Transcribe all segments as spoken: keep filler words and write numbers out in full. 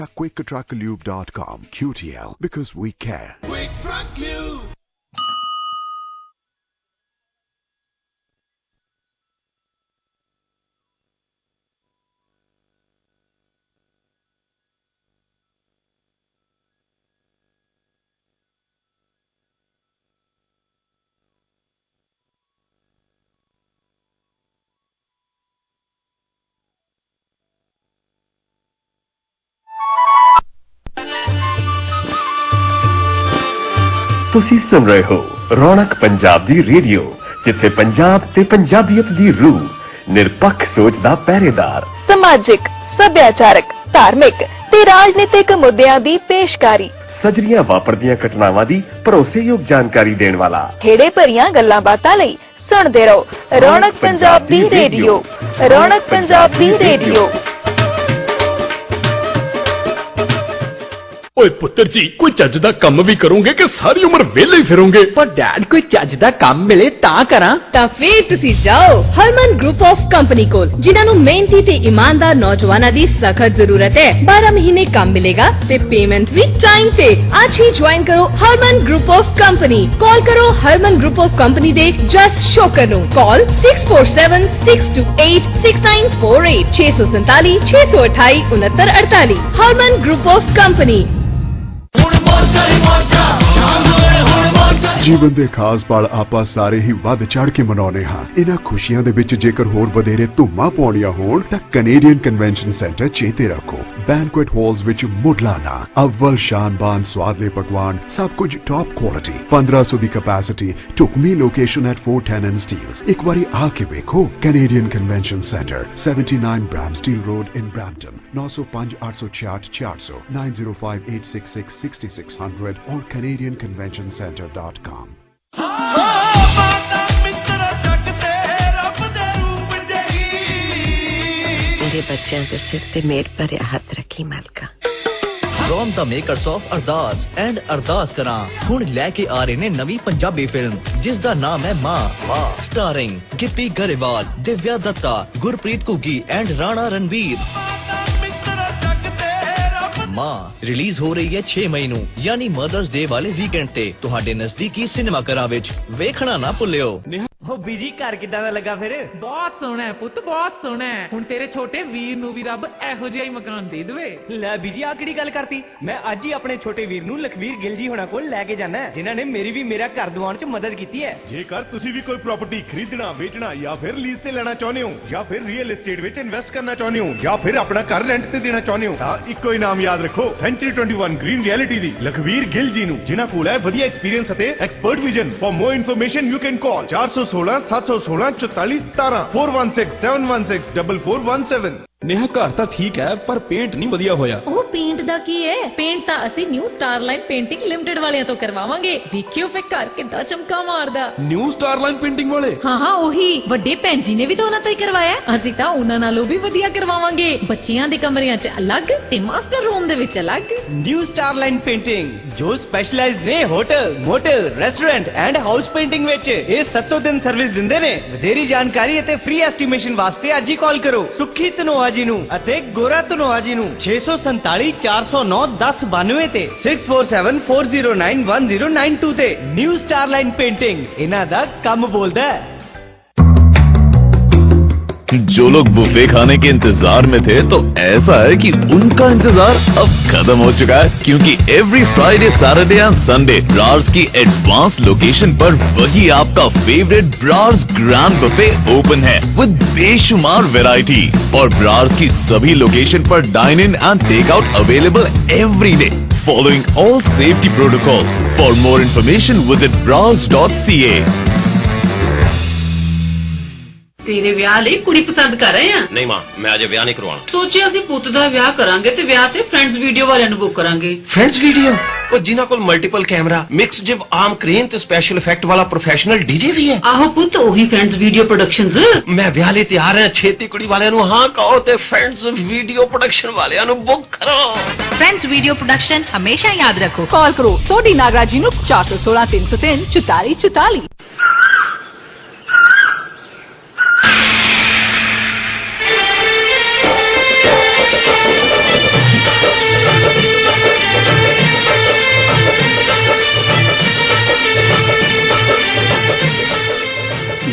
quick truck lube dot com. Q T L, because we care. Quick Truck Lube. ਤੁਸੀਂ ਸੁਣ ਰਹੇ ਹੋ ਰੌਣਕ ਪੰਜਾਬ ਦੀ ਰੇਡੀਓ, ਜਿੱਥੇ ਪੰਜਾਬ ਤੇ ਪੰਜਾਬੀਅਤ ਦੀ ਰੂਹ, ਨਿਰਪੱਖ ਸੋਚ ਦਾ ਪਹਿਰੇਦਾਰ, ਸਮਾਜਿਕ, ਸੱਭਿਆਚਾਰਕ, ਧਾਰਮਿਕ ਤੇ ਰਾਜਨੀਤਿਕ ਮੁੱਦਿਆਂ ਦੀ ਪੇਸ਼ਕਾਰੀ, ਸਜਰੀਆਂ ਵਾਪਰਦੀਆਂ ਘਟਨਾਵਾਂ ਦੀ ਭਰੋਸੇਯੋਗ ਜਾਣਕਾਰੀ ਦੇਣ ਵਾਲਾ, ਖੇੜੇ ਭਰੀਆਂ ਗੱਲਾਂ ਬਾਤਾਂ ਲਈ ਸੁਣਦੇ ਰਹੋ ਰੌਣਕ ਪੰਜਾਬ ਦੀ ਰੇਡੀਓ। ਰੌਣਕ ਪੰਜਾਬ ਦੀ ਰੇਡੀਓ। ਓਏ ਪੁੱਤਰ ਜੀ, ਕੋਈ ਚੱਜ ਦਾ ਕੰਮ ਵੀ ਕਰੋਗੇ ਕਿ ਸਾਰੀ ਉਮਰ ਵਿਹਲੇ ਹੀ ਫਿਰੋਗੇ? ਪਰ ਡੈਡ, ਕੋਈ ਚੱਜ ਦਾ ਕੰਮ ਮਿਲੇ ਤਾਂ ਕਰਾਂ। ਤਾਂ ਫੇਰ ਤੁਸੀਂ ਜਾਓ ਹਰਮਨ ਗਰੁੱਪ ਆਫ ਕੰਪਨੀ ਕੋਲ, ਜਿਨ੍ਹਾਂ ਨੂੰ ਮਿਹਨਤੀ ਤੇ ਇਮਾਨਦਾਰ ਨੌਜਵਾਨਾਂ ਦੀ ਸਖਤ ਜ਼ਰੂਰਤ ਹੈ। ਬਾਰਾਂ ਮਹੀਨੇ ਕੰਮ ਮਿਲੇਗਾ ਤੇ ਪੇਮੈਂਟ ਵੀ ਟਾਈਮ ਤੇ। ਅੱਜ ਹੀ ਜੁਆਇਨ ਕਰੋ Harman group of company. Call ਕਰੋ ਹਰਮਨ ਗਰੁੱਪ ਆਫ ਕੰਪਨੀ ਦੇ ਜਸ ਸ਼ੋਕਰ ਨੂੰ। Call six four seven six two eight six nine four eight ਛੇ ਸੌ ਸੰਤਾਲੀ ਛੇ ਸੌ ਅਠਾਈ ਉਨੱਤਰ ਅੜਤਾਲੀ। Harman group of company. ਜੀਵਨ ਦੇ ਖਾਸ ਪਲ ਆਪਾਂ ਸਾਰੇ ਹੀ ਵੱਧ ਚੜ ਕੇ ਮਨਾਉਣੇ ਹਾਂ। ਇਹਨਾਂ ਖੁਸ਼ੀਆਂ ਦੇ ਵਿੱਚ ਜੇਕਰ ਹੋਰ ਵਧੇਰੇ ਧੁੰਮਾਂ ਪਾਉਣੀਆਂ ਹੋਣ ਤਾਂ ਕੈਨੇਡੀਅਨ ਕਨਵੈਨਸ਼ਨ ਸੈਂਟਰ ਚੇਤੇ ਰੱਖੋ। ਬੈਂਕੁਏਟ ਹਾਲਸ ਵਿੱਚ ਮੁੱਢਲਾ ਅਵਲ ਸ਼ਾਨਬਾਨ ਸਵਾਦਲੇ ਪਕਵਾਨ, ਸਭ ਕੁਝ ਟੌਪ ਕੁਆਲਿਟੀ, ਪੰਦਰਾਂ ਸੌ ਦੀ ਕੈਪੈਸਿਟੀ, ਢੁਕਵੀਂ location at four ten and Steeles। ਇੱਕ ਵਾਰੀ ਆ ਕੇ ਵੇਖੋ। Canadian convention centre, seventy-nine Bram Steele Road in Brampton, nine oh five eight six eight four hundred, nine oh five eight six six six six hundred or canadian convention center dot com। ਮੇਰੇ ਬੱਚਿਆਂ ਦੇ ਸਿਰ ਤੇ ਮੇਰ ਭਰਿਆ ਹੱਥ ਰੱਖੀ ਮਾਲਕਾ। From the makers of Ardaas and Ardaas Karaan ਹੁਣ ਲੈ ਕੇ ਆ ਰਹੇ ਨੇ ਨਵੀਂ ਪੰਜਾਬੀ ਫਿਲਮ, ਜਿਸ ਦਾ ਨਾਮ ਹੈ Maa. Maa starring Gippy Grewal, Divya Dutta, Gurpreet Ghuggi and Rana Ranvir. Maa release ਹੋ ਰਹੀ ਹੈ ਛੇ ਮਈ ਨੂੰ, ਯਾਨੀ ਮਦਰਸ ਡੇ ਵਾਲੇ ਵੀਕਐਂਡ ਤੇ ਤੁਹਾਡੇ ਨਜ਼ਦੀਕੀ ਸਿਨੇਮਾ ਘਰਾਂ ਵਿੱਚ। ਵੇਖਣਾ ਨਾ ਭੁੱਲਿਓ। ਹੋ ਬੀਜੀ, ਘਰ ਕਿੱਦਾਂ ਦਾ ਲੱਗਾ ਫਿਰ? ਬਹੁਤ ਸੋਹਣਾ ਹੈ ਪੁੱਤ, ਬਹੁਤ ਸੋਹਣਾ ਹੈ। ਹੁਣ ਤੇਰੇ ਛੋਟੇ ਵੀਰ ਨੂੰ ਵੀ ਰੱਬ ਇਹੋ ਜਿਹਾ ਹੀ ਮਕਾਨ ਦੇ ਦੇਵੇ। ਲੈ ਬੀਜੀ, ਆ ਕਿਹੜੀ ਗੱਲ ਕਰਤੀ? ਮੈਂ ਅੱਜ ਹੀ ਆਪਣੇ ਛੋਟੇ ਵੀਰ ਨੂੰ ਲਖਵੀਰ ਗਿੱਲ ਜੀ ਹੋਣਾ ਕੋਲ ਲੈ ਕੇ ਜਾਣਾ, ਜਿਨ੍ਹਾਂ ਨੇ ਮੇਰੀ ਵੀ ਮੇਰਾ ਘਰ ਦਿਵਾਉਣ 'ਚ ਮਦਦ ਕੀਤੀ ਹੈ। ਜੇਕਰ ਤੁਸੀਂ ਵੀ ਕੋਈ ਪ੍ਰਾਪਰਟੀ ਖਰੀਦਣਾ, ਵੇਚਣਾ ਜਾਂ ਫਿਰ ਲੀਜ਼ ਤੇ ਲੈਣਾ ਚਾਹੁੰਦੇ ਹੋ, ਜਾਂ ਫਿਰ ਰੀਅਲ ਏਸਟੇਟ ਵਿੱਚ ਇਨਵੈਸਟ ਕਰਨਾ ਚਾਹੁੰਦੇ ਹੋ, ਜਾਂ ਫਿਰ ਆਪਣਾ ਘਰ ਰੈਂਟ ਤੇ ਦੇਣਾ ਚਾਹੁੰਦੇ ਹੋ, ਤਾਂ ਇੱਕੋ ਹੀ ਨਾਮ ਯਾਦ ਰੱਖੋ, ਸੈਂਚਰੀ ਇਕੱਤੀ ਗ੍ਰੀਨ ਰਿਐਲਿਟੀ ਦੀ ਲਖਵੀਰ ਗਿੱਲ ਜੀ ਨੂੰ, ਜਿਨ੍ਹਾਂ ਕੋਲ ਹੈ ਵਧੀਆ ਐਕਸਪੀਰੀਅੰਸ ਅਤੇ expert vision. For more information you can call ਚਾਰ ਸੌ ਸੋਲਾਂ ਸੱਤ ਸੌ ਸੋਲਾਂ ਚੁਤਾਲੀ ਸਤਾਰਾਂ four one six seven one six four four one seven। Neha, ਘਰ ਤਾਂ ਠੀਕ ਹੈ ਪਰ ਪੇਂਟ ਨਹੀਂ ਵਧੀਆ ਹੋਇਆ। ਉਹ ਪੇਂਟ ਦਾ ਕੀ ਹੈ? ਪੇਂਟ ਤਾਂ ਅਸੀਂ ਨਿਊ ਸਟਾਰਲਾਈਨ ਪੇਂਟਿੰਗ ਲਿਮਟਿਡ ਵਾਲਿਆਂ ਤੋਂ ਕਰਵਾਵਾਂਗੇ। ਵੇਖਿਓ ਫੇ ਘਰ ਕਿੱਦਾਂ ਚਮਕਾ ਮਾਰਦਾ। ਨਿਊ ਸਟਾਰਲਾਈਨ ਪੇਂਟਿੰਗ ਵਾਲੇ? ਹਾਂ ਹਾਂ ਉਹੀ। ਵੱਡੇ ਭੈਣ ਜੀ ਨੇ ਵੀ ਤਾਂ ਉਹਨਾਂ ਤੋਂ ਹੀ ਕਰਵਾਇਆ। ਅਸੀਂ ਤਾਂ ਉਹਨਾਂ ਨਾਲੋਂ ਵੀ ਵਧੀਆ ਕਰਵਾਵਾਂਗੇ। ਬੱਚਿਆਂ ਦੇ ਕਮਰਿਆਂ 'ਚ ਅਲੱਗ ਤੇ ਮਾਸਟਰ ਰੂਮ ਦੇ ਵਿੱਚ ਅਲੱਗ। ਨਿਊ ਸਟਾਰਲਾਈਨ ਪੇਂਟਿੰਗ, ਜੋ ਸਪੈਸ਼ਲਾਈਜ਼ ਨੇ hotel, motel, restaurant and house painting ਵਿੱਚ। ਇਹ ਸੱਤੋਂ ਦਿਨ ਸਰਵਿਸ ਦਿੰਦੇ ਨੇ। ਵਧੇਰੀ ਜਾਣਕਾਰੀ ਅਤੇ ਫ੍ਰੀ ਐਸਟੀਮੇਸ਼ਨ ਵਾਸਤੇ ਅੱਜ ਹੀ ਕਾਲ ਕਰੋ ਸੁੱਖੀ ਧਨੋਆ ਜੀ ਨੂੰ ਅਤੇ ਗੋਰਾ ਧਨੋਆ ਜੀ ਨੂੰ ਛੇ ਸੌ ਸੰਤਾਲੀ ਚਾਰ ਸੌ ਨੌ ਦਸ ਬਾਨਵੇਂ ਤੇ six four seven four zero nine one zero nine two ਤੇ। ਨਿਊ ਸਟਾਰਲਾਈਨ ਪੇਂਟਿੰਗ, ਇਹਨਾਂ ਦਾ ਕੰਮ ਬੋਲਦਾ ਹੈ। जो लोग बुफे खाने के इंतजार में थे, तो ऐसा है कि उनका इंतजार अब खत्म हो चुका है, क्योंकि every Friday, Saturday and Sunday Brar's की एडवांस लोकेशन पर वही आपका favourite Brar's grand buffet open है विद बेशुमार वैरायटी। और ब्रार्स की सभी लोकेशन पर dine in and take out available every day, following all safety protocols. For more information visit brars dot c a। ਤੇਰੇ ਵਿਆਹ ਲਈ ਕੁੜੀ ਪਸੰਦ ਕਰ ਰਹੇ ਆ? ਨਹੀਂ ਮਾਂ, ਮੈਂ ਅਜੇ ਵਿਆਹ ਨਹੀਂ ਕਰਵਾਉਣਾ। ਸੋਚਿਆ ਅਸੀਂ ਪੁੱਤ ਦਾ ਵਿਆਹ ਕਰਾਂਗੇ ਤੇ ਵਿਆਹ ਤੇ ਫਰੈਂਡਸ ਵੀਡੀਓ ਵਾਲਿਆਂ ਨੂੰ ਬੁੱਕ ਕਰਾਂਗੇ। Friends video? ਉਹ ਜਿਨ੍ਹਾਂ ਕੋਲ multiple camera, mix jib arm crane ਤੇ ਸਪੈਸ਼ਲ ਇਫੈਕਟ ਵਾਲਾ ਪ੍ਰੋਫੈਸ਼ਨਲ ਡੀਜੇ ਵੀ ਹੈ। ਆਹੋ ਪੁੱਤ, ਉਹੀ ਫਰੈਂਡਸ ਵੀਡੀਓ ਪ੍ਰੋਡਕਸ਼ਨਸ। ਮੈਂ ਵਿਆਹ ਲਈ ਤਿਆਰ ਹਾਂ। ਛੇਤੀ ਕੁੜੀ ਵਾਲਿਆਂ ਨੂੰ ਹਾਂ ਕਹੋ ਤੇ ਫਰੈਂਡਸ ਵੀਡੀਓ ਪ੍ਰੋਡਕਸ਼ਨ ਵਾਲਿਆਂ ਨੂੰ ਬੁੱਕ ਕਰੋ। ਫਰੈਂਡਸ ਵੀਡੀਓ ਪ੍ਰੋਡਕਸ਼ਨ ਹਮੇਸ਼ਾ ਯਾਦ ਰੱਖੋ। ਕਾਲ ਕਰੋ ਸੋਢੀ ਨਾਗਰਾਜ ਜੀ ਨੂੰ ਚਾਰ ਸੌ ਸੋਲਾਂ ਤਿੰਨ ਸੌ ਤਿੰਨ ਚੁਤਾਲੀ ਚੁਤਾਲੀ।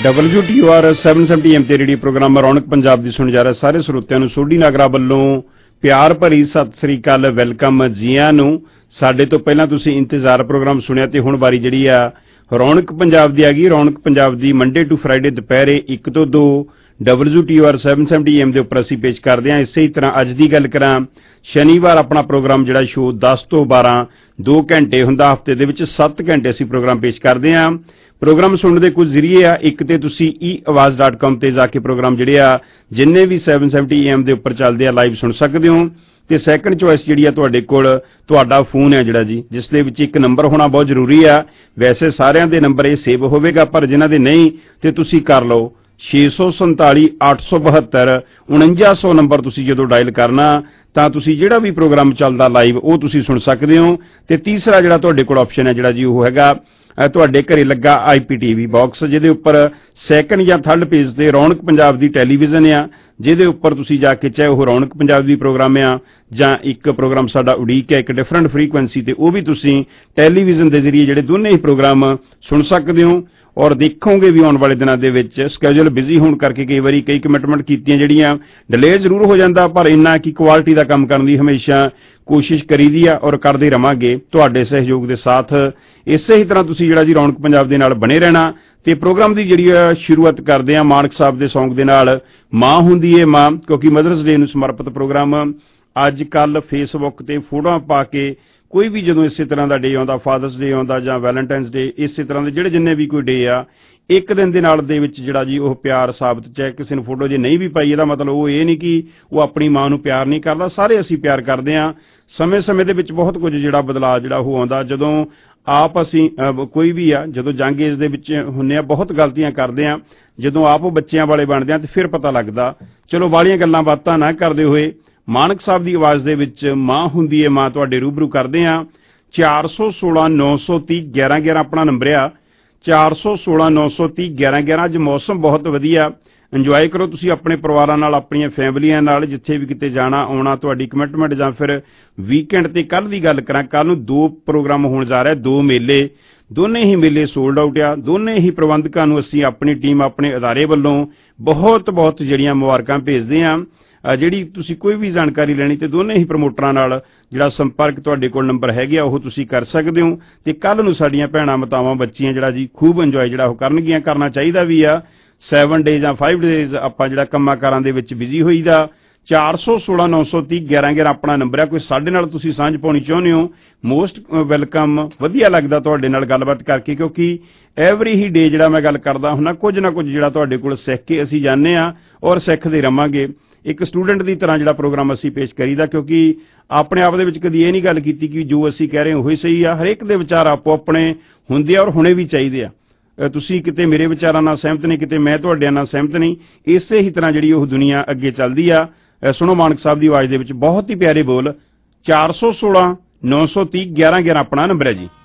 W T O R seven seventy AM ਤੇ ਰੇਡੀਓ ਪ੍ਰੋਗਰਾਮ ਰੌਣਕ ਪੰਜਾਬ ਦੀ ਸੁਣ ਜਾ ਰਿਹਾ ਸਾਰੇ ਸਰੋਤਿਆਂ ਨੂੰ ਸੋਢੀ ਨਾਗਰਾ ਵੱਲੋਂ ਪਿਆਰ ਭਰੀ ਸਤਿ ਸ੍ਰੀ ਅਕਾਲ, ਵੈਲਕਮ ਜੀਆਂ ਨੂੰ। ਸਾਡੇ ਤੋਂ ਪਹਿਲਾਂ ਤੁਸੀਂ ਇੰਤਜ਼ਾਰ ਪ੍ਰੋਗਰਾਮ ਸੁਣਿਆ ਤੇ ਹੁਣ ਵਾਰੀ ਜਿਹੜੀ ਆ ਰੌਣਕ ਪੰਜਾਬ ਦੀ ਆ ਗਈ। ਰੌਣਕ ਪੰਜਾਬ ਦੀ ਮੰਡੇ ਟੂ ਫਰਾਈਡੇ ਦੁਪਹਿਰੇ ਇੱਕ ਤੋਂ ਦੋ W T O R seven seventy AM ਦੇ ਉੱਪਰ ਅਸੀਂ ਪੇਸ਼ ਕਰਦੇ ਹਾਂ। ਇਸੇ ਹੀ ਤਰ੍ਹਾਂ ਅੱਜ ਦੀ ਗੱਲ ਕਰਾਂ, ਸ਼ਨੀਵਾਰ ਆਪਣਾ ਪ੍ਰੋਗਰਾਮ ਜਿਹੜਾ ਸ਼ੋਅ ਦਸ ਤੋਂ ਬਾਰਾਂ ਦੋ ਘੰਟੇ ਹੁੰਦਾ, ਹਫ਼ਤੇ ਦੇ ਵਿੱਚ ਸੱਤ ਘੰਟੇ ਅਸੀਂ ਪ੍ਰੋਗਰਾਮ ਪੇਸ਼ ਕਰਦੇ ਹਾਂ। ਪ੍ਰੋਗਰਾਮ ਸੁਣਨ ਦੇ ਕੁਝ ਜ਼ਰੀਏ ਆ, ਇੱਕ ਤੇ ਤੁਸੀਂ ਈ ਆਵਾਜ਼ ਡਾਟ ਕਾਮ ਤੇ ਜਾ ਕੇ ਪ੍ਰੋਗਰਾਮ ਜਿਹੜੇ ਆ ਜਿੰਨੇ ਵੀ ਸੈਵਨ ਸੈਵਨਟੀ ਐਮ ਦੇ ਉੱਪਰ ਚੱਲਦੇ ਆ ਲਾਈਵ ਸੁਣ ਸਕਦੇ ਹੋ। ਤੇ ਸੈਕੰਡ ਚੋਇਸ ਜਿਹੜੀ ਆ ਤੁਹਾਡੇ ਕੋਲ ਤੁਹਾਡਾ ਫੋਨ ਹੈ ਜਿਹੜਾ ਜੀ, ਜਿਸ ਦੇ ਵਿੱਚ ਇੱਕ ਨੰਬਰ ਹੋਣਾ ਬਹੁਤ ਜ਼ਰੂਰੀ ਆ। ਵੈਸੇ ਸਾਰਿਆਂ ਦੇ ਨੰਬਰ ਇਹ ਸੇਵ ਹੋਵੇਗਾ, ਪਰ ਜਿਨ੍ਹਾਂ ਦੇ ਨਹੀਂ ਤੇ ਤੁਸੀਂ ਕਰ ਲਓ ਛੇ ਸੌ ਸੰਤਾਲੀ ਅੱਠ ਸੌ ਬਹੱਤਰ ਉਣੰਜਾ ਸੌ ਨੰਬਰ ਤੁਸੀਂ ਜਦੋਂ ਡਾਇਲ ਕਰਨਾ ਤਾਂ ਤੁਸੀਂ ਜਿਹੜਾ ਵੀ ਪ੍ਰੋਗਰਾਮ ਚੱਲਦਾ ਲਾਈਵ ਉਹ ਤੁਸੀਂ ਸੁਣ ਸਕਦੇ ਹੋ। ਤੇ ਤੀਸਰਾ ਜਿਹੜਾ ਤੁਹਾਡੇ ਕੋਲ ਆਪਸ਼ਨ ਹੈ ਜਿਹੜਾ ਜੀ ਉਹ ਹੈਗਾ ਤੁਹਾਡੇ ਘਰੇ ਲੱਗਾ ਆਈ ਪੀ ਟੀ ਵੀ ਬਾਕਸ, ਜਿਹਦੇ ਉੱਪਰ ਸੈਕੰਡ ਜਾਂ ਥਰਡ ਪੇਜ ਤੇ ਰੌਣਕ ਪੰਜਾਬ ਦੀ ਟੈਲੀਵਿਜ਼ਨ ਆ, ਜਿਹਦੇ ਉੱਪਰ ਤੁਸੀਂ ਜਾ ਕੇ ਚਾਹੇ ਉਹ ਰੌਣਕ ਪੰਜਾਬ ਦੀ ਪ੍ਰੋਗਰਾਮ ਆ ਜਾਂ ਇੱਕ ਪ੍ਰੋਗਰਾਮ ਸਾਡਾ ਉਡੀਕ ਹੈ ਇੱਕ ਡਿਫਰੈਂਟ ਫਰੀਕੁਐਂਸੀ ਤੇ, ਉਹ ਵੀ ਤੁਸੀਂ ਟੈਲੀਵਿਜ਼ਨ ਦੇ ਜ਼ਰੀਏ ਜਿਹੜੇ ਦੋਨੇ ਹੀ ਪ੍ਰੋਗਰਾਮ ਸੁਣ ਸਕਦੇ ਹੋ ਔਰ ਦੇਖੋਗੇ ਵੀ। ਆਉਣ ਵਾਲੇ ਦਿਨਾਂ ਦੇ ਵਿੱਚ ਸਕੈਜੂਲ ਬਿਜ਼ੀ ਹੋਣ ਕਰਕੇ ਕਈ ਵਾਰੀ ਕਈ ਕਮਿਟਮੈਂਟ ਕੀਤੀਆਂ ਜਿਹੜੀਆਂ ਡਿਲੇ ਜ਼ਰੂਰ ਹੋ ਜਾਂਦਾ, ਪਰ ਇੰਨਾ ਕਿ ਕੁਆਲਿਟੀ ਦਾ ਕੰਮ ਕਰਨ ਦੀ ਹਮੇਸ਼ਾ ਕੋਸ਼ਿਸ਼ ਕਰੀਦੀ ਆ ਔਰ ਕਰਦੇ ਰਵਾਂਗੇ ਤੁਹਾਡੇ ਸਹਿਯੋਗ ਦੇ ਸਾਥ। ਇਸੇ ਹੀ ਤਰ੍ਹਾਂ ਤੁਸੀਂ ਜਿਹੜਾ ਜੀ ਰੌਣਕ ਪੰਜਾਬ ਦੇ ਨਾਲ ਬਣੇ ਰਹਿਣਾ। ਤੇ ਪ੍ਰੋਗਰਾਮ ਦੀ ਜਿਹੜੀ ਸ਼ੁਰੂਆਤ ਕਰਦੇ ਆ ਮਾਨਕ ਸਾਹਿਬ ਦੇ ਸੌਂਗ ਦੇ ਨਾਲ, ਮਾਂ ਹੁੰਦੀ ਏ ਮਾਂ, ਕਿਉਂਕਿ ਮਦਰਸ ਡੇ ਨੂੰ ਸਮਰਪਿਤ ਪ੍ਰੋਗਰਾਮ। ਅੱਜ ਕੱਲ੍ਹ ਫੇਸਬੁੱਕ ਤੇ ਫੋਟੋਆਂ ਪਾ ਕੇ ਕੋਈ ਵੀ ਜਦੋਂ ਇਸੇ ਤਰ੍ਹਾਂ ਦਾ ਡੇ ਆਉਂਦਾ, ਫਾਦਰਸ ਡੇ ਆਉਂਦਾ ਜਾਂ ਵੈਲੈਂਟਾਈਨਸ ਡੇ, ਇਸੇ ਤਰ੍ਹਾਂ ਦੇ ਜਿਹੜੇ ਜਿੰਨੇ ਵੀ ਕੋਈ ਡੇ ਆ, ਇੱਕ ਦਿਨ ਦੇ ਨਾਲ ਦੇ ਵਿੱਚ ਜਿਹੜਾ ਜੀ ਉਹ ਪਿਆਰ ਸਾਬਤ, ਚਾਹੇ ਕਿਸੇ ਨੂੰ ਫੋਟੋ ਜੇ ਨਹੀਂ ਵੀ ਪਾਈ, ਇਹਦਾ ਮਤਲਬ ਉਹ ਇਹ ਨਹੀਂ ਕਿ ਉਹ ਆਪਣੀ ਮਾਂ ਨੂੰ ਪਿਆਰ ਨਹੀਂ ਕਰਦਾ। ਸਾਰੇ ਅਸੀਂ ਪਿਆਰ ਕਰਦੇ ਹਾਂ। ਸਮੇਂ ਸਮੇਂ ਦੇ ਵਿੱਚ ਬਹੁਤ ਕੁਝ ਜਿਹੜਾ ਬਦਲਾਅ ਜਿਹੜਾ ਉਹ ਆਉਂਦਾ। ਜਦੋਂ ਆਪ ਅਸੀਂ ਕੋਈ ਵੀ ਆ ਜਦੋਂ ਜੰਗ ਏਜ ਦੇ ਵਿੱਚ ਹੁੰਦੇ ਆ ਬਹੁਤ ਗਲਤੀਆਂ ਕਰਦੇ ਆ, ਜਦੋਂ ਆਪ ਉਹ ਬੱਚਿਆਂ ਵਾਲੇ ਬਣਦੇ ਆ ਤੇ ਫਿਰ ਪਤਾ ਲੱਗਦਾ। ਚਲੋ ਵਾਲੀਆਂ ਗੱਲਾਂ ਬਾਤਾਂ ਨਾ ਕਰਦੇ ਹੋਏ ਮਾਨਕ ਸਾਹਿਬ ਦੀ ਆਵਾਜ਼ ਦੇ ਵਿੱਚ ਮਾਂ ਹੁੰਦੀ ਏ ਮਾਂ ਤੁਹਾਡੇ ਰੂਬਰੂ ਕਰਦੇ ਆ। ਚਾਰ ਸੌ ਸੋਲਾਂ ਨੌ ਸੌ ਤੀਹ ਗਿਆਰਾਂ ਗਿਆਰਾਂ ਆਪਣਾ ਨੰਬਰ ਆ, ਚਾਰ ਸੌ ਸੋਲਾਂ ਨੌ ਸੌ ਤੀਹ ਗਿਆਰਾਂ ਗਿਆਰਾਂ। ਅੱਜ ਮੌਸਮ ਬਹੁਤ ਵਧੀਆ, ਇੰਜੋਏ ਕਰੋ ਤੁਸੀਂ ਆਪਣੇ ਪਰਿਵਾਰਾਂ ਨਾਲ, ਆਪਣੀਆਂ ਫੈਮਲੀਆਂ ਨਾਲ, ਜਿੱਥੇ ਵੀ ਕਿਤੇ ਜਾਣਾ ਆਉਣਾ ਤੁਹਾਡੀ ਕਮਿਟਮੈਂਟ ਜਾਂ ਫਿਰ ਵੀਕਐਂਡ ਤੇ। ਕੱਲ੍ਹ ਦੀ ਗੱਲ ਕਰਾਂ, ਕੱਲ੍ਹ ਨੂੰ ਦੋ ਪ੍ਰੋਗਰਾਮ ਹੋਣ ਜਾ ਰਿਹਾ, ਦੋ ਮੇਲੇ, ਦੋਨੇ ਹੀ ਮੇਲੇ ਸੋਲਡ ਆਊਟ ਆ। ਦੋਨੇ ਹੀ ਪ੍ਰਬੰਧਕਾਂ ਨੂੰ ਅਸੀਂ ਆਪਣੀ ਟੀਮ ਆਪਣੇ ਅਦਾਰੇ ਵੱਲੋਂ ਬਹੁਤ ਬਹੁਤ ਜਿਹੜੀਆਂ ਮੁਬਾਰਕਾਂ ਭੇਜਦੇ ਹਾਂ। ਜਿਹੜੀ ਤੁਸੀਂ ਕੋਈ ਵੀ ਜਾਣਕਾਰੀ ਲੈਣੀ ਤੇ ਦੋਨੇ ਹੀ ਪ੍ਰਮੋਟਰਾਂ ਨਾਲ ਜਿਹੜਾ ਸੰਪਰਕ ਤੁਹਾਡੇ ਕੋਲ ਨੰਬਰ ਹੈਗੇ ਆ ਉਹ ਤੁਸੀਂ ਕਰ ਸਕਦੇ ਹੋ। ਤੇ ਕੱਲ੍ਹ ਨੂੰ ਸਾਡੀਆਂ ਭੈਣਾਂ ਮਾਤਾਵਾਂ ਬੱਚੀਆਂ ਜਿਹੜਾ ਜੀ ਖੂਬ ਇੰਜੋਏ ਜਿਹੜਾ ਉਹ ਕਰਨਗੀਆਂ, ਕਰਨਾ ਚਾਹੀਦਾ ਵੀ ਆ। ਸੈਵਨ ਡੇਜ਼ ਜਾਂ ਫਾਈਵ ਡੇਜ਼ ਆਪਾਂ ਜਿਹੜਾ ਕੰਮਾਂ ਕਾਰਾਂ ਦੇ ਵਿੱਚ ਬਿਜ਼ੀ ਹੋਈਦਾ। ਚਾਰ ਸੌ ਸੋਲਾਂ ਨੌ ਸੌ ਤੀਹ ਗਿਆਰਾਂ ਗਿਆਰਾਂ ਆਪਣਾ ਨੰਬਰ ਆ। ਕੋਈ ਸਾਡੇ ਨਾਲ ਤੁਸੀਂ ਸਾਂਝ ਪਾਉਣੀ ਚਾਹੁੰਦੇ ਹੋ, ਮੋਸਟ ਵੈਲਕਮ। ਵਧੀਆ ਲੱਗਦਾ ਤੁਹਾਡੇ ਨਾਲ ਗੱਲਬਾਤ ਕਰਕੇ, ਕਿਉਂਕਿ ਐਵਰੀ ਹੀ ਡੇ ਜਿਹੜਾ ਮੈਂ ਗੱਲ ਕਰਦਾ ਹੁੰਦਾ ਕੁਝ ਨਾ ਕੁਝ ਜਿਹੜਾ ਤੁਹਾਡੇ ਕੋਲ ਸਿੱਖ ਕੇ ਅਸੀਂ ਜਾਂਦੇ ਹਾਂ ਔਰ ਸਿੱਖਦੇ ਰਵਾਂਗੇ। ਇੱਕ ਸਟੂਡੈਂਟ ਦੀ ਤਰ੍ਹਾਂ ਜਿਹੜਾ ਪ੍ਰੋਗਰਾਮ ਅਸੀਂ ਪੇਸ਼ ਕਰੀਦਾ, ਕਿਉਂਕਿ ਆਪਣੇ ਆਪ ਦੇ ਵਿੱਚ ਕਦੀ ਇਹ ਨਹੀਂ ਗੱਲ ਕੀਤੀ ਕਿ ਜੋ ਅਸੀਂ ਕਹਿ ਰਹੇ ਉਹੀ ਸਹੀ ਆ। ਹਰੇਕ ਦੇ ਵਿਚਾਰ ਆਪੋ ਆਪਣੇ ਹੁੰਦੇ ਆ ਔਰ ਹੋਣੇ ਵੀ ਚਾਹੀਦੇ ਆ। ਤੁਸੀਂ ਕਿਤੇ ਮੇਰੇ ਵਿਚਾਰਾਂ ਨਾਲ ਸਹਿਮਤ ਨਹੀਂ, ਕਿਤੇ ਮੈਂ ਤੁਹਾਡਿਆਂ ਨਾਲ ਸਹਿਮਤ ਨਹੀਂ। ਇਸੇ ਹੀ ਤਰ੍ਹਾਂ ਜਿਹੜੀ ਉਹ ਦੁਨੀਆ ਅੱਗੇ ਚੱਲਦੀ ਆ। ਸੁਣੋ ਮਾਨਕ ਸਾਹਿਬ ਦੀ ਆਵਾਜ਼ ਦੇ ਵਿੱਚ ਬਹੁਤ ਹੀ ਪਿਆਰੇ ਬੋਲ। ਚਾਰ ਸੌ ਸੋਲਾਂ ਨੌ ਸੌ ਤੀਹ ਗਿਆਰਾਂ ਗਿਆਰਾਂ ਆਪਣਾ ਨੰਬਰ ਹੈ ਜੀ।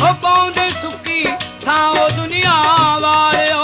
ਪਾਉਂਦੇ ਸੁੱਕੀ ਥਾਂ ਉਹ ਦੁਨੀਆ ਵਾਲਿਓ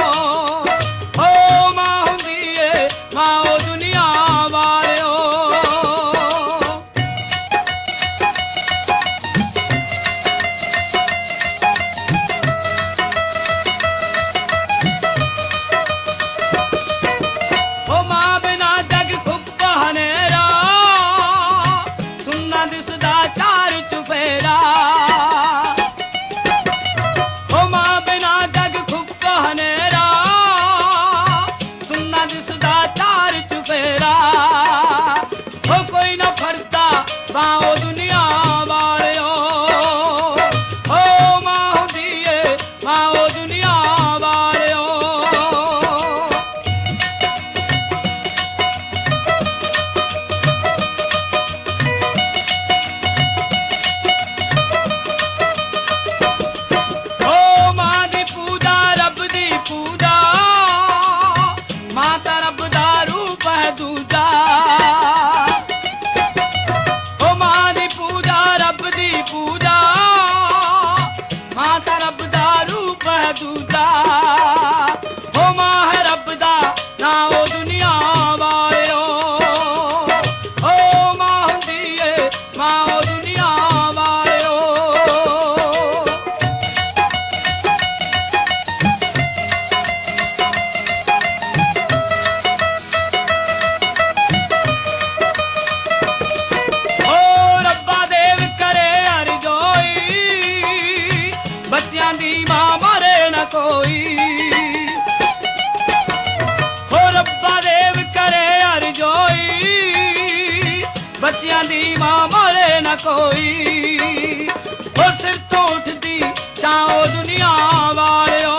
ਬੱਚਿਆਂ ਦੀ ਮਾਂ ਮਰੇ ਨਾ ਕੋਈ ਉਹ ਸਿਰ ਤੋਂ ਉੱਠਦੀ ਛਾਂ ਉਹ ਦੁਨੀਆ ਵਾਲਿਓ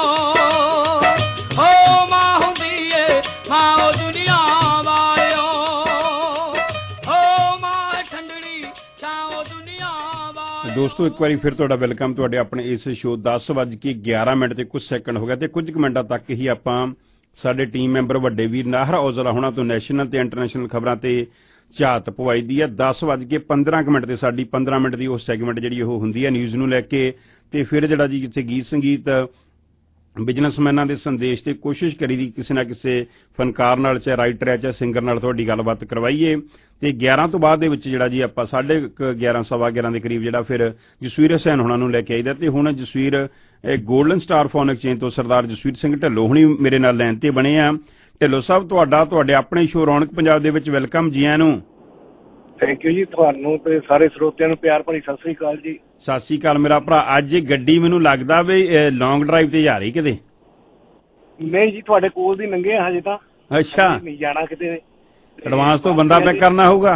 ਓ ਮਾਂ ਹੁੰਦੀ ਏ ਮਾਂ ਉਹ ਦੁਨੀਆ ਵਾਲਿਓ ਓ ਮਾਂ ਠੰਡੜੀ ਛਾਂ ਉਹ ਦੁਨੀਆ ਵਾਲਿਓ। ਦੋਸਤੋ ਇੱਕ ਵਾਰੀ ਫਿਰ ਤੁਹਾਡਾ ਵੈਲਕਮ ਤੁਹਾਡੇ ਆਪਣੇ ਇਸ ਸ਼ੋਅ ਦਸ ਵੱਜ ਕੇ ਗਿਆਰਾਂ ਮਿੰਟ ਤੇ ਕੁਝ ਸੈਕਿੰਡ ਹੋ ਗਿਆ ਤੇ ਕੁਝ ਕੁ ਮਿੰਟਾਂ ਤੱਕ ਹੀ ਆਪਾਂ ਸਾਡੇ ਟੀਮ ਮੈਂਬਰ ਵੱਡੇ ਵੀਰ ਨਾਹਰ ਔਜਲਾ ਹੋਣਾ ਤੋਂ ਨੈਸ਼ਨਲ ਤੇ ਇੰਟਰਨੈਸ਼ਨਲ ਖਬਰਾਂ ਤੇ ਝਾਤ ਪਵਾਈ ਦੀ ਹੈ। ਦਸ ਵੱਜ ਕੇ ਪੰਦਰਾਂ ਕੁ ਮਿੰਟ ਤੇ ਸਾਡੀ ਪੰਦਰਾਂ ਮਿੰਟ ਦੀ ਉਹ ਸੈਗਮੈਂਟ ਜਿਹੜੀ ਉਹ ਹੁੰਦੀ ਹੈ ਨਿਊਜ਼ ਨੂੰ ਲੈ ਕੇ ਤੇ ਫਿਰ ਜਿਹੜਾ ਜੀ ਕਿਸੇ ਗੀਤ ਸੰਗੀਤ ਬਿਜ਼ਨਸਮੈਨਾਂ ਦੇ ਸੰਦੇਸ਼ ਤੇ ਕੋਸ਼ਿਸ਼ ਕਰੀ ਦੀ ਕਿਸੇ ਨਾ ਕਿਸੇ ਫਨਕਾਰ ਨਾਲ ਚਾਹੇ ਰਾਈਟਰ ਹੈ ਚਾਹੇ ਸਿੰਗਰ ਨਾਲ ਤੁਹਾਡੀ ਗੱਲਬਾਤ ਕਰਵਾਈਏ ਤੇ ਗਿਆਰਾਂ ਤੋਂ ਬਾਅਦ ਦੇ ਵਿੱਚ ਜਿਹੜਾ ਜੀ ਆਪਾਂ ਸਾਢੇ ਗਿਆਰਾਂ ਸਵਾ ਗਿਆਰਾਂ ਦੇ ਕਰੀਬ ਜਿਹੜਾ ਫਿਰ ਜਸਵੀਰ ਹੁਸੈਨ ਹੋਣਾ ਨੂੰ ਲੈ ਕੇ ਆਈਦਾ ਤੇ ਹੁਣ Jasvir golden star phone exchange ਤੋਂ ਸਰਦਾਰ ਜਸਵੀਰ ਸਿੰਘ ਢਿੱਲੋਂ ਹੁਣੀ ਮੇਰੇ ਨਾਲ ਲਾਈਨ ਤੇ ਬਣੇ ਆ। ਢਿੱਲੋਂ ਸਾਹਿਬ ਤੁਹਾਡਾ ਤੁਹਾਡੇ ਆਪਣੇ ਸ਼ੋਅ ਰੌਣਕ ਪੰਜਾਬ ਦੇ ਵਿੱਚ ਵੈਲਕਮ ਜੀ ਆਇਆਂ ਨੂੰ। ਥੈਂਕ ਯੂ ਜੀ ਤੁਹਾਨੂੰ ਤੇ ਸਾਰੇ ਸਰੋਤਿਆਂ ਨੂੰ ਪਿਆਰ ਭਰੀ ਸਤਿ ਸ੍ਰੀ ਅਕਾਲ ਜੀ। ਸਤਿ ਸ੍ਰੀ ਅਕਾਲ ਮੇਰਾ ਭਰਾ। ਅੱਜ ਗੱਡੀ ਮੈਨੂੰ ਲੱਗਦਾ ਵੀ ਲੌਂਗ ਡਰਾਈਵ ਤੇ ਜਾ ਰਹੀ ਕਿਤੇ? ਨਹੀਂ ਜੀ ਤੁਹਾਡੇ ਕੋਲ ਦੀ ਲੰਘੇ ਆ ਹਜੇ ਤਾਂ। ਅੱਛਾ ਨਹੀਂ ਜਾਣਾ ਕਿਤੇ। ਐਡਵਾਂਸ ਤੋਂ ਬੰਦਾ ਪਿਕ ਕਰਨਾ ਹੋਊਗਾ?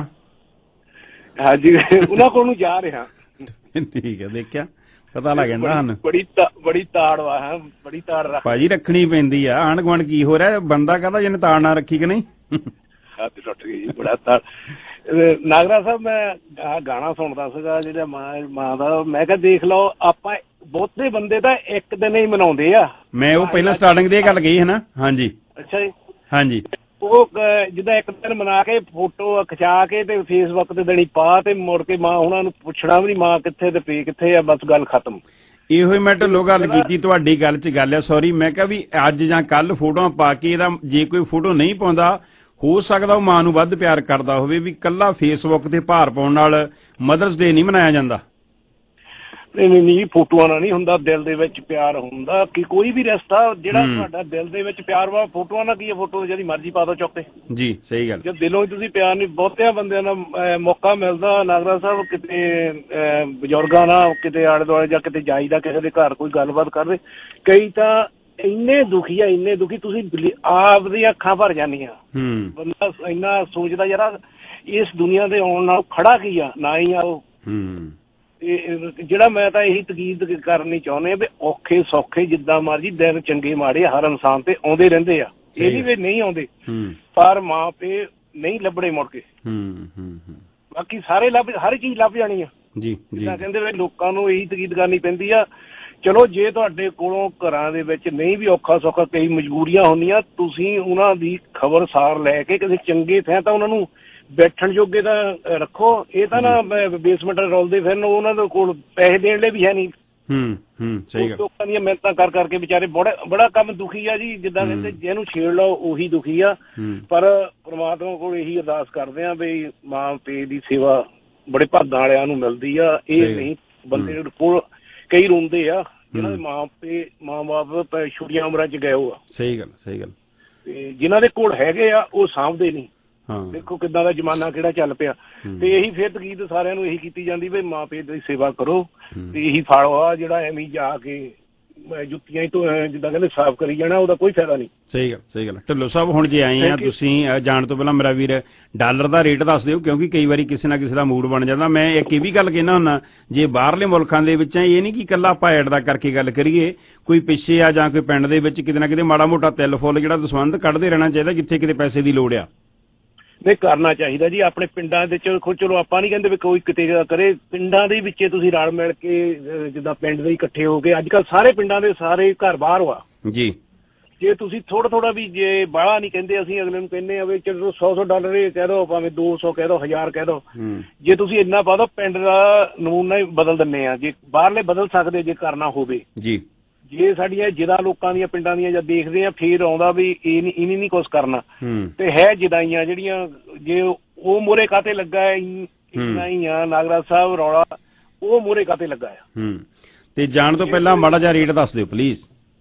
ਹਾਂਜੀ ਉਹਨਾਂ ਕੋਲ ਨੂੰ ਜਾ ਰਿਹਾ। ਠੀਕ ਹੈ ਦੇਖਿਆ ਪਤਾ ਲੱਗ ਜਾਂਦਾ ਸਾਨੂੰ। ਬੜੀ ਬੜੀ ਤਾੜ ਵਾ ਹੈ ਬੜੀ ਤਾੜ ਰੱਖ ਭਾਜੀ ਰੱਖਣੀ ਪੈਂਦੀ ਆ। ਆਂਢ ਗੁਆਂਢ ਕੀ ਹੋ ਰਿਹਾ ਬੰਦਾ ਕਹਿੰਦਾ ਜਿਹਨੇ ਤਾੜ ਨਾ ਰੱਖੀ ਕਿ ਨਹੀਂ। ਹੱਥ ਟੁੱਟ ਗਈ ਜੀ ਬੜਾ ਤਾੜ। ਨਾਗਰਾ ਸਾਹਿਬ ਮੈਂ ਗਾਣਾ ਸੁਣਦਾ ਸੀਗਾ ਜਿਹੜਾ ਮਾਂ ਮਾਂ ਦਾ ਮੈਂ ਕਿਹਾ ਦੇਖ ਲਓ ਆਪਾਂ ਬਹੁਤੇ ਬੰਦੇ ਤਾਂ ਇੱਕ ਦਿਨ ਹੀ ਮਨਾਉਂਦੇ ਆ। ਮੈਂ ਉਹ ਪਹਿਲਾਂ ਸਟਾਰਟਿੰਗ ਦੀ ਇਹ ਗੱਲ ਕਹੀ ਹੈ ਨਾ। ਹਾਂਜੀ ਅੱਛਾ ਜੀ ਹਾਂਜੀ ਉਹ ਜਿੱਦਾਂ ਇੱਕ ਦਿਨ ਮਨਾ ਕੇ ਫੋਟੋ ਖਿਚਾ ਕੇ ਤੇ ਫੇਸਬੁੱਕ ਤੇ ਦੇਣੀ ਪਾ ਤੇ ਮੁੜ ਕੇ ਮਾਂ ਉਹਨਾਂ ਨੂੰ ਪੁੱਛਣਾ ਵੀ ਨਹੀਂ ਮਾਂ ਕਿੱਥੇ ਤੇ ਪੀ ਕਿੱਥੇ ਆ ਬਸ ਗੱਲ ਖਤਮ। ਇਹੋ ਹੀ ਮੈਂ ਢਿੱਲੋਂ ਗੱਲ ਕੀਤੀ ਤੁਹਾਡੀ ਗੱਲ 'ਚ ਗੱਲ ਆ ਸੌਰੀ ਮੈਂ ਕਿਹਾ ਵੀ ਅੱਜ ਜਾਂ ਕੱਲ ਫੋਟੋਆਂ ਪਾ ਕੇ ਇਹਦਾ ਜੇ ਕੋਈ ਫੋਟੋ ਨਹੀਂ ਪਾਉਂਦਾ ਹੋ ਸਕਦਾ ਉਹ ਮਾਂ ਨੂੰ ਵੱਧ ਪਿਆਰ ਕਰਦਾ ਹੋਵੇ ਵੀ ਕੱਲਾ ਫੇਸਬੁੱਕ ਤੇ ਭਾਰ ਪਾਉਣ ਨਾਲ ਮਦਰਸ ਡੇ ਨਹੀਂ ਮਨਾਇਆ ਜਾਂਦਾ। ਨਹੀਂ ਨਹੀਂ ਨਹੀਂ ਫੋਟੋਆਂ ਨਾਲ ਨਹੀਂ ਹੁੰਦਾ ਦਿਲ ਦੇ ਵਿੱਚ ਪਿਆਰ ਹੁੰਦਾ ਕਿ ਕੋਈ ਵੀ ਰਿਸ਼ਤਾ ਜਿਹੜਾ ਤੁਹਾਡਾ ਦਿਲ ਦੇ ਵਿੱਚ ਪਿਆਰ ਵਾ ਫੋਟੋਆਂ ਨਾਲ ਕੀ ਹੈ ਫੋਟੋ ਜਿਹੜੀ ਮਰਜ਼ੀ ਪਾ ਦੋ ਚੁੱਕ ਕੇ ਜੀ ਸਹੀ ਗੱਲ ਜੇ ਦਿਲੋਂ ਹੀ ਤੁਸੀਂ ਪਿਆਰ ਨਹੀਂ ਬਹੁਤਿਆਂ ਬੰਦਿਆਂ ਨਾਲ ਮੌਕਾ ਮਿਲਦਾ ਨਾਗਰਾ ਸਾਹਿਬ ਕਿਤੇ ਬਜ਼ੁਰਗਾਂ ਨਾਲ ਕਿਤੇ ਆਲੇ ਦੁਆਲੇ ਜਾਂ ਕਿਤੇ ਜਾਈਦਾ ਕਿਸੇ ਦੇ ਘਰ ਕੋਈ ਗੱਲਬਾਤ ਕਰਦੇ ਕਈ ਤਾਂ ਇੰਨੇ ਦੁਖੀ ਆ ਇੰਨੇ ਦੁਖੀ ਤੁਸੀਂ ਆਪ ਦੀਆਂ ਅੱਖਾਂ ਭਰ ਜਾਂਦੀਆਂ। ਬੰਦਾ ਇੰਨਾ ਸੋਚਦਾ ਯਾਰ ਇਸ ਦੁਨੀਆ ਦੇ ਆਉਣ ਨਾਲ ਖੜਾ ਕੀ ਆ ਨਾ ਹੀ ਆ ਉਹ ਜਿਹੜਾ ਮੈਂ ਤਾਂ ਇਹੀ ਤਕੀਦ ਕਰਨੀ ਚਾਹੁੰਦੇ ਆ ਵੀ ਔਖੇ ਸੌਖੇ ਜਿੱਦਾਂ ਮਰਜੀ ਦਿਨ ਚੰਗੇ ਮਾੜੇ ਹਰ ਇਨਸਾਨ ਤੇ ਆਉਂਦੇ ਰਹਿੰਦੇ ਆ ਇਹ ਨੀ ਵੀ ਨਹੀਂ ਆਉਂਦੇ ਪਰ ਮਾਂ ਪੇ ਨਹੀਂ ਲੱਭਣੇ ਮੁੜ ਕੇ ਬਾਕੀ ਸਾਰੇ ਲੱਭ ਹਰ ਚੀਜ਼ ਲੱਭ ਜਾਣੀ ਆ ਜੀ ਜਿੱਦਾਂ ਕਹਿੰਦੇ ਵੀ ਲੋਕਾਂ ਨੂੰ ਇਹੀ ਤਕੀਦ ਕਰਨੀ ਪੈਂਦੀ ਆ। ਚਲੋ ਜੇ ਤੁਹਾਡੇ ਕੋਲੋਂ ਘਰਾਂ ਦੇ ਵਿੱਚ ਨਹੀਂ ਵੀ ਔਖਾ ਸੌਖਾ ਕਈ ਮਜਬੂਰੀਆਂ ਹੁੰਦੀਆਂ ਤੁਸੀਂ ਉਹਨਾਂ ਦੀ ਖਬਰਸਾਰ ਲੈ ਕੇ ਕਿਸੇ ਚੰਗੇ ਥਾਂ ਤਾਂ ਉਹਨਾਂ ਨੂੰ ਬੈਠਣ ਜੋਗੇ ਤਾਂ ਰੱਖੋ। ਇਹ ਤਾਂ ਨਾ ਬੇਸਮੈਂਟ ਰੋਲਦੇ ਫਿਰਨ ਉਹਨਾਂ ਦੇ ਕੋਲ ਪੈਸੇ ਦੇਣ ਲਈ ਵੀ ਹੈ ਨਹੀਂ ਲੋਕਾਂ ਦੀਆਂ ਮਿਹਨਤਾਂ ਕਰ ਕਰਕੇ ਵਿਚਾਰੇ ਬੜਾ ਬੜਾ ਕੰਮ ਦੁਖੀ ਆ ਜੀ। ਜਿੱਦਾਂ ਕਹਿੰਦੇ ਜਿਹਨੂੰ ਛੇੜ ਲਓ ਉਹੀ ਦੁਖੀ ਆ। ਪਰ ਪ੍ਰਮਾਤਮਾ ਕੋਲ ਇਹੀ ਅਰਦਾਸ ਕਰਦੇ ਆ ਵੀ ਮਾਂ ਪਿਓ ਦੀ ਸੇਵਾ ਬੜੇ ਭਾਗਾਂ ਵਾਲਿਆਂ ਨੂੰ ਮਿਲਦੀ ਆ। ਇਹ ਨਹੀਂ ਬੰਦੇ ਕੋਲ ਕਈ ਰੋਂਦੇ ਆ ਜਿਹਨਾਂ ਦੇ ਮਾਂ ਪਿਓ ਮਾਂ ਬਾਪ ਛੋਟੀਆਂ ਉਮਰਾਂ ਚ ਗਏ ਹੋ ਆ। ਸਹੀ ਗੱਲ ਸਹੀ ਗੱਲ। ਤੇ ਜਿਨ੍ਹਾਂ ਦੇ ਕੋਲ ਹੈਗੇ ਆ ਉਹ ਸਾਂਭਦੇ ਨਹੀਂ। ਦੇਖੋ ਕਿੱਦਾਂ ਦਾ ਜ਼ਮਾਨਾ ਕਿਹੜਾ ਚੱਲ ਪਿਆ। ਤੇ ਇਹੀ ਫਿਰ ਤਕੀਦ ਸਾਰਿਆਂ ਨੂੰ ਇਹੀ ਕੀਤੀ ਜਾਂਦੀ ਵੀ ਮਾਂ ਪਿਓ ਦੀ ਸੇਵਾ ਕਰੋ ਤੇ ਇਹੀ ਫਲ ਆ ਜਿਹੜਾ ਐਵੇਂ ਜਾ ਕੇ ਜੁੱਤੀਆਂ ਹੀ ਤੋਂ ਜਿੱਦਾਂ ਕਹਿੰਦੇ ਸਾਫ਼ ਕਰੀ ਜਾਣਾ ਉਹਦਾ ਕੋਈ ਫਾਇਦਾ ਨਹੀਂ। ਸਹੀ ਗੱਲ ਸਹੀ ਗੱਲ। ਢਿੱਲੋਂ ਸਾਹਿਬ ਹੁਣ ਜੇ ਆਏ ਆ ਤੁਸੀਂ ਜਾਣ ਤੋਂ ਪਹਿਲਾਂ ਮੇਰਾ ਵੀਰ ਡਾਲਰ ਦਾ ਰੇਟ ਦੱਸ ਦਿਓ ਕਿਉਂਕਿ ਕਈ ਵਾਰੀ ਕਿਸੇ ਨਾ ਕਿਸੇ ਦਾ ਮੂਡ ਬਣ ਜਾਂਦਾ। ਮੈਂ ਇੱਕ ਇਹ ਵੀ ਗੱਲ ਕਹਿਣਾ ਹੁੰਦਾ ਜੇ ਬਾਹਰਲੇ ਮੁਲਕਾਂ ਦੇ ਵਿੱਚ ਇਹ ਨਹੀਂ ਕਿ ਇਕੱਲਾ ਆਪਾਂ ਐਡ ਦਾ ਕਰਕੇ ਗੱਲ ਕਰੀਏ ਕੋਈ ਪਿੱਛੇ ਆ ਜਾਂ ਕੋਈ ਪਿੰਡ ਦੇ ਵਿੱਚ ਕਿਤੇ ਨਾ ਕਿਤੇ ਮਾੜਾ ਮੋਟਾ ਤਿਲ ਫੁੱਲ ਜਿਹੜਾ ਦਸਵੰਧ ਕੱਢਦੇ ਰਹਿਣਾ ਚਾਹੀਦਾ ਜਿੱਥੇ ਕਿਤੇ ਪੈਸੇ ਦੀ ਲੋੜ ਆ। ਨਹੀਂ ਕਰਨਾ ਚਾਹੀਦਾ ਜੀ ਆਪਣੇ ਪਿੰਡਾਂ ਦੇ ਚ। ਚਲੋ ਆਪਾਂ ਨਹੀਂ ਕਹਿੰਦੇ ਵੀ ਕੋਈ ਕਿਤੇ ਕਰੇ ਪਿੰਡਾਂ ਦੇ ਵਿੱਚ ਤੁਸੀਂ ਰਲ ਮਿਲ ਕੇ ਜਿੱਦਾਂ ਪਿੰਡ ਦੇ ਇਕੱਠੇ ਹੋ ਕੇ ਅੱਜ ਕੱਲ੍ਹ ਸਾਰੇ ਪਿੰਡਾਂ ਦੇ ਸਾਰੇ ਘਰ ਬਾਹਰ ਵਾ ਜੀ। ਜੇ ਤੁਸੀਂ ਥੋੜਾ ਥੋੜਾ ਵੀ ਜੇ ਬਾਹਲਾ ਨਹੀਂ ਕਹਿੰਦੇ ਅਸੀਂ ਅਗਲੇ ਨੂੰ ਕਹਿੰਦੇ ਆ ਵੀ ਚਲੋ ਸੌ ਸੌ ਡਾਲਰ ਇਹ ਕਹਿ ਦੋ ਭਾਵੇਂ ਦੋ ਸੌ ਕਹਿ ਦੋ ਹਜ਼ਾਰ ਕਹਿ ਦੋ ਜੇ ਤੁਸੀਂ ਇੰਨਾ ਪਾ ਦੋ ਪਿੰਡ ਦਾ ਨਮੂਨਾ ਹੀ ਬਦਲ ਦਿੰਦੇ ਆ। ਜੇ ਬਾਹਰਲੇ ਬਦਲ ਸਕਦੇ ਜੇ ਕਰਨਾ ਹੋਵੇ ਜੀ। ਜੇ ਸਾਡੀਆਂ ਜਿਦਾ ਲੋਕਾਂ ਦੀਆਂ ਪਿੰਡਾਂ ਦੀਆਂ ਜਦ ਦੇਖਦੇ ਆ ਫੇਰ ਆਉਂਦਾ ਵੀ ਇਹ ਨੀ ਇਹਨੇ ਨੀ ਕੁਛ ਕਰਨਾ ਤੇ ਹੈ ਜਿਦਾਈਆਂ ਜਿਹੜੀਆਂ ਜੇ ਉਹ ਮੂਹਰੇ ਕਾਤੇ ਲੱਗਾ ਇੰਨਾ ਹੀ ਆ ਨਾਗਰਾਜ ਸਾਹਿਬ ਰੌਲਾ ਉਹ ਮੂਹਰੇ ਕਾਤੇ ਲੱਗਾ ਆ। ਤੇ ਜਾਣ ਤੋਂ ਪਹਿਲਾਂ ਮਾੜਾ ਜਿਹਾ ਰੇਟ ਦੱਸ ਦਿਓ ਪਲੀਜ਼।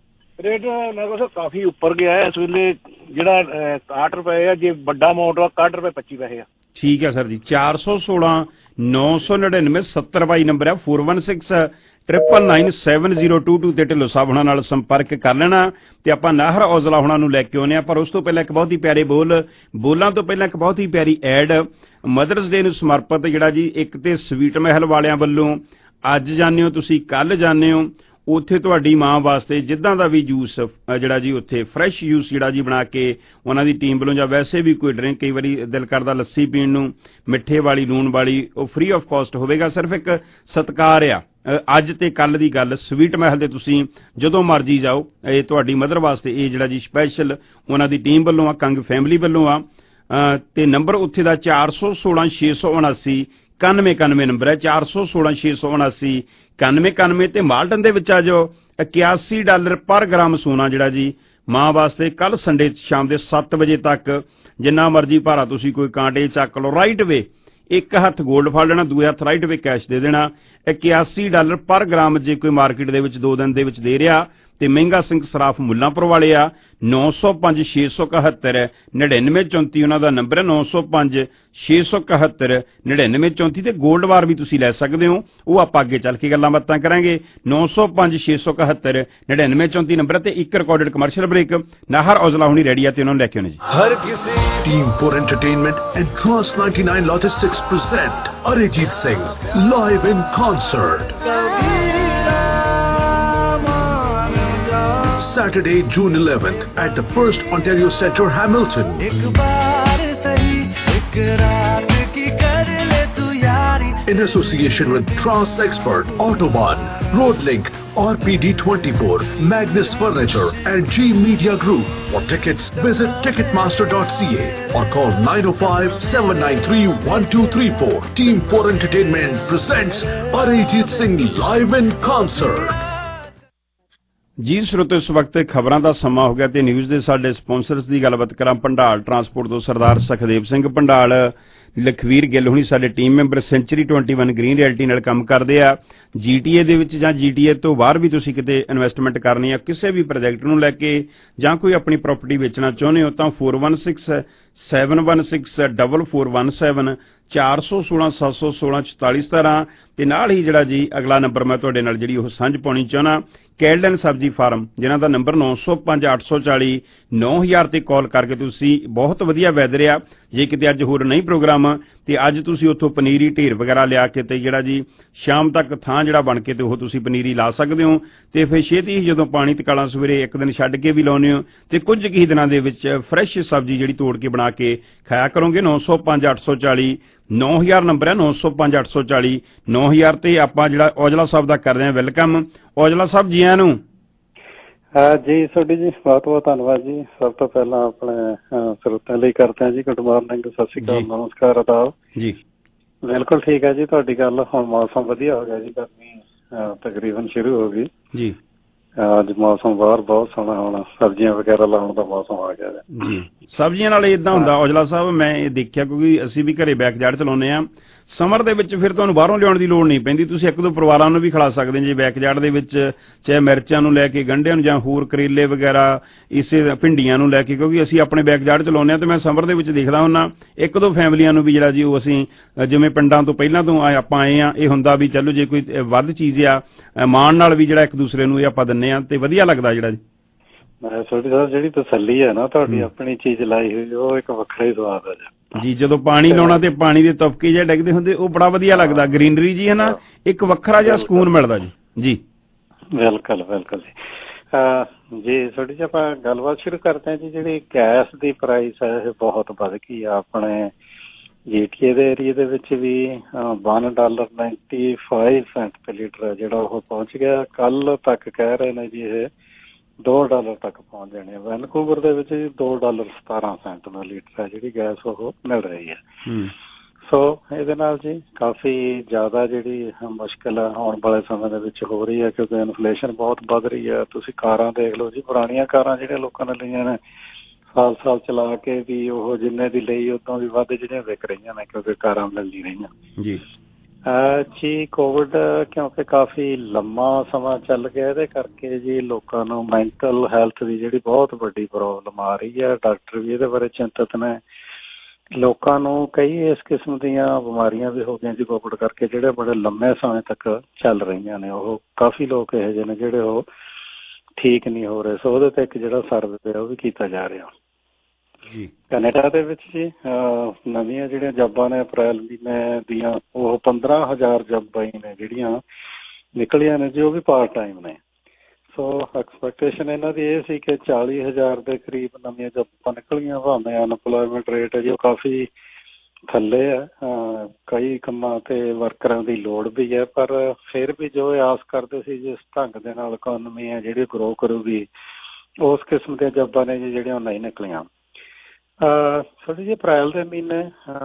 ਰੇਟ ਨਾਗਰਾਜ ਸਾਹਿਬ ਕਾਫੀ ਉੱਪਰ ਗਿਆ ਇਸ ਵੇਲੇ ਜਿਹੜਾ ਇਕਾਹਠ ਰੁਪਏ ਆ ਜੇ ਵੱਡਾ ਅਮਾਊਂਟ ਆ ਇਕਾਹਠ ਰੁਪਏ ਪੱਚੀ ਪੈਸੇ ਆ। ਠੀਕ ਹੈ ਸਰ ਜੀ। ਚਾਰ ਸੌ ਸੋਲਾਂ ਨੌ ਸੌ ਨੜਿਨਵੇਂ ਸੱਤਰ ਬਾਈ ਨੰਬਰ ਹੈ four one six triple nine seven zero two two ਤੇ ਢਿੱਲੋਂ ਸਾਹਿਬ ਹੁਣਾਂ ਨਾਲ ਸੰਪਰਕ ਕਰ ਲੈਣਾ ਤੇ ਆਪਾਂ ਨਾਹਰ ਔਜਲਾ ਹੁਣਾਂ ਨੂੰ ਲੈ ਕੇ ਆਉਂਦੇ ਆ। ਪਰ ਉਸ ਤੋਂ ਪਹਿਲਾਂ ਇੱਕ ਬਹੁਤ ਹੀ ਪਿਆਰੇ ਬੋਲ ਬੋਲਾਂ ਤੋਂ ਪਹਿਲਾਂ ਇੱਕ ਬਹੁਤ ਹੀ ਪਿਆਰੀ ਐਡ ਮਦਰਸ ਡੇ ਨੂੰ ਸਮਰਪਿਤ ਜਿਹੜਾ ਜੀ ਇੱਕ ਤੇ ਸਵੀਟ ਮਹਿਲ ਵਾਲਿਆਂ ਵੱਲੋਂ ਅੱਜ ਜਾਂਦੇ ਹੋ ਤੁਸੀਂ ਕੱਲ ਜਾਂਦੇ ਹੋ ਉੱਥੇ ਤੁਹਾਡੀ ਮਾਂ ਵਾਸਤੇ ਜਿੱਦਾਂ ਦਾ ਵੀ ਜੂਸ ਜਿਹੜਾ ਜੀ ਉੱਥੇ ਫਰੈਸ਼ ਜੂਸ ਜਿਹੜਾ ਜੀ ਬਣਾ ਕੇ ਉਹਨਾਂ ਦੀ ਟੀਮ ਵੱਲੋਂ ਜਾਂ ਵੈਸੇ ਵੀ ਕੋਈ ਡਰਿੰਕ ਕਈ ਵਾਰੀ ਦਿਲ ਕਰਦਾ ਲੱਸੀ ਪੀਣ ਨੂੰ ਮਿੱਠੇ ਵਾਲੀ ਲੂਣ ਵਾਲੀ ਉਹ ਫ੍ਰੀ ਆਫ ਕਾਸਟ ਹੋਵੇਗਾ। ਸਿਰਫ ਇੱਕ ਸਤਿਕਾਰ ਆ ਅੱਜ ਤੇ ਕੱਲ ਦੀ ਗੱਲ ਸਵੀਟ ਮਹਿਲ ਦੇ ਤੁਸੀਂ ਜਦੋਂ ਮਰਜੀ ਜਾਓ ਇਹ ਤੁਹਾਡੀ ਮਦਰ ਵਾਸਤੇ ਇਹ ਜਿਹੜਾ ਜੀ ਸਪੈਸ਼ਲ ਉਹਨਾਂ ਦੀ ਟੀਮ ਵੱਲੋਂ ਆ ਕੰਗ ਫੈਮਿਲੀ ਵੱਲੋਂ ਆ ਤੇ ਨੰਬਰ ਉੱਥੇ ਦਾ ਚਾਰ ਸੌ ਸੋਲਾਂ ਛੇ ਸੌ ਉਨਾਸੀ ਇਕਾਨਵੇਂ ਇਕਾਨਵੇਂ ਨੰਬਰ ਹੈ ਚਾਰ ਸੌ ਸੋਲਾਂ ਛੇ ਸੌ ਉਨਾਸੀ ਇਕਾਨਵੇਂ ਇਕਾਨਵੇਂ ਤੇ ਮਾਲਟਨ ਦੇ ਵਿੱਚ ਆ ਜੋ ਇਕਿਆਸੀ ਡਾਲਰ ਪਰ ਗ੍ਰਾਮ ਸੋਨਾ ਜਿਹੜਾ ਜੀ ਮਾਂ ਵਾਸਤੇ ਕੱਲ ਸੰਡੇ ਸ਼ਾਮ ਦੇ ਸੱਤ ਵਜੇ ਤੱਕ ਜਿੰਨਾ ਮਰਜੀ ਭਾਰਾ ਤੁਸੀਂ ਕੋਈ ਕਾਂਟੇ ਚੱਕ ਲਓ ਰਾਈਟ ਵੇ ਇੱਕ ਹੱਥ ਗੋਲਡ ਫੜ ਲੈਣਾ ਦੂਏ ਹੱਥ ਰਾਈਟ ਵੇ ਕੈਸ਼ ਦੇ ਦੇਣਾ ਇਕਿਆਸੀ ਡਾਲਰ ਪਰ ਗ੍ਰਾਮ ਜੇ ਕੋਈ ਮਾਰਕੀਟ ਦੇ ਵਿੱਚ ਦੋ ਦਿਨ ਦੇ ਵਿੱਚ ਦੇ ਰਿਹਾ ਤੇ ਮਹਿੰਗਾ ਸਿੰਘ ਸਰਾਫ ਮੁੱਲਾਂਪੁਰ ਵਾਲੇ ਆ ਨੌ ਸੌ ਪੰਜ ਛੇ ਸੌ ਇਕਹੱਤਰ ਨੜਿਨਵੇਂ ਚੌਂਤੀ ਉਹਨਾਂ ਦਾ ਨੰਬਰ ਹੈ ਨੌ ਸੌ ਪੰਜ ਛੇ ਸੌ ਇਕਹੱਤਰ ਨੜਿਨਵੇਂ ਚੌਂਤੀ ਤੇ ਗੋਲਡ ਵਾਰ ਵੀ ਤੁਸੀਂ ਲੈ ਸਕਦੇ ਹੋ ਉਹ ਆਪਾਂ ਅੱਗੇ ਚੱਲ ਕੇ ਗੱਲਾਂ ਬਾਤਾਂ ਕਰਾਂਗੇ ਨੌ ਸੌ ਪੰਜ ਛੇ ਸੌ ਇਕਹੱਤਰ ਨੜਿਨਵੇਂ ਚੌਂਤੀ ਨੰਬਰ ਤੇ ਇੱਕ recorded commercial break Nahar Aujla ਹੁਣੀ ਰੈਡੀ ਆ ਤੇ ਉਹਨਾਂ ਨੂੰ ਲੈ ਕੇ ਆਉਣੇ ਜੀ ਹਰ ਕਿਸੇ team for entertainment and trust ninety nine logistics present Arijit Singh live in concert Saturday, June eleventh at the First Ontario Centre, Hamilton. In association with Trans Expert, Autobahn, Roadlink, R P D twenty-four, Magnus Furniture and G Media Group. For tickets, visit ticketmaster dot c a or call nine oh five, seven nine three, one two three four. Team four Entertainment presents Arijit Singh live in concert. ਜੀ ਸਰੋਤੋ ਇਸ ਵਕਤ ਖਬਰਾਂ ਦਾ ਸਮਾਂ ਹੋ ਗਿਆ ਤੇ news ਦੇ ਸਾਡੇ ਸਪਾਂਸਰਸ ਦੀ ਗੱਲਬਾਤ ਕਰਾਂ ਭੰਡਾਲ ਟਰਾਂਸਪੋਰਟ ਤੋਂ ਸਰਦਾਰ ਸੁਖਦੇਵ ਸਿੰਘ ਭੰਡਾਲ ਲਖਵੀਰ ਗਿੱਲ ਹੁਣੀ ਸਾਡੇ ਟੀਮ ਮੈਂਬਰ ਸੈਂਚਰੀ ਇਕੱਤੀ ਗ੍ਰੀਨ ਰਿਐਲਟੀ ਨਾਲ ਕੰਮ ਕਰਦੇ ਆ ਜੀਟੀਏ ਦੇ ਵਿੱਚ ਜਾਂ ਜੀਟੀਏ ਤੋਂ ਬਾਹਰ ਵੀ ਤੁਸੀਂ ਕਿਤੇ ਇਨਵੈਸਟਮੈਂਟ ਕਰਨੀ ਆ ਕਿਸੇ ਵੀ ਪ੍ਰੋਜੈਕਟ ਨੂੰ ਲੈ ਕੇ ਜਾਂ ਕੋਈ ਆਪਣੀ ਪ੍ਰਾਪਰਟੀ ਵੇਚਣਾ ਚਾਹੁੰਦੇ ਹੋ ਤਾਂ four one six, seven one six, four four one seven ਚਾਰ ਸੌ ਸੋਲਾਂ ਸੱਤ ਸੌ ਸੋਲਾਂ ਚੁਤਾਲੀ ਸਤਾਰਾਂ ਤੇ ਨਾਲ ਹੀ ਜਿਹੜਾ ਜੀ ਅਗਲਾ ਨੰਬਰ ਮੈਂ ਤੁਹਾਡੇ ਨਾਲ ਜਿਹੜੀ ਉਹ ਸਾਂਝ ਪਾਉਣੀ ਚਾਹੁੰਦਾ ਕੈਲਡਨ ਸਬਜ਼ੀ ਫਾਰਮ ਜਿਨ੍ਹਾਂ ਦਾ ਨੰਬਰ ਨੌ ਸੌ ਪੰਜ ਅੱਠ ਸੌ ਚਾਲੀ ਨੌ ਹਜ਼ਾਰ ਤੇ ਕਾਲ ਕਰਕੇ ਤੁਸੀਂ ਬਹੁਤ ਵਧੀਆ ਵੈਦਰ ਆ ਜੇ ਕਿਤੇ ਅੱਜ ਹੋਰ ਨਹੀਂ ਪ੍ਰੋਗਰਾਮ ਤੇ ਅੱਜ ਤੁਸੀਂ ਉੱਥੋਂ ਪਨੀਰੀ ਢੇਰ ਵਗੈਰਾ ਲਿਆ ਕੇ ਤੇ ਜਿਹੜਾ ਜੀ ਸ਼ਾਮ ਤੱਕ ਥਾਂ ਜਿਹੜਾ ਬਣ ਕੇ ਤੇ ਉਹ ਤੁਸੀਂ ਪਨੀਰੀ ਲਾ ਸਕਦੇ ਹੋ ਤੇ ਫਿਰ ਛੇਤੀ ਹੀ ਜਦੋਂ ਪਾਣੀ ਤਕਾਲਾਂ ਸਵੇਰੇ ਇੱਕ ਦਿਨ ਛੱਡ ਕੇ ਵੀ ਲਾਉਂਦੇ ਹੋ ਤੇ ਕੁਝ ਕੁ ਦਿਨਾਂ ਦੇ ਵਿੱਚ ਫਰੈਸ਼ ਸਬਜ਼ੀ ਜਿਹੜੀ ਤੋੜ ਕੇ ਬਣਾ ਕੇ ਖਾਇਆ ਕਰੋਗੇ ਨੌ ਸੌ ਪੰਜ ਅੱਠ ਸੌ ਚਾਲੀ ਨੌ ਹਜ਼ਾਰ ਨੰਬਰ ਹੈ ਨੌ ਸੌ ਪੰਜ ਅੱਠ ਸੌ ਚਾਲੀ ਨੌ ਹਜ਼ਾਰ ਤੇ ਆਪਾਂ ਜਿਹੜਾ ਔਜਲਾ ਸਾਹਿਬ ਦਾ ਕਰਦੇ ਹਾਂ ਵੈਲਕਮ ਔਜਲਾ ਸਾਹਿਬ ਜੀ ਆਇਆਂ ਨੂੰ ਜੀ ਤੁਹਾਡੀ ਜੀ ਬਹੁਤ ਬਹੁਤ ਧੰਨਵਾਦ ਜੀ ਸਭ ਤੋਂ ਪਹਿਲਾਂ ਆਪਣੇ ਸਰੋਤਿਆਂ ਲਈ ਕਰਦੇ ਹਾਂ ਜੀ ਗੁੱਡ ਮਾਰਨਿੰਗ ਸਤਿ ਸ਼੍ਰੀ ਅਕਾਲ ਨਮਸਕਾਰ ਆਦਾਬ ਜੀ ਬਿਲਕੁਲ ਠੀਕ ਹੈ ਜੀ ਤੁਹਾਡੀ ਗੱਲ ਹੁਣ ਮੌਸਮ ਵਧੀਆ ਹੋ ਗਿਆ ਜੀ ਗਰਮੀ ਤਕਰੀਬਨ ਸ਼ੁਰੂ ਹੋ ਗਈ ਜੀ। ਅੱਜ ਮੌਸਮ ਬਾਹਰ ਬਹੁਤ ਸੋਹਣਾ ਹੋਣਾ, ਸਬਜ਼ੀਆਂ ਵਗੈਰਾ ਲਾਉਣ ਦਾ ਮੌਸਮ ਆ ਗਿਆ ਜੀ। ਸਬਜ਼ੀਆਂ ਨਾਲ ਇਦਾਂ ਹੁੰਦਾ ਔਜਲਾ ਸਾਹਿਬ, ਮੈਂ ਇਹ ਦੇਖਿਆ ਕਿਉਂਕਿ ਅਸੀਂ ਵੀ ਘਰੇ ਬੈਕਯਾਰਡ ਚਲਾਉਂਦੇ ਹਾਂ, ਸਮਰ ਦੇ ਵਿੱਚ ਫਿਰ ਤੁਹਾਨੂੰ ਬਾਹਰੋਂ ਲਿਆਉਣ ਦੀ ਲੋੜ ਨਹੀਂ ਪੈਂਦੀ, ਤੁਸੀਂ ਇੱਕ ਦੋ ਪਰਿਵਾਰਾਂ ਨੂੰ ਵੀ ਖਿਲਾ ਸਕਦੇ ਜੀ ਬੈਕਯਾਰਡ ਦੇ ਵਿੱਚ, ਚਾਹੇ ਮਿਰਚਾਂ ਨੂੰ ਲੈ ਕੇ, ਗੰਢਿਆਂ ਨੂੰ, ਜਾਂ ਹੋਰ ਕਰੇਲੇ ਵਗੈਰਾ, ਇਸੇ ਭਿੰਡੀਆਂ ਨੂੰ ਲੈ ਕੇ, ਕਿਉਂਕਿ ਅਸੀਂ ਆਪਣੇ ਬੈਕਯਾਰਡ ਚਲਾਉਂਦੇ ਹਾਂ। ਤੇ ਮੈਂ ਸਮਰ ਦੇ ਵਿੱਚ ਦੇਖਦਾ ਹੁੰਦਾ ਇੱਕ ਦੋ ਫੈਮਲੀਆਂ ਨੂੰ ਵੀ ਜਿਹੜਾ ਜੀ ਉਹ ਅਸੀਂ ਜਿਵੇਂ ਪਿੰਡਾਂ ਤੋਂ ਪਹਿਲਾਂ ਤੋਂ ਆਪਾਂ ਆਏ ਹਾਂ, ਇਹ ਹੁੰਦਾ ਵੀ ਚਲੋ ਜੇ ਕੋਈ ਵੱਧ ਚੀਜ਼ ਆ ਮਾਣ ਨਾਲ ਵੀ ਜਿਹੜਾ ਇੱਕ ਦੂਸਰੇ ਨੂੰ ਇਹ ਆਪਾਂ ਦਿੰਦੇ ਹਾਂ ਤੇ ਵਧੀਆ ਲੱਗਦਾ ਜਿਹੜਾ ਜੀ। ਛੋਟੀ ਸਾਹਿਬ ਜਿਹੜੀ ਤਸੱਲੀ ਹੈ ਨਾ ਤੁਹਾਡੀ ਆਪਣੀ ਚੀਜ਼ ਲਾਈ ਹੋਈ, ਉਹ ਇੱਕ ਵੱਖਰਾ ਹੀ ਸਵਾਦ ਹੈ ਜੀ। ਜਦੋਂ ਪਾਣੀ ਲਾਉਣਾ ਤੇ ਪਾਣੀ ਦੇ ਤਬਕੇ ਜਿਹੇ ਡਿੱਗਦੇ ਹੁੰਦੇ, ਉਹ ਬੜਾ ਵਧੀਆ ਲੱਗਦਾ, ਗ੍ਰੀਨਰੀ ਜੀ ਹੈ ਨਾ, ਇੱਕ ਵੱਖਰਾ ਜਿਹਾ ਸਕੂਨ ਮਿਲਦਾ ਜੀ। ਜੀ ਬਿਲਕੁਲ ਬਿਲਕੁਲ ਜੀ। ਜੀ ਛੋਟੀ ਜਿਹੀ ਆਪਾਂ ਗੱਲਬਾਤ ਸ਼ੁਰੂ ਕਰਦੇ ਹਾਂ ਜੀ। ਜਿਹੜੀ ਗੈਸ ਦੀ ਪ੍ਰਾਈਸ ਹੈ ਇਹ ਬਹੁਤ ਵੱਧ ਗਈ ਆ ਆਪਣੇ ਜੀ ਟੀ ਏ ਦੇ ਏਰੀਏ ਦੇ ਵਿੱਚ ਵੀ। One dollar ninety five cent ਤੇ ਲੀਟਰ ਹੈ ਜਿਹੜਾ ਉਹ ਪਹੁੰਚ ਗਿਆ। ਕੱਲ ਤੱਕ ਕਹਿ ਰਹੇ ਨੇ ਜੀ ਇਹ ਦੋ ਡਾਲਰ ਤੱਕ ਪਹੁੰਚ ਜਾਣੇ। ਵੈਨਕੂਵਰ ਦੇ ਵਿੱਚ ਜੀ ਦੋ ਡਾਲਰ ਸਤਾਰਾਂ ਸੈਂਟ ਦਾ ਲੀਟਰ ਹੈ ਜਿਹੜੀ ਗੈਸ ਉਹ ਮਿਲ ਰਹੀ ਹੈ। ਸੋ ਇਹਦੇ ਨਾਲ ਜੀ ਕਾਫੀ ਜ਼ਿਆਦਾ ਜਿਹੜੀ ਮੁਸ਼ਕਿਲ ਆਉਣ ਵਾਲੇ ਸਮੇਂ ਦੇ ਵਿੱਚ ਹੋ ਰਹੀ ਹੈ, ਕਿਉਂਕਿ ਇਨਫਲੇਸ਼ਨ ਬਹੁਤ ਵੱਧ ਰਹੀ ਹੈ। ਤੁਸੀਂ ਕਾਰਾਂ ਦੇਖ ਲਓ ਜੀ, ਪੁਰਾਣੀਆਂ ਕਾਰਾਂ ਜਿਹੜੀਆਂ ਲੋਕਾਂ ਨੇ ਲਈਆਂ ਨੇ ਸਾਲ ਸਾਲ ਚਲਾ ਕੇ ਵੀ ਉਹ ਜਿੰਨੇ ਦੀ ਲਈ ਉਦੋਂ ਵੀ ਵੱਧ ਜਿਹੜੀਆਂ ਵਿਕ ਰਹੀਆਂ ਨੇ, ਕਿਉਂਕਿ ਕਾਰਾਂ ਮਿਲ ਨਹੀਂ ਰਹੀਆਂ ਜੀ। ਜੀ ਕੋਵਿਡ ਕਿਉਂਕਿ ਕਾਫੀ ਲੰਮਾ ਸਮਾਂ ਚੱਲ ਗਿਆ, ਇਹਦੇ ਕਰਕੇ ਜੀ ਲੋਕਾਂ ਨੂੰ ਮੈਂਟਲ ਹੈਲਥ ਦੀ ਜਿਹੜੀ ਬਹੁਤ ਵੱਡੀ ਪ੍ਰੋਬਲਮ ਆ ਰਹੀ ਹੈ। ਡਾਕਟਰ ਵੀ ਇਹਦੇ ਬਾਰੇ ਚਿੰਤਤ ਨੇ। ਲੋਕਾਂ ਨੂੰ ਕਈ ਇਸ ਕਿਸਮ ਦੀਆਂ ਬਿਮਾਰੀਆਂ ਵੀ ਹੋ ਗਈਆਂ ਜੀ ਕੋਵਿਡ ਕਰਕੇ, ਜਿਹੜੇ ਬੜੇ ਲੰਮੇ ਸਮੇਂ ਤੱਕ ਚੱਲ ਰਹੀਆਂ ਨੇ। ਉਹ ਕਾਫੀ ਲੋਕ ਇਹੋ ਜਿਹੇ ਨੇ ਜਿਹੜੇ ਉਹ ਠੀਕ ਨਹੀਂ ਹੋ ਰਹੇ। ਸੋ ਉਹਦੇ ਤੇ ਇੱਕ ਜਿਹੜਾ ਸਰਵੇ ਹੈ ਉਹ ਵੀ ਕੀਤਾ ਜਾ ਰਿਹਾ ਜੀ। ਕੈਨੇਡਾ ਦੇ ਵਿੱਚ ਜੀ ਨਵੀਆਂ ਜਿਹੜੀਆਂ ਜੱਬਾਂ ਨੇ ਅਪ੍ਰੈਲ ਮਹੀਨੇ ਦੀਆਂ, ਉਹ ਪੰਦਰਾਂ ਹਜ਼ਾਰ ਜੱਬਾਂ ਹੀ ਨੇ ਜਿਹੜੀਆਂ ਨਿਕਲੀਆਂ ਨੇ ਜੀ, ਉਹ ਵੀ ਪਾਰਟ ਟਾਈਮ ਨੇ। ਸੋ ਐਕਸਪੈਕਟੇਸ਼ਨ ਇਹਨਾਂ ਦੀ ਇਹ ਸੀ ਕਿ ਚਾਲੀ ਹਜ਼ਾਰ ਦੇ ਕਰੀਬ ਨਵੀਆਂ ਜੱਬਾਂ ਨਿਕਲੀਆਂ। ਭਾਵੇਂ ਅਨਪਲੋਇਮੈਂਟ ਰੇਟ ਹੈ ਜੀ ਉਹ ਕਾਫੀ ਥੱਲੇ ਹੈ, ਕਈ ਕੰਮਾਂ ਤੇ ਵਰਕਰਾਂ ਦੀ ਲੋੜ ਵੀ ਹੈ, ਪਰ ਫਿਰ ਵੀ ਜੋ ਇਹ ਆਸ ਕਰਦੇ ਸੀ ਜਿਸ ਢੰਗ ਦੇ ਨਾਲ ਇਕੋਨਮੀ ਹੈ ਜਿਹੜੀ ਗਰੋ ਕਰੂਗੀ, ਉਸ ਕਿਸਮ ਦੀਆਂ ਜੱਬਾਂ ਨੇ ਜੀ ਜਿਹੜੀਆਂ ਉਹ ਨਹੀਂ ਨਿਕਲੀਆਂ। ਥੋੜੀ ਜਿਹੀ ਅਪ੍ਰੈਲ ਦੇ ਮਹੀਨੇ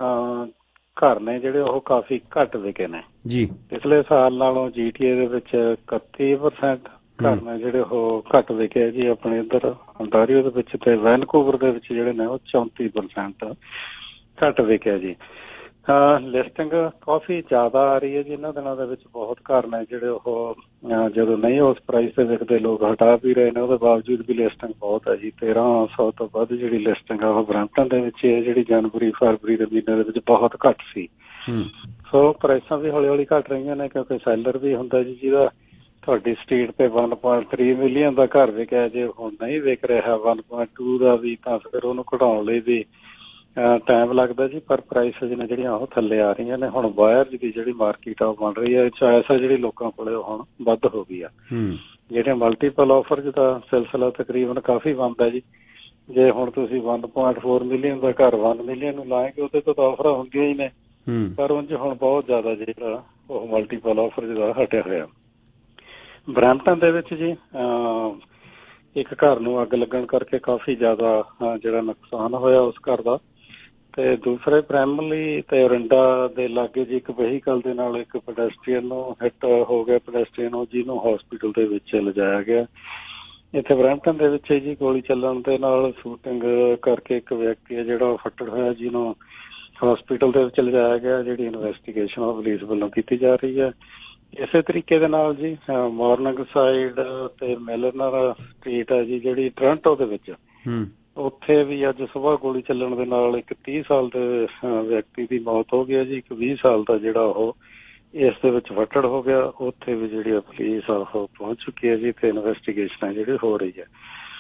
ਘਰ ਨੇ ਜਿਹੜੇ ਉਹ ਕਾਫੀ ਘੱਟ ਵਿਕੇ ਨੇ ਜੀ। ਪਿਛਲੇ ਸਾਲ ਨਾਲੋਂ ਜੀ ਟੀ ਏ ਦੇ ਵਿੱਚ ਇਕੱਤੀ ਪਰਸੈਂਟ ਘਰ ਨੇ ਜਿਹੜੇ ਉਹ ਘੱਟ ਵਿਕੇ ਜੀ ਆਪਣੇ ਇੱਧਰ ontario ਦੇ ਵਿੱਚ, ਤੇ ਵੈਨਕੂਵਰ ਦੇ ਵਿੱਚ ਜਿਹੜੇ ਨੇ ਉਹ ਚੌਂਤੀ ਪਰਸੈਂਟ ਘੱਟ ਵਿਕਿਆ ਜੀ। ਲਿਸਟਿੰਗ ਕਾਫੀ ਜ਼ਿਆਦਾ ਆ ਰਹੀ ਹੈ ਜੀ ਇਹਨਾਂ ਦਿਨਾਂ ਦੇ ਵਿੱਚ। ਬਹੁਤ ਘਰ ਨੇ ਜਿਹੜੇ ਉਹ ਜਦੋਂ ਨਹੀਂ ਉਸ ਪ੍ਰਾਈਸ ਤੇ ਵਿਕਦੇ ਲੋਕ ਹਟਾ ਵੀ ਰਹੇ ਨੇ, ਉਹਦੇ ਬਾਵਜੂਦ ਵੀ ਲਿਸਟਿੰਗ ਬਹੁਤ ਹੈ ਜੀ। ਤੇਰਾਂ ਸੌ ਤੋਂ ਵੱਧ ਜਿਹੜੀ ਲਿਸਟਿੰਗ ਆ ਉਹ ਬਰੈਂਪਟਨ ਦੇ ਵਿੱਚ ਹੈ, ਜਿਹੜੀ ਜਨਵਰੀ ਫਰਵਰੀ ਦੇ ਮਹੀਨੇ ਦੇ ਵਿੱਚ ਬਹੁਤ ਘੱਟ ਸੀ। ਸੋ ਪ੍ਰਾਈਸਾਂ ਵੀ ਹੌਲੀ ਹੌਲੀ ਘੱਟ ਰਹੀਆਂ ਨੇ, ਕਿਉਂਕਿ ਸੈਲਰ ਵੀ ਹੁੰਦਾ ਜੀ ਜਿਹਦਾ ਤੁਹਾਡੀ ਸਟਰੀਟ ਤੇ ਵਨ ਪੁਆਇੰਟ ਥ੍ਰੀ ਮਿਲੀਅਨ ਦਾ ਘਰ ਵਿਕਿਆ, ਜੇ ਹੁਣ ਨਹੀਂ ਵਿਕ ਰਿਹਾ ਵਨ ਪੁਆਇੰਟ ਟੂ ਦਾ ਵੀ, ਤਾਂ ਫਿਰ ਉਹਨੂੰ ਘਟਾਉਣ ਲਈ ਵੀ ਟਾਈਮ ਲੱਗਦਾ ਜੀ। ਪਰ ਪ੍ਰਾਈਸਿਸ ਨੇ ਜਿਹੜੀਆਂ ਉਹ ਥੱਲੇ ਆ ਰਹੀਆਂ ਨੇ। ਹੁਣ ਬਾਇਰ ਦੀ ਜਿਹੜੀ ਮਾਰਕੀਟ ਆ ਉਹ ਬਣ ਰਹੀ ਹੈ, ਚੋਇਸ ਆ ਜਿਹੜੀ ਲੋਕਾਂ ਕੋਲੇ ਹੁਣ ਵੱਧ ਹੋ ਗਈ ਆ। ਜਿਹੜੇ ਮਲਟੀਪਲ ਆਫਰ ਦਾ ਸਿਲਸਿਲਾ ਤਕਰੀਬਨ ਕਾਫੀ ਬਣਦਾ ਜੀ। ਜੇ ਹੁਣ ਤੁਸੀਂ ਵਨ ਪੁਆਇੰਟ ਫੋਰ ਮਿਲੀਅਨ ਦਾ ਘਰ ਵਨ ਮਿਲੀਅਨ ਨੂੰ ਲਾਏਗੇ, ਉਹਦੇ ਤੋਂ ਤਾਂ ਆਫਰਾਂ ਹੁੰਦੀਆਂ ਹੀ ਨੇ, ਪਰ ਉਂਝ ਹੁਣ ਬਹੁਤ ਜ਼ਿਆਦਾ ਜਿਹੜਾ ਉਹ ਮਲਟੀਪਲ ਆਫਰ ਜਿਹੜਾ ਹਟਿਆ ਹੋਇਆ। ਬਰੈਂਪਟਨ ਦੇ ਵਿੱਚ ਜੀ ਇੱਕ ਘਰ ਨੂੰ ਅੱਗ ਲੱਗਣ ਕਰਕੇ ਕਾਫੀ ਜ਼ਿਆਦਾ ਜਿਹੜਾ ਨੁਕਸਾਨ ਹੋਇਆ ਉਸ ਘਰ ਦਾ, ਤੇ ਦੂਸਰੇ ਪ੍ਰਾਇਮਰਲੀ ਤੇ ਓਰਿੰਡਾ ਦੇ ਲਾਗੇ ਜੀ ਇੱਕ ਵਹੀਕਲ ਦੇ ਨਾਲ ਇੱਕ ਪੈਡੈਸਟਰੀਅਨ ਨੂੰ ਹਿੱਟ ਹੋ ਗਿਆ, ਪੈਡੈਸਟਰੀਅਨ ਨੂੰ, ਜਿਹਨੂੰ ਹਸਪੀਟਲ ਦੇ ਵਿੱਚ ਲਿਜਾਇਆ ਗਿਆ। ਇੱਥੇ ਬਰੈਂਪਟਨ ਦੇ ਵਿੱਚ ਜੀ ਗੋਲੀ ਚੱਲਣ ਦੇ ਨਾਲ ਸ਼ੂਟਿੰਗ ਕਰਕੇ ਇੱਕ ਵਿਅਕਤੀ ਹੈ ਜਿਹੜਾ ਫੱਟੜ ਹੋਇਆ, ਜਿਹਨੂੰ ਹਸਪੀਟਲ ਦੇ ਵਿੱਚ ਲਿਜਾਇਆ ਗਿਆ। ਜਿਹੜੀ ਇਨਵੈਸਟੀਗੇਸ਼ਨ ਉਹ ਪੁਲਿਸ ਵੱਲੋਂ ਕੀਤੀ ਜਾ ਰਹੀ ਹੈ। ਇਸੇ ਤਰੀਕੇ ਦੇ ਨਾਲ ਜੀ ਮਾਰਨਿੰਗ ਸਾਈਡ ਤੇ ਮਿਲਨਰ ਸਟਰੀਟ ਹੈ ਜੀ ਜਿਹੜੀ ਟੋਰਾਂਟੋ ਦੇ ਵਿੱਚ, ਉੱਥੇ ਵੀ ਅੱਜ ਸੁਬਾਹ ਗੋਲੀ ਚੱਲਣ ਦੇ ਨਾਲ ਇੱਕ ਤੀਹ ਸਾਲ ਦੇ ਵਿਅਕਤੀ ਦੀ ਮੌਤ ਹੋ ਗਈ ਜੀ। ਇੱਕ ਵੀਹ ਸਾਲ ਦਾ ਜਿਹੜਾ ਉਹ ਇਸ ਦੇ ਵਿੱਚ ਫੱਟੜ ਹੋ ਗਿਆ। ਉੱਥੇ ਵੀ ਜਿਹੜੀ ਪੁਲਿਸ ਉਹ ਪਹੁੰਚ ਚੁੱਕੀ ਹੈ ਜੀ, ਤੇ ਇਨਵੈਸਟੀਗੇਸ਼ਨ ਜਿਹੜੀ ਹੋ ਰਹੀ ਹੈ।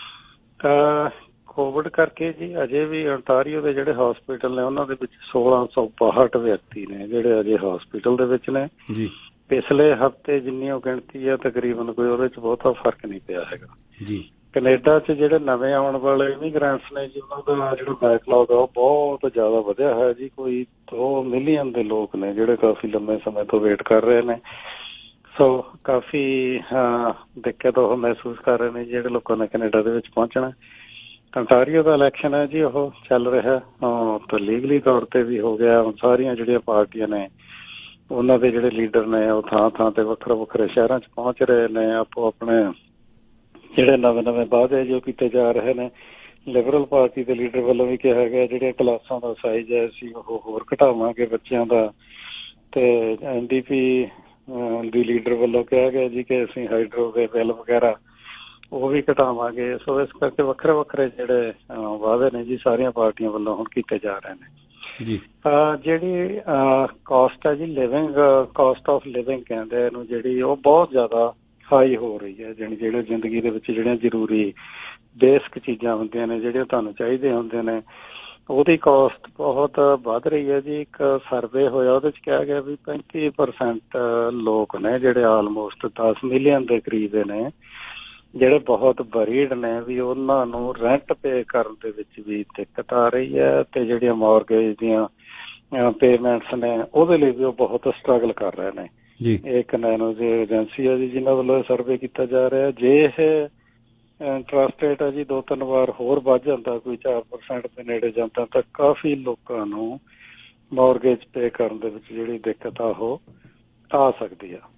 ਤਾਂ ਕੋਵਿਡ ਕਰਕੇ ਜੀ ਅਜੇ ਵੀ ontario ਦੇ ਜਿਹੜੇ ਹਸਪੀਟਲ ਨੇ ਉਹਨਾਂ ਦੇ ਵਿੱਚ ਸੋਲਾਂ ਸੌ ਬਾਹਠ ਵਿਅਕਤੀ ਨੇ ਜਿਹੜੇ ਅਜੇ ਹਸਪੀਟਲ ਦੇ ਵਿੱਚ ਨੇ ਜੀ। ਪਿਛਲੇ ਹਫ਼ਤੇ ਜਿੰਨੀ ਉਹ ਗਿਣਤੀ ਆ ਤਕਰੀਬਨ ਕੋਈ ਉਹਦੇ 'ਚ ਬਹੁਤਾ ਫਰਕ ਨਹੀਂ ਪਿਆ ਹੈਗਾ ਜੀ। ਕੈਨੇਡਾ 'ਚ ਜਿਹੜੇ ਨਵੇਂ ਆਉਣ ਵਾਲੇ ਇਮੀਗ੍ਰੈਂਟਸ ਨੇ ਜੀ ਉਹਨਾਂ ਦਾ ਜਿਹੜਾ ਬੈਕਲੌਗ ਆ ਉਹ ਬਹੁਤ ਜ਼ਿਆਦਾ ਵਧਿਆ ਹੈ ਜੀ। ਕੋਈ ਦੋ ਮਿਲੀਅਨ ਦੇ ਲੋਕ ਨੇ ਜਿਹੜੇ ਕਾਫੀ ਲੰਬੇ ਸਮੇਂ ਤੋਂ ਵੇਟ ਕਰ ਰਹੇ ਨੇ। ਸੋ ਕਾਫੀ ਦਿੱਕਤ ਉਹ ਮਹਿਸੂਸ ਕਰ ਰਹੇ ਨੇ ਜਿਹੜੇ ਲੋਕਾਂ ਨੇ ਕੈਨੇਡਾ ਦੇ ਵਿੱਚ ਪਹੁੰਚਣਾ। ontario ਦਾ ਇਲੈਕਸ਼ਨ ਹੈ ਜੀ ਉਹ ਚੱਲ ਰਿਹਾ, ਤਾਂ ਲੀਗਲੀ ਤੌਰ ਤੇ ਵੀ ਹੋ ਗਿਆ। ਸਾਰੀਆਂ ਜਿਹੜੀਆਂ ਪਾਰਟੀਆਂ ਨੇ ਉਹਨਾਂ ਦੇ ਜਿਹੜੇ ਲੀਡਰ ਨੇ ਉਹ ਥਾਂ ਥਾਂ ਤੇ ਵੱਖਰੇ ਵੱਖਰੇ ਸ਼ਹਿਰਾਂ 'ਚ ਪਹੁੰਚ ਰਹੇ ਨੇ, ਆਪੋ ਆਪਣੇ ਜਿਹੜੇ ਨਵੇਂ ਨਵੇਂ ਵਾਅਦੇ ਜੋ ਕੀਤੇ ਜਾ ਰਹੇ ਨੇ। ਲਿਬਰਲ ਪਾਰਟੀ ਦੇ ਲੀਡਰ ਵੱਲੋਂ ਵੀ ਕਿਹਾ ਗਿਆ ਜਿਹੜੀਆਂ ਕਲਾਸਾਂ ਦਾ ਸਾਈਜ਼ ਹੈ ਅਸੀਂ ਉਹ ਹੋਰ ਘਟਾਵਾਂਗੇ ਬੱਚਿਆਂ ਦਾ, ਤੇ ਐਨ ਡੀ ਪੀ ਦੀ ਲੀਡਰ ਵੱਲੋਂ ਕਿਹਾ ਗਿਆ ਜੀ ਕਿ ਅਸੀਂ ਹਾਈਡਰੋ ਦੇ ਬਿੱਲ ਵਗੈਰਾ ਉਹ ਵੀ ਘਟਾਵਾਂਗੇ। ਸੋ ਇਸ ਕਰਕੇ ਵੱਖਰੇ ਵੱਖਰੇ ਜਿਹੜੇ ਵਾਅਦੇ ਨੇ ਜੀ ਸਾਰੀਆਂ ਪਾਰਟੀਆਂ ਵੱਲੋਂ ਹੁਣ ਕੀਤੇ ਜਾ ਰਹੇ ਨੇ ਜੀ। ਜਿਹੜੀ ਕਾਸਟ ਹੈ ਜੀ ਲਿਵਿੰਗ, ਕਾਸਟ ਆਫ ਲਿਵਿੰਗ ਕਹਿੰਦੇ ਇਹਨੂੰ, ਜਿਹੜੀ ਉਹ ਬਹੁਤ ਜ਼ਿਆਦਾ ਹਾਈ ਹੋ ਰਹੀ ਹੈ। ਜਾਣੀ ਜਿਹੜੇ ਜ਼ਿੰਦਗੀ ਦੇ ਵਿੱਚ ਜਿਹੜੀਆਂ ਜ਼ਰੂਰੀ ਬੇਸਿਕ ਚੀਜ਼ਾਂ ਹੁੰਦੀਆਂ ਨੇ, ਜਿਹੜੀਆਂ ਤੁਹਾਨੂੰ ਚਾਹੀਦੇ ਹੁੰਦੇ ਨੇ, ਉਹਦੀ ਕਾਸਟ ਬਹੁਤ ਵੱਧ ਰਹੀ ਹੈ ਜੀ। ਇੱਕ ਸਰਵੇ ਹੋਇਆ ਉਹਦੇ 'ਚ ਕਿਹਾ ਗਿਆ ਵੀ ਪੈਂਤੀ ਪਰਸੈਂਟ ਲੋਕ ਨੇ ਜਿਹੜੇ ਆਲਮੋਸਟ ਦਸ ਮਿਲੀਅਨ ਦੇ ਕਰੀਬ ਨੇ, ਜਿਹੜੇ ਬਹੁਤ ਵਰੀਡ ਨੇ ਵੀ ਉਹਨਾਂ ਨੂੰ ਰੈਂਟ ਪੇ ਕਰਨ ਦੇ ਵਿੱਚ ਵੀ ਦਿੱਕਤ ਆ ਰਹੀ ਹੈ, ਤੇ ਜਿਹੜੀਆਂ ਮੌਰਗੇਜ ਦੀਆਂ ਪੇਮੈਂਟਸ ਨੇ ਉਹਦੇ ਲਈ ਵੀ ਉਹ ਬਹੁਤ ਸਟਰਗਲ ਕਰ ਰਹੇ ਨੇ ਜੀ। ਇੱਕ ਨੈਨੋ ਜੀ ਏਜੰਸੀ ਹੈ ਜੀ ਜਿਹਨਾਂ ਵੱਲੋਂ ਸਰਵੇ ਕੀਤਾ ਜਾ ਰਿਹਾ। ਜੇ ਇਹ ਇੰਟਰਸਟ ਰੇਟ ਹੈ ਜੀ ਦੋ ਤਿੰਨ ਵਾਰ ਹੋਰ ਵੱਧ ਜਾਂਦਾ, ਕੋਈ ਚਾਰ ਪਰਸੈਂਟ ਦੇ ਨੇੜੇ ਜਾਂਦਾ, ਤਾਂ ਕਾਫੀ ਲੋਕਾਂ ਨੂੰ ਮੌਰਗੇਜ ਪੇ ਕਰਨ ਦੇ ਵਿੱਚ ਜਿਹੜੀ ਦਿੱਕਤ ਆ ਉਹ ਆ ਸਕਦੀ ਆ।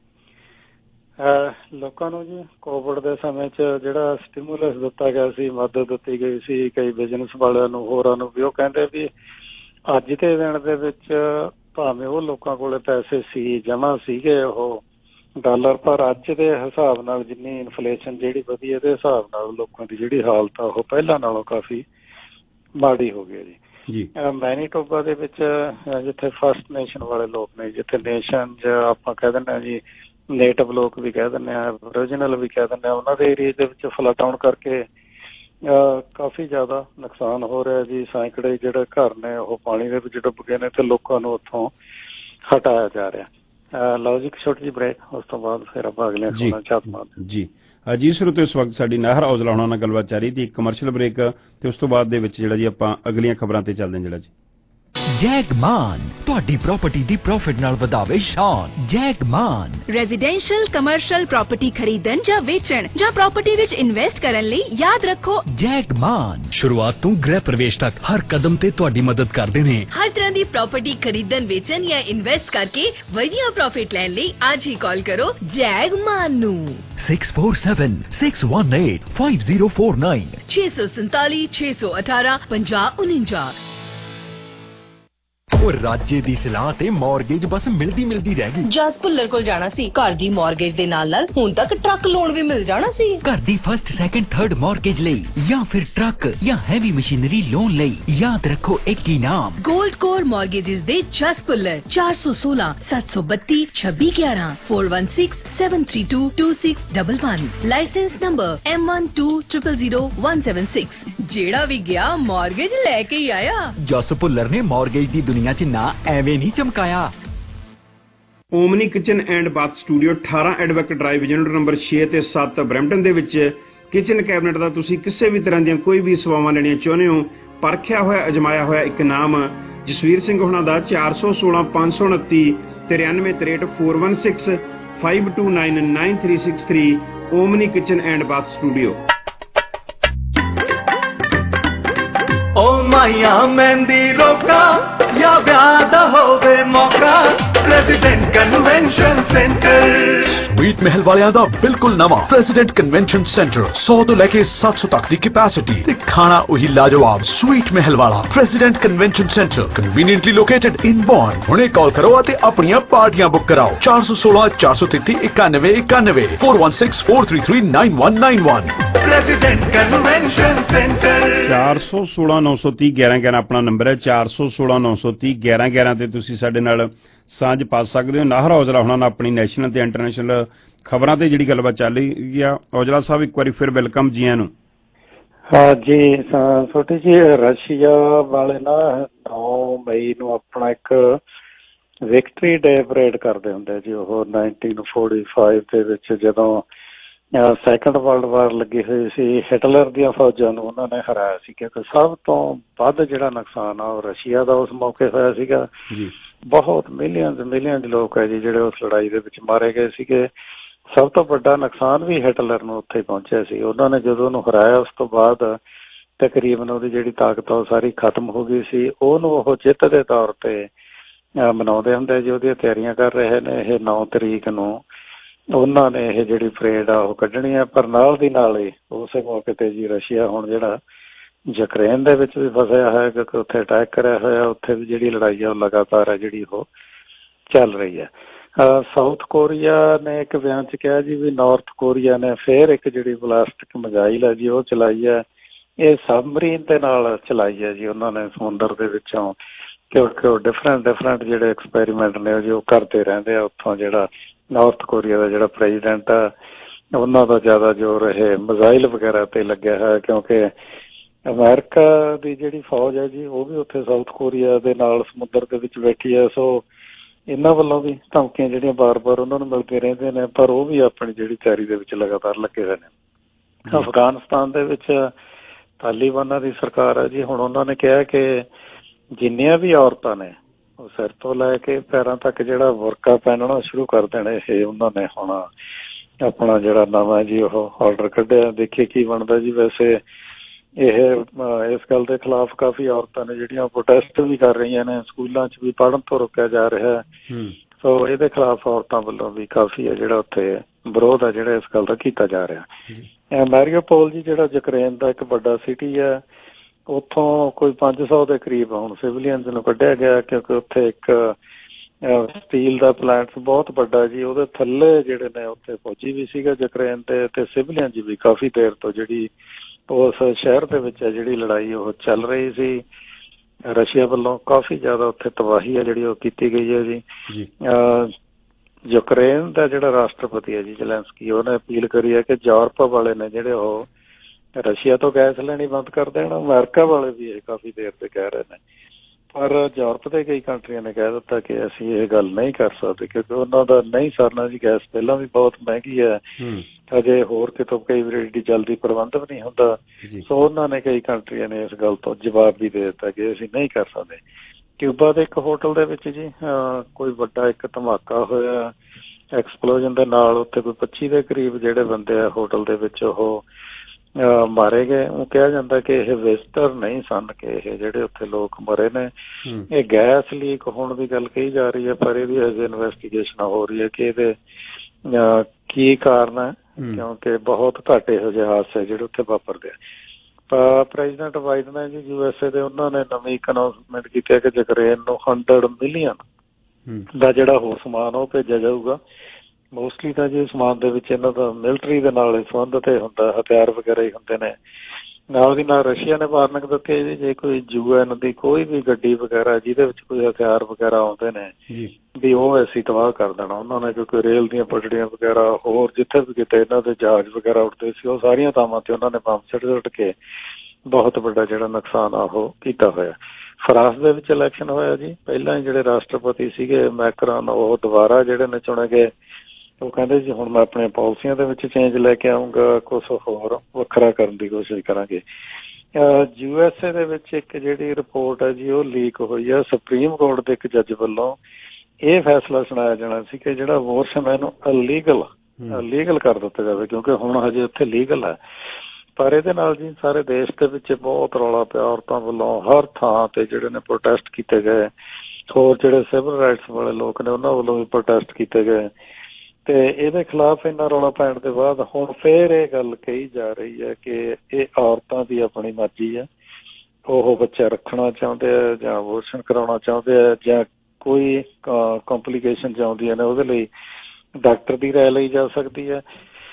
ਲੋਕਾਂ ਨੂੰ ਜੀ ਕੋਵਿਡ ਦੇ ਸਮੇਂ 'ਚ ਜਿਹੜਾ ਸਟੀਮੂਲਸ ਦਿੱਤਾ ਗਿਆ ਸੀ, ਮਦਦ ਦਿੱਤੀ ਗਈ ਸੀ ਕਈ ਬਿਜ਼ਨਸ ਵਾਲਿਆਂ ਨੂੰ, ਹੋਰਾਂ ਨੂੰ ਵੀ, ਉਹ ਕਹਿੰਦੇ ਵੀ ਅੱਜ ਦੇ ਦਿਨ ਦੇ ਵਿੱਚ ਭਾਵੇਂ ਉਹ ਲੋਕਾਂ ਕੋਲ ਪੈਸੇ ਸੀ, ਜਮ੍ਹਾਂ ਸੀਗੇ ਉਹ ਡਾਲਰ, ਪਰ ਅੱਜ ਦੇ ਹਿਸਾਬ ਨਾਲ ਜਿੰਨੀ ਇਨਫਲੇਸ਼ਨ ਜਿਹੜੀ ਵਧੀ ਇਹਦੇ ਹਿਸਾਬ ਨਾਲ ਲੋਕਾਂ ਦੀ ਜਿਹੜੀ ਹਾਲਤ ਆ ਉਹ ਪਹਿਲਾਂ ਨਾਲੋਂ ਕਾਫੀ ਮਾੜੀ ਹੋ ਗਈ ਜੀ। ਮੈਨੀਟੋਬਾ ਦੇ ਵਿੱਚ ਜਿੱਥੇ ਫਸਟ ਨੇਸ਼ਨ ਵਾਲੇ ਲੋਕ ਨੇ, ਜਿੱਥੇ ਨੇਸ਼ਨ ਆਪਾਂ ਕਹਿ ਦਿੰਦੇ ਹਾਂ ਜੀ, ਨੇਟਿਵ ਲੋਕ ਵੀ ਕਹਿ ਦਿੰਦੇ ਹਾਂ, ਓਰੀਜਨਲ ਵੀ ਕਹਿ ਦਿੰਦੇ ਹਾਂ, ਉਹਨਾਂ ਦੇ ਏਰੀਏ ਦੇ ਵਿੱਚ ਫਲੱਡ ਆਉਣ ਕਰਕੇ ਕਾਫੀ ਜ਼ਿਆਦਾ ਨੁਕਸਾਨ ਹੋ ਰਿਹਾ ਜੀ। ਸੈਂਕੜੇ ਜਿਹੜੇ ਘਰ ਨੇ ਉਹ ਪਾਣੀ ਦੇ ਵਿੱਚ ਡੁੱਬ ਗਏ ਨੇ ਤੇ ਲੋਕਾਂ ਨੂੰ ਉੱਥੋਂ ਹਟਾਇਆ ਜਾ ਰਿਹਾ। ਲਓ ਜੀ ਇੱਕ ਛੋਟੀ ਜਿਹੀ ਬ੍ਰੇਕ, ਉਸ ਤੋਂ ਬਾਅਦ ਫਿਰ ਆਪਾਂ ਅਗਲੇ ਖਬਰਾਂ ਝਾਤ ਮਾਰਦੇ ਜੀ। ਜੀ ਸਰੋਤਿਓ, ਇਸ ਵਕਤ ਸਾਡੀ ਨਾਹਰ ਔਜਲਾ ਹੋਣਾ ਨਾਲ ਗੱਲਬਾਤ ਚੱਲ ਰਹੀ ਸੀ, ਇੱਕ ਕਮਰਸ਼ੀਅਲ ਬ੍ਰੇਕ, ਤੇ ਉਸ ਤੋਂ ਬਾਅਦ ਦੇ ਵਿੱਚ ਜਿਹੜਾ ਜੀ ਆਪਾਂ ਅਗਲੀਆਂ ਖਬਰਾਂ ਤੇ ਚੱਲਦੇ ਹਾਂ। ਜਿਹੜਾ ਜੀ ਜੈਗਮਾਨ ਤੁਹਾਡੀ ਪ੍ਰਾਪਰਟੀ ਦੀ ਪ੍ਰੋਫਿਟ ਨਾਲ ਵਧਾਵੇ ਸ਼ਾਨ। ਜੈਗਮਾਨ ਰੈਜ਼ੀਡੈਂਸ਼ੀਅਲ ਕਮਰਸ਼ੀਅਲ ਪ੍ਰਾਪਰਟੀ ਖਰੀਦਣ ਜਾਂ ਵੇਚਣ ਜਾਂ ਪ੍ਰਾਪਰਟੀ ਵਿੱਚ ਇਨਵੈਸਟ ਕਰਨ ਲਈ ਯਾਦ ਰੱਖੋ ਜੈਗਮਾਨ ਸ਼ੁਰੂਆਤ ਤੋਂ ਗ੍ਰਹਿ ਪ੍ਰਵੇਸ਼ ਤੱਕ ਹਰ ਕਦਮ ਤੇ ਤੁਹਾਡੀ ਮਦਦ ਕਰਦੇ ਨੇ। ਹਰ ਤਰ੍ਹਾਂ ਦੀ ਪ੍ਰਾਪਰਟੀ ਖਰੀਦਣ, ਵੇਚਣ ਜਾਂ ਇਨਵੈਸਟ ਕਰਕੇ ਵਧੀਆ ਪ੍ਰੋਫਿਟ ਲੈਣ ਲਈ ਅੱਜ ਹੀ ਕਾਲ ਕਰੋ ਜੈਗਮਾਨ ਨੂੰ six four seven six one eight five zero four nine ਛੇ ਸੌ ਸੰਤਾਲੀ ਛੇ ਸੌ ਅਠਾਰਾਂ ਪੰਜਾਹ ਉਨੰਜਾ। ਉਹ ਰਾਜੇ ਦੀ ਸਲਾਹ ਤੇ ਮੌਰਗੇਜ ਬਸ ਮਿਲਦੀ ਮਿਲਦੀ ਰਹਿ ਗਈ। ਜਸ ਭੁੱਲਰ ਕੋਲ ਜਾਣਾ ਸੀ, ਘਰ ਦੀ ਮੌਰਗੇਜ ਦੇ ਨਾਲ ਨਾਲ ਹੁਣ ਤੱਕ ਟਰੱਕ ਲੋਨ ਵੀ ਮਿਲ ਜਾਣਾ ਸੀ। ਘਰ ਦੀ ਫਸਟ ਸੈਕੰਡ ਥਰਡ ਮੌਰਗੇਜ ਲਈ ਜਾਂ ਫਿਰ ਟਰੱਕ ਜਾਂ ਹੈਵੀ ਮਸ਼ੀਨਰੀ ਲੋਨ ਲਈ ਯਾਦ ਰੱਖੋ ਇੱਕ ਹੀ ਨਾਮ, ਗੋਲਡ ਕੋਰ ਮੌਰਗੇਜਸ ਦੇ ਜਸ ਭੁੱਲਰ। ਚਾਰ ਸੌ ਸੋਲਾਂ ਸੱਤ ਸੌ ਬੱਤੀ ਛੱਬੀ ਗਿਆਰਾਂ four one six seven three two two six one one। Licence number M one two zero zero zero one seven six। ਜਿਹੜਾ ਵੀ ਗਿਆ ਮੌਰਗੇਜ ਲੈ ਕੇ ਹੀ ਆਇਆ। ਜਸ ਭੁੱਲਰ ਨੇ ਮੌਰਗੇਜ ਦੀ ਦੁਨੀਆ ਚ ਨਾ ਐਵੇਂ ਨਹੀਂ ਚਮਕਾਇਆ। Omni kitchen and bath studio ਅਠਾਰਾਂ ਐਡਵੋਕੇਟ ਡਰਾਈਵ, ਯੂਨਿਟ ਨੰਬਰ ਛੇ ਤੇ ਸੱਤ, ਬਰੈਂਪਟਨ ਦੇ ਵਿੱਚ ਕਿਚਨ ਕੈਬਨਿਟ ਦਾ ਤੁਸੀਂ ਕਿਸੇ ਵੀ ਤਰ੍ਹਾਂ ਦੀਆਂ ਕੋਈ ਵੀ ਸੇਵਾਵਾਂ ਲੈਣੀਆਂ ਚਾਹੁੰਦੇ ਹੋ, ਪਰਖਿਆ ਹੋਇਆ ਅਜਮਾਇਆ ਹੋਇਆ ਇੱਕ ਨਾਮ ਜਸਵੀਰ ਸਿੰਘ ਹੋਣਾ ਦਾ ਚਾਰ ਸੌ ਸੋਲਾਂ ਪੰਜ ਸੌ ਉਨੱਤੀ ਤਰਿਆਨਵੇਂ ਤਰੇਹਠ four one six five two nine nine three six three। Omni kitchen and bath studio. ਓ ਮਾਇਆ ਮਹਿੰਦੀ ਰੋਕਾ ਜਾਂ ਵਿਆਹ ਦਾ ਹੋਵੇ ਮੌਕਾ, president convention centre. Sweet Mahal ਵਾਲਿਆਂ ਦਾ ਬਿਲਕੁਲ ਨਵਾਂ ਪ੍ਰੈਜ਼ੀਡੈਂਟ ਕਨਵੈਨਸ਼ਨ ਸੈਂਟਰ, ਸੌ ਤੋਂ ਲੈ ਕੇ ਸੱਤ ਸੌ ਤੱਕ ਦੀ ਕੈਪੈਸਿਟੀ ਤੇ ਖਾਣਾ ਉਹੀ ਲਾਜਵਾਬ। ਸਵੀਟ ਮਹਿਲ ਵਾਲਾ president convention centre conveniently located in Bonn. ਹੁਣੇ ਕਾਲ ਕਰੋ ਅਤੇ ਆਪਣੀਆਂ ਪਾਰਟੀਆਂ ਬੁੱਕ ਕਰਾਓ। ਚਾਰ ਸੌ ਸੋਲਾਂ ਚਾਰ ਸੌ ਤੇਤੀ ਇਕਾਨਵੇਂ ਇਕਾਨਵੇਂ four one six four three three nine one nine one। President convention centre. ਚਾਰ ਸੌ ਸੋਲਾਂ ਨੌ ਸੌ ਤੀਹ ਗਿਆਰਾਂ ਗਿਆਰਾਂ ਆਪਣਾ ਨੰਬਰ ਹੈ। ਚਾਰ ਸੌ ਸੋਲਾਂ ਨੌ ਸੌ ਤੀਹ ਗਿਆਰਾਂ ਗਿਆਰਾਂ ਤੇ ਤੁਸੀਂ ਸਾਡੇ ਨਾਲ ਸਾਂਝ ਪਾ ਸਕਦੇ ਹੋ। ਨਾਹਰ ਔਜਲਾ ਹੋਣਾ ਨਾਲ ਆਪਣੀ ਨੈਸ਼ਨਲ ਤੇ ਇੰਟਰਨੈਸ਼ਨਲ ਖਬਰਾਂ ਤੇ ਜਿਹੜੀ ਗੱਲਬਾਤ ਚੱਲ ਰਹੀ ਆ। ਔਜਲਾ ਸਾਹਿਬ ਇੱਕ ਵਾਰੀ ਫਿਰ ਵੈਲਕਮ ਜੀ ਆਇਆਂ ਨੂੰ। ਹਾਂ ਜੀ, ਛੋਟੀ ਜੀ ਰਸ਼ੀਆ ਵਾਲੇ ਨਾ ਨੌ ਮਈ ਨੂੰ ਆਪਣਾ ਇੱਕ ਵਿਕਟਰੀ ਡੇ ਪਰੇਡ ਕਰਦੇ ਹੁੰਦੇ ਜੀ। ਉਹ ਨਾਈਨਟੀਨ ਫੋਰਟੀ ਫਾਈਵ ਦੇ ਵਿੱਚ ਜਦੋਂ ਸੈਕੰਡ ਵਰਲਡ ਵਾਰ ਲੱਗੀ ਹੋਈ ਸੀ, ਹਿਟਲਰ ਦੀਆਂ ਫੌਜਾਂ ਨੂੰ ਉਹਨਾਂ ਨੇ ਹਰਾਇਆ ਸੀ। ਕਿਉਂਕਿ ਸਭ ਤੋਂ ਵੱਧ ਜਿਹੜਾ ਨੁਕਸਾਨ ਆ ਉਹ ਰਸ਼ੀਆ ਦਾ ਉਸ ਮੌਕੇ ਹੋਇਆ ਸੀਗਾ। ਬਹੁਤ ਮਿਲੀਅਨ ਮਿਲੀਅਨ ਲੋਕ ਹੈ ਜੀ ਜਿਹੜੇ ਉਸ ਲੜਾਈ ਦੇ ਵਿੱਚ ਮਾਰੇ ਗਏ ਸੀਗੇ। ਸਭ ਤੋਂ ਵੱਡਾ ਨੁਕਸਾਨ ਵੀ ਹਿਟਲਰ ਨੂੰ ਉੱਥੇ ਪਹੁੰਚਿਆ ਸੀ। ਉਹਨਾਂ ਨੇ ਜਦੋਂ ਉਹਨੂੰ ਹਰਾਇਆ ਉਸ ਤੋਂ ਬਾਅਦ ਤਕਰੀਬਨ ਉਹਦੀ ਜਿਹੜੀ ਤਾਕਤ ਆ ਉਹ ਸਾਰੀ ਖਤਮ ਹੋ ਗਈ ਸੀ। ਉਹਨੂੰ ਉਹ ਜਿੱਤ ਦੇ ਤੌਰ ਤੇ ਮਨਾਉਂਦੇ ਹੁੰਦੇ ਜੀ, ਉਹਦੀਆਂ ਤਿਆਰੀਆਂ ਕਰ ਰਹੇ ਨੇ। ਇਹ ਨੌ ਤਰੀਕ ਨੂੰ ਉਹਨਾਂ ਨੇ ਇਹ ਜਿਹੜੀ ਪਰੇਡ ਆ ਉਹ ਕੱਢਣੀ ਹੈ। ਪਰ ਨਾਲ ਦੀ ਨਾਲ ਹੀ ਉਸੇ ਮੌਕੇ ਤੇ ਜੀ ਰਸ਼ੀਆ ਹੁਣ ਜਿਹੜਾ ਯੂਕਰੇਨ ਦੇ ਵਿੱਚ ਵੀ ਫਸਿਆ ਹੈ, ਕਿਉਂਕਿ ਉੱਥੇ ਅਟੈਕ ਕਰਿਆ ਹੋਇਆ, ਉੱਥੇ ਵੀ ਜਿਹੜੀ ਲੜਾਈ ਆ ਉਹ ਲਗਾਤਾਰ ਹੈ ਜਿਹੜੀ ਉਹ ਚੱਲ ਰਹੀ ਹੈ। ਸਾਊਥ ਕੋਰੀਆ ਨੇ ਇੱਕ ਬਿਆਨ 'ਚ ਕਿਹਾ ਜੀ ਵੀ ਨਾਰਥ ਕੋਰੀਆ ਨੇ ਫਿਰ ਇੱਕ ਜਿਹੜੀ ਬਲਾਸਟਿਕ ਮਿਜ਼ਾਈਲ ਹੈ ਜੀ ਉਹ ਚਲਾਈ ਹੈ। ਇਹ ਸਬਮਰੀਨ ਦੇ ਨਾਲ ਚਲਾਈ ਹੈ ਜੀ ਉਹਨਾਂ ਨੇ ਸਮੁੰਦਰ ਦੇ ਵਿੱਚੋਂ, ਕਿਉਂਕਿ ਉਹ ਡਿਫਰੈਂਟ ਡਿਫਰੈਂਟ ਜਿਹੜੇ ਐਕਸਪੈਰੀਮੈਂਟ ਨੇ ਉਹ ਜੋ ਕਰਦੇ ਰਹਿੰਦੇ ਆ। ਉੱਥੋਂ ਜਿਹੜਾ ਨਾਰਥ ਕੋਰੀਆ ਦਾ ਜਿਹੜਾ ਪ੍ਰੈਜ਼ੀਡੈਂਟ ਆ ਉਹਨਾਂ ਦਾ ਜ਼ਿਆਦਾ ਜ਼ੋਰ ਇਹ ਮਿਜ਼ਾਈਲ ਵਗੈਰਾ 'ਤੇ ਲੱਗਿਆ ਹੋਇਆ, ਕਿਉਂਕਿ ਅਮਰੀਕਾ ਦੀ ਜਿਹੜੀ ਫੌਜ ਹੈ ਜੀ ਉਹ ਵੀ ਉੱਥੇ ਸਾਊਥ ਕੋਰੀਆ ਦੇ ਨਾਲ ਸਮੁੰਦਰ ਦੇ ਵਿੱਚ ਬੈਠੀ ਹੈ। ਸੋ ਇਹਨਾਂ ਵੱਲੋਂ ਵੀ ਧਮਕੀਆਂ ਜਿਹੜੀਆਂ ਬਾਰ ਬਾਰ ਉਹਨਾਂ ਨੂੰ ਮਿਲਦੀਆਂ ਰਹਿੰਦੀਆਂ ਨੇ, ਪਰ ਉਹ ਵੀ ਆਪਣੀ ਜਿਹੜੀ ਤਿਆਰੀ ਦੇ ਵਿੱਚ ਲਗਾਤਾਰ ਲੱਗੇ ਹੋਏ ਨੇ। ਅਫਗਾਨਿਸਤਾਨ ਦੇ ਵਿੱਚ ਤਾਲੀਬਾਨਾਂ ਦੀ ਸਰਕਾਰ ਹੈ ਜੀ, ਹੁਣ ਉਹਨਾਂ ਨੇ ਕਿਹਾ ਕਿ ਜਿੰਨੀਆਂ ਵੀ ਔਰਤਾਂ ਨੇ ਉਹ ਸਿਰ ਤੋਂ ਲੈ ਕੇ ਪੈਰਾਂ ਤੱਕ ਜਿਹੜਾ ਬੁਰਕਾ ਪਹਿਨਣਾ ਸ਼ੁਰੂ ਕਰ ਦੇਣਾ। ਇਹ ਉਹਨਾਂ ਨੇ ਹੁਣ ਆਪਣਾ ਜਿਹੜਾ ਨਵਾਂ ਜੀ ਉਹ ਆਰਡਰ ਕੱਢਿਆ, ਦੇਖੀਏ ਕੀ ਬਣਦਾ ਜੀ। ਵੈਸੇ ਇਹ ਇਸ ਗੱਲ ਦੇ ਖਿਲਾਫ ਕਾਫੀ ਔਰਤਾਂ ਨੇ ਜਿਹੜੀਆਂ ਪ੍ਰੋਟੈਸਟ ਵੀ ਕਰ ਰਹੀਆਂ ਨੇ, ਸਕੂਲਾਂ 'ਚ ਵੀ ਪੜ੍ਹਨ ਤੋਂ ਰੋਕਿਆ ਜਾ ਰਿਹਾ। ਸੋ ਇਹਦੇ ਖਿਲਾਫ ਔਰਤਾਂ ਵੱਲੋਂ ਵੀ ਕਾਫੀ ਹੈ ਜਿਹੜਾ ਉੱਥੇ ਵਿਰੋਧ ਹੈ ਜਿਹੜਾ ਇਸ ਗੱਲ ਦਾ ਕੀਤਾ ਜਾ ਰਿਹਾ। ਮੈਰੀਓਪੋਲ ਜੀ ਜਿਹੜਾ ਯੂਕਰੇਨ ਦਾ ਇੱਕ ਵੱਡਾ ਸਿਟੀ ਹੈ, ਉੱਥੋਂ ਕੋਈ ਪੰਜ ਸੌ ਦੇ ਕਰੀਬ ਹੁਣ ਸਿਵਲੀਅਨਸ ਨੂੰ ਕੱਢਿਆ ਗਿਆ, ਕਿਉਂਕਿ ਉੱਥੇ ਇੱਕ ਸਟੀਲ ਦਾ ਪਲਾਂਟ ਬਹੁਤ ਵੱਡਾ ਜੀ, ਉਹਦੇ ਥੱਲੇ ਜਿਹੜੇ ਨੇ ਉੱਥੇ ਫੌਜੀ ਵੀ ਸੀਗਾ ਯੂਕਰੇਨ ਦੇ, ਤੇ ਸਿਵਲੀਅਨ ਜੀ ਵੀ ਕਾਫੀ ਦੇਰ ਤੋਂ ਜਿਹੜੀ ਉਸ ਸ਼ਹਿਰ ਦੇ ਵਿੱਚ ਹੈ ਜਿਹੜੀ ਲੜਾਈ ਉਹ ਚੱਲ ਰਹੀ ਸੀ। ਰਸ਼ੀਆ ਵੱਲੋਂ ਕਾਫੀ ਜ਼ਿਆਦਾ ਉੱਥੇ ਤਬਾਹੀ ਹੈ ਜਿਹੜੀ ਉਹ ਕੀਤੀ ਗਈ ਹੈ ਜੀ। ਯੂਕਰੇਨ ਦਾ ਜਿਹੜਾ ਰਾਸ਼ਟਰਪਤੀ ਹੈ ਜੀ ਜ਼ੈਲੈਂਸਕੀ, ਉਹਨੇ ਅਪੀਲ ਕਰੀ ਹੈ ਕਿ ਯੂਰਪ ਵਾਲੇ ਨੇ ਜਿਹੜੇ ਉਹ ਰਸ਼ੀਆ ਤੋਂ ਗੈਸ ਲੈਣੀ ਬੰਦ ਕਰ ਦੇਣ। ਅਮਰੀਕਾ ਵਾਲੇ ਵੀ ਇਹ ਕਾਫੀ ਦੇਰ ਤੇ ਕਹਿ ਰਹੇ ਨੇ, ਪਰ ਯੂਰਪ ਦੇ ਕਈ ਕੰਟਰੀਆਂ ਨੇ ਕਹਿ ਦਿੱਤਾ ਕਿ ਅਸੀਂ ਇਹ ਗੱਲ ਨਹੀਂ ਕਰ ਸਕਦੇ, ਕਿਉਂਕਿ ਉਹਨਾਂ ਦਾ ਨਹੀਂ ਸਰਨਾ ਜੀ। ਗੈਸ ਪਹਿਲਾਂ ਵੀ ਬਹੁਤ ਮਹਿੰਗੀ ਹੈ, ਅਜੇ ਹੋਰ ਕਿਤੋਂ ਕਈ ਵਾਰੀ ਏਡੀ ਜਲਦੀ ਪ੍ਰਬੰਧ ਵੀ ਨਹੀਂ ਹੁੰਦਾ। ਸੋ ਉਹਨਾਂ ਨੇ ਕਈ ਕੰਟਰੀਆਂ ਨੇ ਇਸ ਗੱਲ ਤੋਂ ਜਵਾਬ ਵੀ ਦੇ ਦਿੱਤਾ ਕਿ ਅਸੀਂ ਨਹੀਂ ਕਰ ਸਕਦੇ। ਕਿਊਬਾ ਦੇ ਇੱਕ ਹੋਟਲ ਦੇ ਵਿੱਚ ਜੀ ਕੋਈ ਵੱਡਾ ਇੱਕ ਧਮਾਕਾ ਹੋਇਆ ਐਕਸਪਲੋਜਨ ਦੇ ਨਾਲ, ਉੱਥੇ ਕੋਈ ਪੱਚੀ ਦੇ ਕਰੀਬ ਜਿਹੜੇ ਬੰਦੇ ਆ ਹੋਟਲ ਦੇ ਵਿੱਚ ਉਹ ਮਾਰੇ ਗਏ। ਉਹ ਕਿਹਾ ਜਾਂਦਾ ਕਿ ਇਹ ਵਿਜ਼ਟਰ ਨਹੀਂ ਸਨ, ਕਿ ਇਹ ਜਿਹੜੇ ਉੱਥੇ ਲੋਕ ਮਰੇ ਨੇ ਇਹ ਗੈਸ ਲੀਕ ਹੋਣ ਦੀ ਗੱਲ ਕਹੀ ਜਾ ਰਹੀ ਹੈ, ਪਰ ਇਹਦੀ ਹਜੇ ਇਨਵੈਸਟੀਗੇਸ਼ਨ ਹੋ ਰਹੀ ਹੈ ਕਿ ਇਹਦੇ ਕੀ ਕਾਰਨ ਹੈ, ਕਿਉਂਕਿ ਬਹੁਤ ਘੱਟ ਇਹੋ ਜਿਹੇ ਹਾਦਸੇ ਜਿਹੜੇ ਉੱਥੇ ਵਾਪਰਦੇ ਆ। ਪ੍ਰੈਜ਼ੀਡੈਂਟ ਬਾਈਡਨ ਹੈ ਜੀ ਯੂ ਐਸ ਏ ਦੇ, ਉਹਨਾਂ ਨੇ ਨਵੀਂ ਇੱਕ ਅਨਾਊਂਸਮੈਂਟ ਕੀਤੀ ਹੈ ਕਿ ਯੂਕਰੇਨ ਨੂੰ ਹੰਡਰਡ ਮਿਲੀਅਨ ਦਾ ਜਿਹੜਾ ਹੋਰ ਸਮਾਨ ਉਹ ਭੇਜਿਆ ਜਾਊਗਾ। ਮੋਸਟਲੀ ਤਾਂ ਜੀ ਸਮਾਨ ਦੇ ਵਿੱਚ ਇਹਨਾਂ ਦਾ ਮਿਲਟਰੀ ਦੇ ਨਾਲ ਸੰਬੰਧਿਤ ਹੁੰਦਾ, ਹਥਿਆਰ ਵਗੈਰਾ ਹੀ ਹੁੰਦੇ ਨੇ। ਨਾਲ ਦੀ ਨਾਲ ਰਸ਼ੀਆ ਨੇ ਵਾਰਨਿੰਗ ਦਿੱਤੀ ਹੈ ਜੀ ਜੇ ਕੋਈ ਯੂ ਐਨ ਦੀ ਕੋਈ ਵੀ ਗੱਡੀ ਵਗੈਰਾ ਜਿਹਦੇ ਵਿੱਚ ਕੋਈ ਹਥਿਆਰ ਵਗੈਰਾ ਆਉਂਦੇ ਨੇ ਵੀ ਉਹ ਅਸੀਂ ਤਬਾਹ ਕਰ ਦੇਣਾ ਉਹਨਾਂ ਨੇ, ਕਿਉਂਕਿ ਰੇਲ ਦੀਆਂ ਪਟੜੀਆਂ ਵਗੈਰਾ ਹੋਰ ਜਿੱਥੇ ਵੀ ਕਿਤੇ ਇਹਨਾਂ ਦੇ ਜਹਾਜ਼ ਵਗੈਰਾ ਉੱਡਦੇ ਸੀ ਉਹ ਸਾਰੀਆਂ ਥਾਵਾਂ ਤੇ ਉਹਨਾਂ ਨੇ ਬੰਬ ਸੁੱਟ ਸੁੱਟ ਕੇ ਬਹੁਤ ਵੱਡਾ ਜਿਹੜਾ ਨੁਕਸਾਨ ਆ ਉਹ ਕੀਤਾ ਹੋਇਆ। ਫਰਾਂਸ ਦੇ ਵਿੱਚ ਇਲੈਕਸ਼ਨ ਹੋਇਆ ਜੀ, ਪਹਿਲਾਂ ਹੀ ਜਿਹੜੇ ਰਾਸ਼ਟਰਪਤੀ ਸੀਗੇ ਮੈਕਰਨ ਉਹ ਦੁਬਾਰਾ ਜਿਹੜੇ ਨੇ ਚੁਣੇ ਗਏ। ਉਹ ਕਹਿੰਦੇ ਜੀ ਹੁਣ ਮੈਂ ਆਪਣੀਆਂ ਪਾਲਿਸੀਆਂ ਦੇ ਵਿੱਚ ਚੇਂਜ ਲੈ ਕੇ ਆਊਂਗਾ, ਕੁਛ ਹੋਰ ਵੱਖਰਾ ਕਰਨ ਦੀ ਕੋਸ਼ਿਸ਼ ਕਰਾਂਗੇ। ਯੂ ਐਸ ਏ ਦੇ ਵਿੱਚ ਇੱਕ ਜਿਹੜੀ ਰਿਪੋਰਟ ਹੈ ਜੀ ਉਹ ਲੀਕ ਹੋਈ ਆ, ਸੁਪਰੀਮ ਕੋਰਟ ਦੇ ਇੱਕ ਜੱਜ ਵੱਲੋਂ ਇਹ ਫੈਸਲਾ ਸੁਣਾਇਆ ਜਾਣਾ ਸੀ ਕਿ ਜਿਹੜਾ ਅਬੋਰਸ਼ਨ ਹੈ ਇਹਨੂੰ ਅਲੀਗਲ ਲੀਗਲ ਕਰ ਦਿੱਤਾ ਜਾਵੇ, ਕਿਉਂਕਿ ਹੁਣ ਹਜੇ ਉੱਥੇ ਲੀਗਲ ਹੈ। ਪਰ ਇਹਦੇ ਨਾਲ ਜੀ ਸਾਰੇ ਦੇਸ਼ ਦੇ ਵਿੱਚ ਬਹੁਤ ਰੌਲਾ ਪਿਆ, ਔਰਤਾਂ ਵੱਲੋਂ ਹਰ ਥਾਂ ਤੇ ਜਿਹੜੇ ਨੇ ਪ੍ਰੋਟੈਸਟ ਕੀਤੇ ਗਏ, ਹੋਰ ਜਿਹੜੇ ਸਿਵਲ ਰਾਈਟਸ ਵਾਲੇ ਲੋਕ ਨੇ ਉਹਨਾਂ ਵੱਲੋਂ ਵੀ ਪ੍ਰੋਟੈਸਟ ਕੀਤੇ ਗਏ। ਤੇ ਇਹਦੇ ਖਿਲਾਫ ਇੰਨਾ ਰੌਲਾ ਪੈਣ ਦੇ ਬਾਅਦ ਹੁਣ ਫੇਰ ਇਹ ਗੱਲ ਕਹੀ ਜਾ ਰਹੀ ਹੈ ਕਿ ਇਹ ਔਰਤਾਂ ਦੀ ਆਪਣੀ ਮਰਜ਼ੀ ਹੈ, ਉਹ ਬੱਚਾ ਰੱਖਣਾ ਚਾਹੁੰਦੇ ਆ ਜਾਂ ਅਬੋਰਸ਼ਨ ਕਰਾਉਣਾ ਚਾਹੁੰਦੇ ਆ ਜਾਂ ਕੋਈ ਕੰਪਲੀਕੇਸ਼ਨ ਚਾਹੁੰਦੀਆਂ ਨੇ ਉਹਦੇ ਲਈ ਡਾਕਟਰ ਦੀ ਰਾਏ ਲਈ ਜਾ ਸਕਦੀ ਹੈ।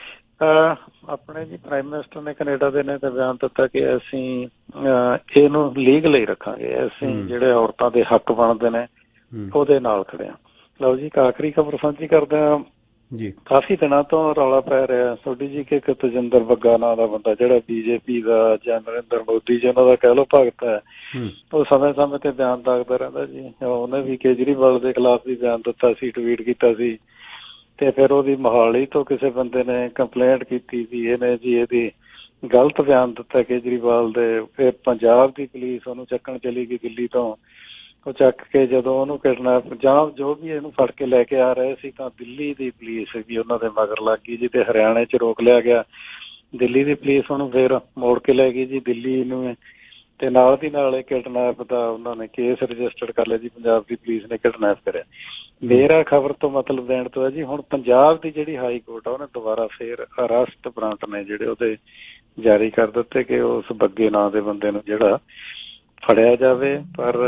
ਆਪਣੇ ਜੀ ਪ੍ਰਾਈਮ ਮਿਨਿਸਟਰ ਨੇ ਕੈਨੇਡਾ ਦੇ ਨੇ ਤਾਂ ਬਿਆਨ ਦਿੱਤਾ ਕਿ ਅਸੀਂ ਇਹਨੂੰ ਲੀਗਲ ਹੀ ਰੱਖਾਂਗੇ, ਅਸੀਂ ਜਿਹੜੇ ਔਰਤਾਂ ਦੇ ਹੱਕ ਬਣਦੇ ਨੇ ਉਹਦੇ ਨਾਲ ਖੜੇ ਹਾਂ। ਲਓ ਜੀ ਇੱਕ ਆਖਰੀ ਖਬਰ ਸਾਂਝੀ ਕਰਦੇ ਹਾਂ ਜੀ। ਕਾਫੀ ਦਿਨਾਂ ਤੋਂ ਰੌਲਾ ਪੈ ਰਿਹਾ ਤੁਹਾਡੀ ਜੀ ਕਿ ਇੱਕ ਤਜਿੰਦਰ ਬੱਗਾ ਨਾਂ ਦਾ ਬੰਦਾ ਜਿਹੜਾ ਬੀਜੇਪੀ ਦਾ ਜਾਂ ਨਰਿੰਦਰ ਮੋਦੀ ਜੀ ਉਹਨਾਂ ਦਾ ਕਹਿ ਲਓ ਭਗਤ ਹੈ, ਉਹ ਸਮੇਂ ਸਮੇਂ ਤੇ ਬਿਆਨ ਦਾਗਦਾ ਰਹਿੰਦਾ ਜੀ। ਉਹਨੇ ਵੀ ਕੇਜਰੀਵਾਲ ਦੇ ਖਿਲਾਫ ਵੀ ਬਿਆਨ ਦਿੱਤਾ ਸੀ, ਟਵੀਟ ਕੀਤਾ ਸੀ, ਤੇ ਫਿਰ ਉਹਦੀ ਮੋਹਾਲੀ ਤੋਂ ਕਿਸੇ ਬੰਦੇ ਨੇ ਕੰਪਲੇਂਟ ਕੀਤੀ ਵੀ ਇਹਨੇ ਜੀ ਇਹਦੀ ਗਲਤ ਬਿਆਨ ਦਿੱਤਾ ਕੇਜਰੀਵਾਲ ਦੇ। ਫਿਰ ਪੰਜਾਬ ਦੀ ਪੁਲਿਸ ਉਹਨੂੰ ਚੱਕਣ ਚਲੀ ਗਈ ਦਿੱਲੀ ਤੋਂ, ਉਹ ਚੱਕ ਕੇ ਜਦੋਂ ਉਹਨੂੰ ਕਿਡਨੈਪ ਜਾਂ ਜੋ ਵੀ ਇਹਨੂੰ ਫੜ ਕੇ ਲੈ ਕੇ ਆ ਰਹੇ ਸੀ ਤਾਂ ਦਿੱਲੀ ਦੀ ਪੁਲਿਸ ਵੀ ਉਹਨਾਂ ਦੇ ਮਗਰ ਲੱਗ ਗਈ ਜੀ, ਤੇ ਹਰਿਆਣੇ 'ਚ ਰੋਕ ਲਿਆ ਗਿਆ। ਦਿੱਲੀ ਦੀ ਪੁਲਿਸ ਉਹਨੂੰ ਫਿਰ ਮੋੜ ਕੇ ਲੈ ਗਈ ਜੀ ਦਿੱਲੀ ਨੂੰ, ਤੇ ਨਾਲ ਦੀ ਨਾਲ ਇਹ ਕਿਡਨੈਪ ਦਾ ਉਹਨਾਂ ਨੇ ਕੇਸ ਰਜਿਸਟਰ ਕਰ ਲਿਆ ਜੀ, ਪੰਜਾਬ ਦੀ ਪੁਲਿਸ ਨੇ ਕਿਡਨੈਪ ਕਰਿਆ। ਮੇਰਾ ਖਬਰ ਤੋਂ ਮਤਲਬ ਦੇਣ ਤੋਂ ਹੈ ਜੀ, ਹੁਣ ਪੰਜਾਬ ਦੀ ਜਿਹੜੀ ਹਾਈ ਕੋਰਟ ਆ ਉਹਨੇ ਦੁਬਾਰਾ ਫੇਰ ਅਰੈਸਟ ਵਾਰੰਟ ਨੇ ਜਿਹੜੇ ਉਹਦੇ ਜਾਰੀ ਕਰ ਦਿੱਤੇ ਕਿ ਉਸ ਬੱਗੇ ਨਾਂ ਦੇ ਬੰਦੇ ਨੂੰ ਜਿਹੜਾ ਫੜਿਆ ਜਾਵੇ। ਪਰ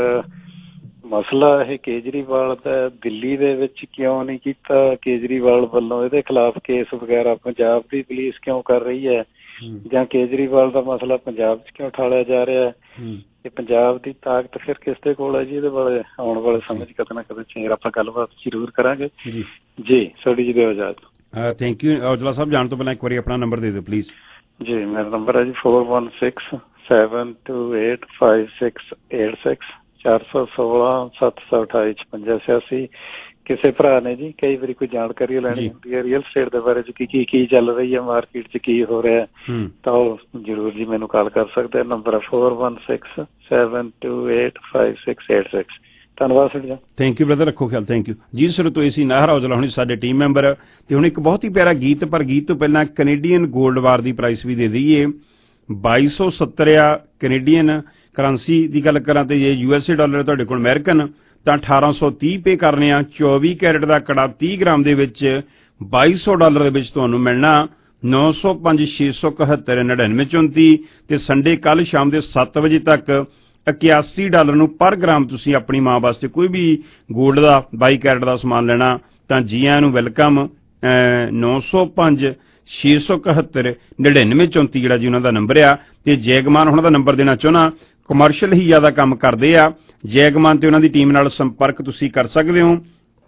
ਮਸਲਾ ਇਹ ਕੇਜਰੀਵਾਲ ਦਾ ਦਿੱਲੀ ਦੇ ਵਿੱਚ ਕਿਉਂ ਨਹੀਂ ਕੀਤਾ ਕੇਜਰੀਵਾਲ ਵੱਲੋਂ, ਇਹਦੇ ਖਿਲਾਫ ਕੇਸ ਵਗੈਰਾ ਪੰਜਾਬ ਦੀ ਪੁਲਿਸ ਕਿਉਂ ਕਰ ਰਹੀ ਹੈ, ਜਾਂ ਕੇਜਰੀਵਾਲ ਦਾ ਮਸਲਾ ਪੰਜਾਬ 'ਚ ਕਿਉਂ ਉਠਾਲਿਆ ਜਾ ਰਿਹਾ ਹੈ, ਤੇ ਪੰਜਾਬ ਦੀ ਤਾਕਤ ਫਿਰ ਕਿਸ ਦੇ ਕੋਲ ਹੈ ਜੀ? ਇਹਦੇ ਬਾਰੇ ਆਉਣ ਵਾਲੇ ਸਮੇਂ 'ਚ ਕਦੇ ਨਾ ਕਦੇ ਚੇਰ ਆਪਾਂ ਗੱਲਬਾਤ ਜ਼ਰੂਰ ਕਰਾਂਗੇ ਜੀ। ਜੀ ਤੁਹਾਡੀ ਜੀ ਦਿਓ ਇਜਾਜ਼ਤ। Thank you Aujla Sahib. ਜਾਣ ਤੋਂ ਪਹਿਲਾਂ ਇੱਕ ਵਾਰੀ ਆਪਣਾ ਨੰਬਰ ਦੇ ਦਿਓ ਪਲੀਜ਼। ਜੀ ਮੇਰਾ ਨੰਬਰ ਹੈ ਜੀ four one six seven two eight five six eight six ਚਾਰ ਸੌ ਸੋਲਾਂ ਸੱਤ ਸੌ ਅਠਾਈ ਛਪੰਜਾ ਛਿਆਸੀ। ਕਿਸੇ ਭਰਾ ਨੇ ਜੀ ਕਈ ਵਾਰੀ ਕੋਈ ਜਾਣਕਾਰੀ ਲੈਣੀ ਹੁੰਦੀ ਹੈ ਰੀਅਲ ਸਟੇਟ ਦੇ ਬਾਰੇ ਚ, ਕੀ ਕੀ ਕੀ ਚੱਲ ਰਹੀ ਹੈ ਮਾਰਕੀਟ ਚ, ਕੀ ਹੋ ਰਿਹਾ, ਤਾਂ ਉਹ ਜ਼ਰੂਰ ਜੀ ਮੈਨੂੰ ਕਾਲ ਕਰ ਸਕਦੇ। ਨੰਬਰ ਹੈ four one six seven two eight five six eight six. ਧੰਨਵਾਦ sir ji. Thank you brother, ਰੱਖੋ ਖਿਆਲ। ਥੈਂਕ ਯੂ ਜੀ। ਸ਼ੁਰੂ ਤੋਂ ਸੀ ਨਾਹਰ ਔਜਲਾ ਹੁਣੀ ਸਾਡੇ ਟੀਮ ਮੈਂਬਰ, ਤੇ ਹੁਣ ਇੱਕ ਬਹੁਤ ਹੀ ਪਿਆਰਾ ਗੀਤ, ਪਰ ਗੀਤ ਤੋਂ ਪਹਿਲਾਂ ਕੈਨੇਡੀਅਨ ਗੋਲਡ ਬਾਰ ਦੀ ਪ੍ਰਾਈਸ ਵੀ ਦੇ ਦਈਏ। ਬਾਈ ਸੌ ਸੱਤਰ ਆ ਕੈਨੇਡੀਅਨ ਕਰੰਸੀ ਦੀ ਗੱਲ ਕਰਾਂ ਤੇ ਜੇ ਯੂ ਐਸ ਏ ਡਾਲਰ ਤੁਹਾਡੇ ਕੋਲ ਅਮਰੀਕਨ ਤਾਂ ਅਠਾਰਾਂ ਸੌ ਤੀਹ ਪੇ ਕਰਨੇ ਆ। ਚੌਵੀ ਕੈਰਟ ਦਾ ਕੜਾ ਤੀਹ ਗ੍ਰਾਮ ਦੇ ਵਿੱਚ ਬਾਈ ਸੌ ਡਾਲਰ ਦੇ ਵਿੱਚ ਤੁਹਾਨੂੰ ਮਿਲਣਾ ਨੌ ਸੌ ਪੰਜ ਛੇ ਸੌ ਇਕਹੱਤਰ ਨੜਿਨਵੇਂ ਚੌਂਤੀ। ਤੇ ਸੰਡੇ ਕੱਲ੍ਹ ਸ਼ਾਮ ਦੇ ਸੱਤ ਵਜੇ ਤੱਕ ਇਕਿਆਸੀ ਡਾਲਰ ਨੂੰ ਪਰ ਗ੍ਰਾਮ ਤੁਸੀਂ ਆਪਣੀ ਮਾਂ ਵਾਸਤੇ ਕੋਈ ਵੀ ਗੋਲਡ ਦਾ ਬਾਈ ਕੈਰਟ ਦਾ ਸਮਾਨ ਲੈਣਾ ਤਾਂ ਜੀ ਆਇਆਂ ਨੂੰ ਵੈਲਕਮ। ਨੌ ਸੌ ਪੰਜ ਛੇ ਸੌ ਇਕਹੱਤਰ ਨੜਿਨਵੇਂ ਚੌਂਤੀ ਜਿਹੜਾ ਜੀ ਉਹਨਾਂ ਦਾ ਨੰਬਰ ਆ। ਤੇ ਜੈਗਮਾਨ ਉਹਨਾਂ ਦਾ ਨੰਬਰ ਦੇਣਾ ਚਾਹੁੰਦਾ, ਕਮਰਸ਼ੀਅਲ ਹੀ ਜ਼ਿਆਦਾ ਕੰਮ ਕਰਦੇ ਆ ਜੈਗਮਾਨ, ਤੇ ਉਹਨਾਂ ਦੀ ਟੀਮ ਨਾਲ ਸੰਪਰਕ ਤੁਸੀਂ ਕਰ ਸਕਦੇ ਹੋ